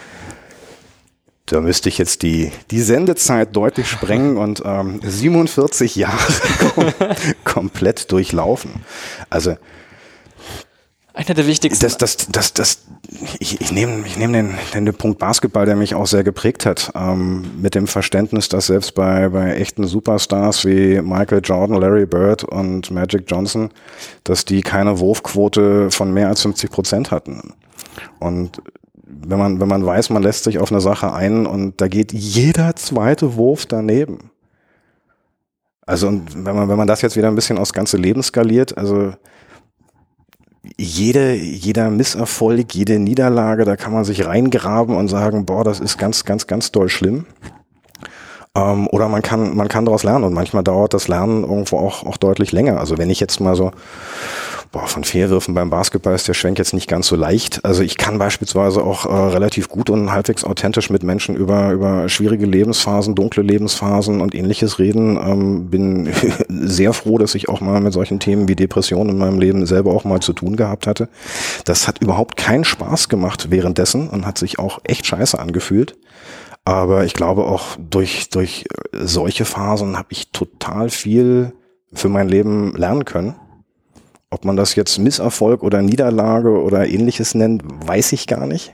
da müsste ich jetzt die, die Sendezeit deutlich sprengen und ähm, siebenundvierzig Jahre kom- komplett durchlaufen. Also einer der wichtigsten. Das, das, das, das, ich, ich nehme ich nehm den, den Punkt Basketball, der mich auch sehr geprägt hat, ähm, mit dem Verständnis, dass selbst bei, bei echten Superstars wie Michael Jordan, Larry Bird und Magic Johnson, dass die keine Wurfquote von mehr als fünfzig Prozent hatten. Und wenn man, wenn man weiß, man lässt sich auf eine Sache ein und da geht jeder zweite Wurf daneben. Also, und wenn man, wenn man das jetzt wieder ein bisschen aufs ganze Leben skaliert, also Jede, jeder Misserfolg, jede Niederlage, da kann man sich reingraben und sagen, boah, das ist ganz, ganz, ganz doll schlimm. Ähm, oder man kann, man kann daraus lernen und manchmal dauert das Lernen irgendwo auch, auch deutlich länger. Also wenn ich jetzt mal so, boah, von Fehlwürfen beim Basketball ist der Schwenk jetzt nicht ganz so leicht. Also ich kann beispielsweise auch äh, relativ gut und halbwegs authentisch mit Menschen über, über schwierige Lebensphasen, dunkle Lebensphasen und ähnliches reden. Ähm, bin sehr froh, dass ich auch mal mit solchen Themen wie Depressionen in meinem Leben selber auch mal zu tun gehabt hatte. Das hat überhaupt keinen Spaß gemacht währenddessen und hat sich auch echt scheiße angefühlt. Aber ich glaube auch durch, durch solche Phasen habe ich total viel für mein Leben lernen können. Ob man das jetzt Misserfolg oder Niederlage oder ähnliches nennt, weiß ich gar nicht.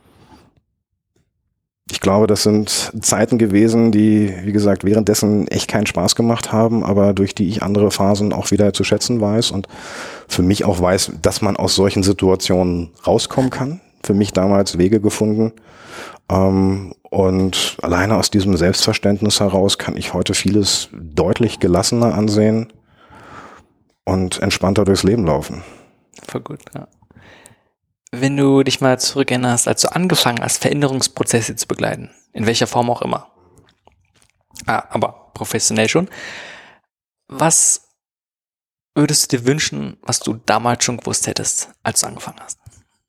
Ich glaube, das sind Zeiten gewesen, die, wie gesagt, währenddessen echt keinen Spaß gemacht haben, aber durch die ich andere Phasen auch wieder zu schätzen weiß und für mich auch weiß, dass man aus solchen Situationen rauskommen kann. Für mich damals Wege gefunden. Ähm, und alleine aus diesem Selbstverständnis heraus kann ich heute vieles deutlich gelassener ansehen und entspannter durchs Leben laufen. Voll gut, ja. Wenn du dich mal zurückerinnerst, als du angefangen hast, Veränderungsprozesse zu begleiten, in welcher Form auch immer, ah, aber professionell schon, was würdest du dir wünschen, was du damals schon gewusst hättest, als du angefangen hast?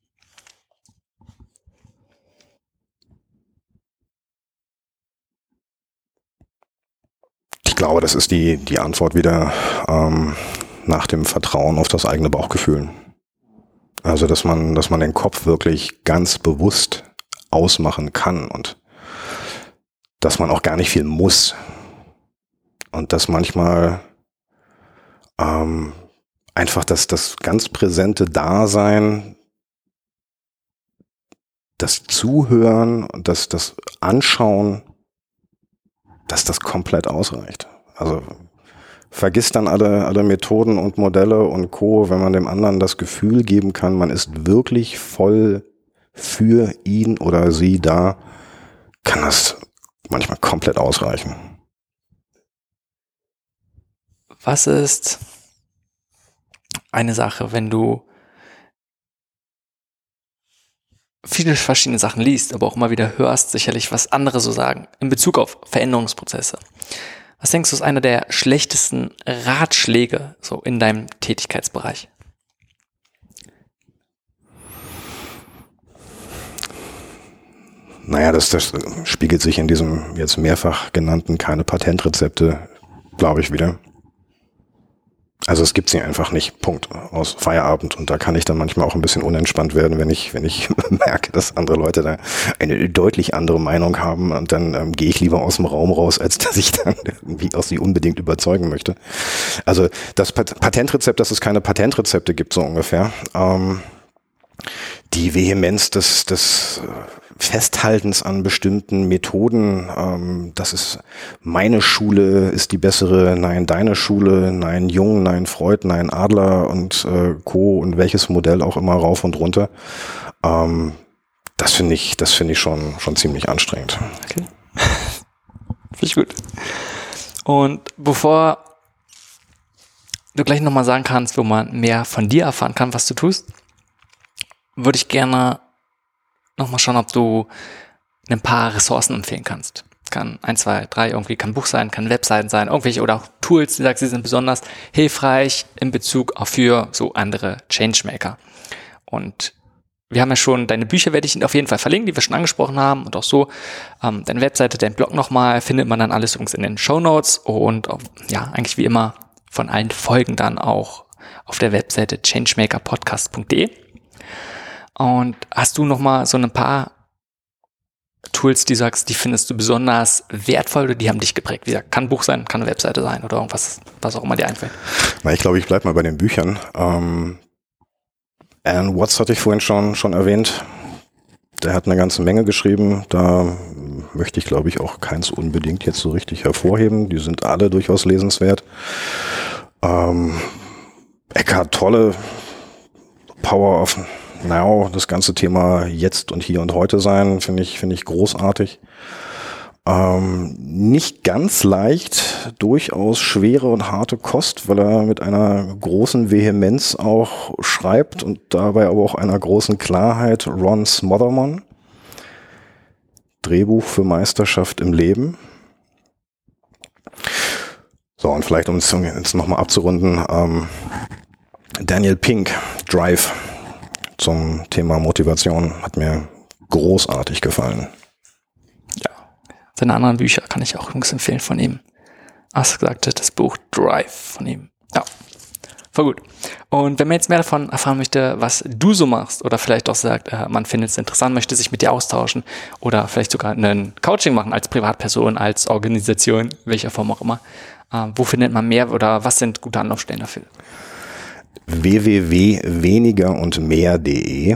Ich glaube, das ist die, die Antwort wieder ähm, nach dem Vertrauen auf das eigene Bauchgefühl. Also, dass man, dass man den Kopf wirklich ganz bewusst ausmachen kann und dass man auch gar nicht viel muss. Und dass manchmal ähm, einfach das, das ganz präsente Dasein, das Zuhören und das, das Anschauen, dass das komplett ausreicht. Also vergiss dann alle, alle Methoden und Modelle und Co., wenn man dem anderen das Gefühl geben kann, man ist wirklich voll für ihn oder sie da, kann das manchmal komplett ausreichen. Was ist eine Sache, wenn du viele verschiedene Sachen liest, aber auch immer wieder hörst, sicherlich, was andere so sagen in Bezug auf Veränderungsprozesse. Was denkst du, ist einer der schlechtesten Ratschläge so in deinem Tätigkeitsbereich? Naja, das, das spiegelt sich in diesem jetzt mehrfach genannten keine Patentrezepte, glaube ich, wieder. Also es gibt sie einfach nicht, Punkt, aus Feierabend. Und da kann ich dann manchmal auch ein bisschen unentspannt werden, wenn ich wenn ich merke, dass andere Leute da eine deutlich andere Meinung haben. Und dann ähm, gehe ich lieber aus dem Raum raus, als dass ich dann irgendwie aus sie unbedingt überzeugen möchte. Also das Pat- Patentrezept, dass es keine Patentrezepte gibt, so ungefähr. Ähm, die Vehemenz des, des Festhaltens an bestimmten Methoden, ähm, das ist meine Schule ist die bessere, nein, deine Schule, nein, Jung, nein, Freud, nein, Adler und äh, Co. und welches Modell auch immer rauf und runter. Ähm, das finde ich, das finde ich schon, schon ziemlich anstrengend. Okay. Finde ich gut. Und bevor du gleich nochmal sagen kannst, wo man mehr von dir erfahren kann, was du tust, würde ich gerne nochmal schauen, ob du ein paar Ressourcen empfehlen kannst. Kann ein, zwei, drei irgendwie, kann ein Buch sein, kann Webseiten sein, irgendwelche oder auch Tools, die sagst, sie sind besonders hilfreich in Bezug auf für so andere Changemaker. Und wir haben ja schon, deine Bücher werde ich auf jeden Fall verlinken, die wir schon angesprochen haben und auch so. Ähm, deine Webseite, dein Blog nochmal, findet man dann alles übrigens in den Shownotes und auch, ja, eigentlich wie immer von allen Folgen dann auch auf der Webseite changemaker podcast punkt de. Und hast du noch mal so ein paar Tools, die du sagst, die findest du besonders wertvoll oder die haben dich geprägt? Wie gesagt, kann ein Buch sein, kann eine Webseite sein oder irgendwas, was auch immer dir einfällt. Na, ich glaube, ich bleibe mal bei den Büchern. Ähm, Alan Watts hatte ich vorhin schon, schon erwähnt. Der hat eine ganze Menge geschrieben. Da möchte ich, glaube ich, auch keins unbedingt jetzt so richtig hervorheben. Die sind alle durchaus lesenswert. Ähm, Eckhart Tolle, Power of Now, das ganze Thema Jetzt und Hier und Heute sein, finde ich, finde ich großartig. Ähm, nicht ganz leicht, durchaus schwere und harte Kost, weil er mit einer großen Vehemenz auch schreibt und dabei aber auch einer großen Klarheit. Ron Smotherman, Drehbuch für Meisterschaft im Leben. So, und vielleicht, um es jetzt nochmal abzurunden, ähm, Daniel Pink, Drive, zum Thema Motivation, hat mir großartig gefallen. Ja, seine anderen Bücher kann ich auch übrigens empfehlen von ihm. Hast du gesagt, das Buch Drive von ihm. Ja, voll gut. Und wenn man jetzt mehr davon erfahren möchte, was du so machst oder vielleicht auch sagt, äh, man findet es interessant, möchte sich mit dir austauschen oder vielleicht sogar ein Coaching machen als Privatperson, als Organisation, welcher Form auch immer, äh, wo findet man mehr oder was sind gute Anlaufstellen dafür? w w w punkt weniger und mehr punkt de.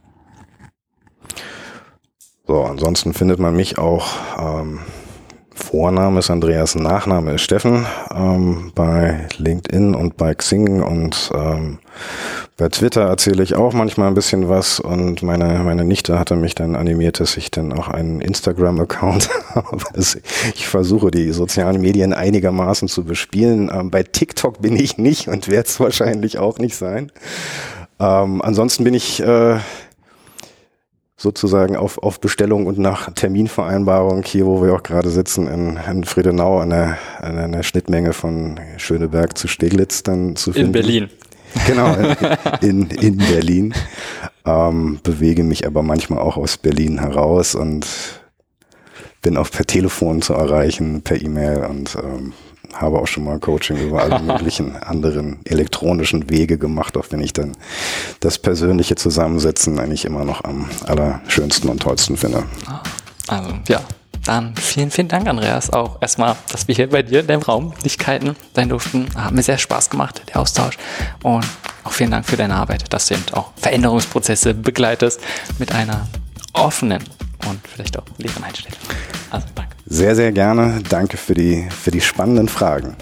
So, ansonsten findet man mich auch, ähm, Vorname ist Andreas, Nachname ist Steffen, ähm, bei LinkedIn und bei Xing und ähm, bei Twitter erzähle ich auch manchmal ein bisschen was und meine meine Nichte hatte mich dann animiert, dass ich dann auch einen Instagram-Account habe. Ich versuche die sozialen Medien einigermaßen zu bespielen. Ähm, bei TikTok bin ich nicht und werde es wahrscheinlich auch nicht sein. Ähm, ansonsten bin ich äh, sozusagen auf, auf Bestellung und nach Terminvereinbarung hier, wo wir auch gerade sitzen, in, in Friedenau an der, an einer Schnittmenge von Schöneberg zu Steglitz dann zu finden. In Berlin. Genau, in, in Berlin. Ähm, bewege mich aber manchmal auch aus Berlin heraus und bin auch per Telefon zu erreichen, per E-Mail und ähm, habe auch schon mal Coaching über alle möglichen anderen elektronischen Wege gemacht, auch wenn ich dann das persönliche Zusammensetzen eigentlich immer noch am allerschönsten und tollsten finde. Also, ja. Dann vielen, vielen Dank, Andreas, auch erstmal, dass wir hier bei dir in deinem Raum Lichtkeiten sein durften. Hat mir sehr Spaß gemacht, der Austausch. Und auch vielen Dank für deine Arbeit, dass du eben auch Veränderungsprozesse begleitest mit einer offenen und vielleicht auch leeren Einstellung. Also, danke. Sehr, sehr gerne. Danke für die, für die spannenden Fragen.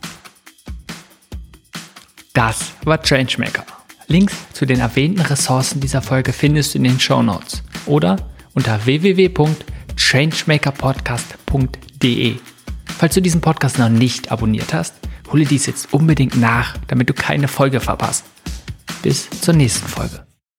Das war Changemaker. Links zu den erwähnten Ressourcen dieser Folge findest du in den Shownotes oder unter w w w punkt changemaker podcast punkt de. Falls du diesen Podcast noch nicht abonniert hast, hole dies jetzt unbedingt nach, damit du keine Folge verpasst. Bis zur nächsten Folge.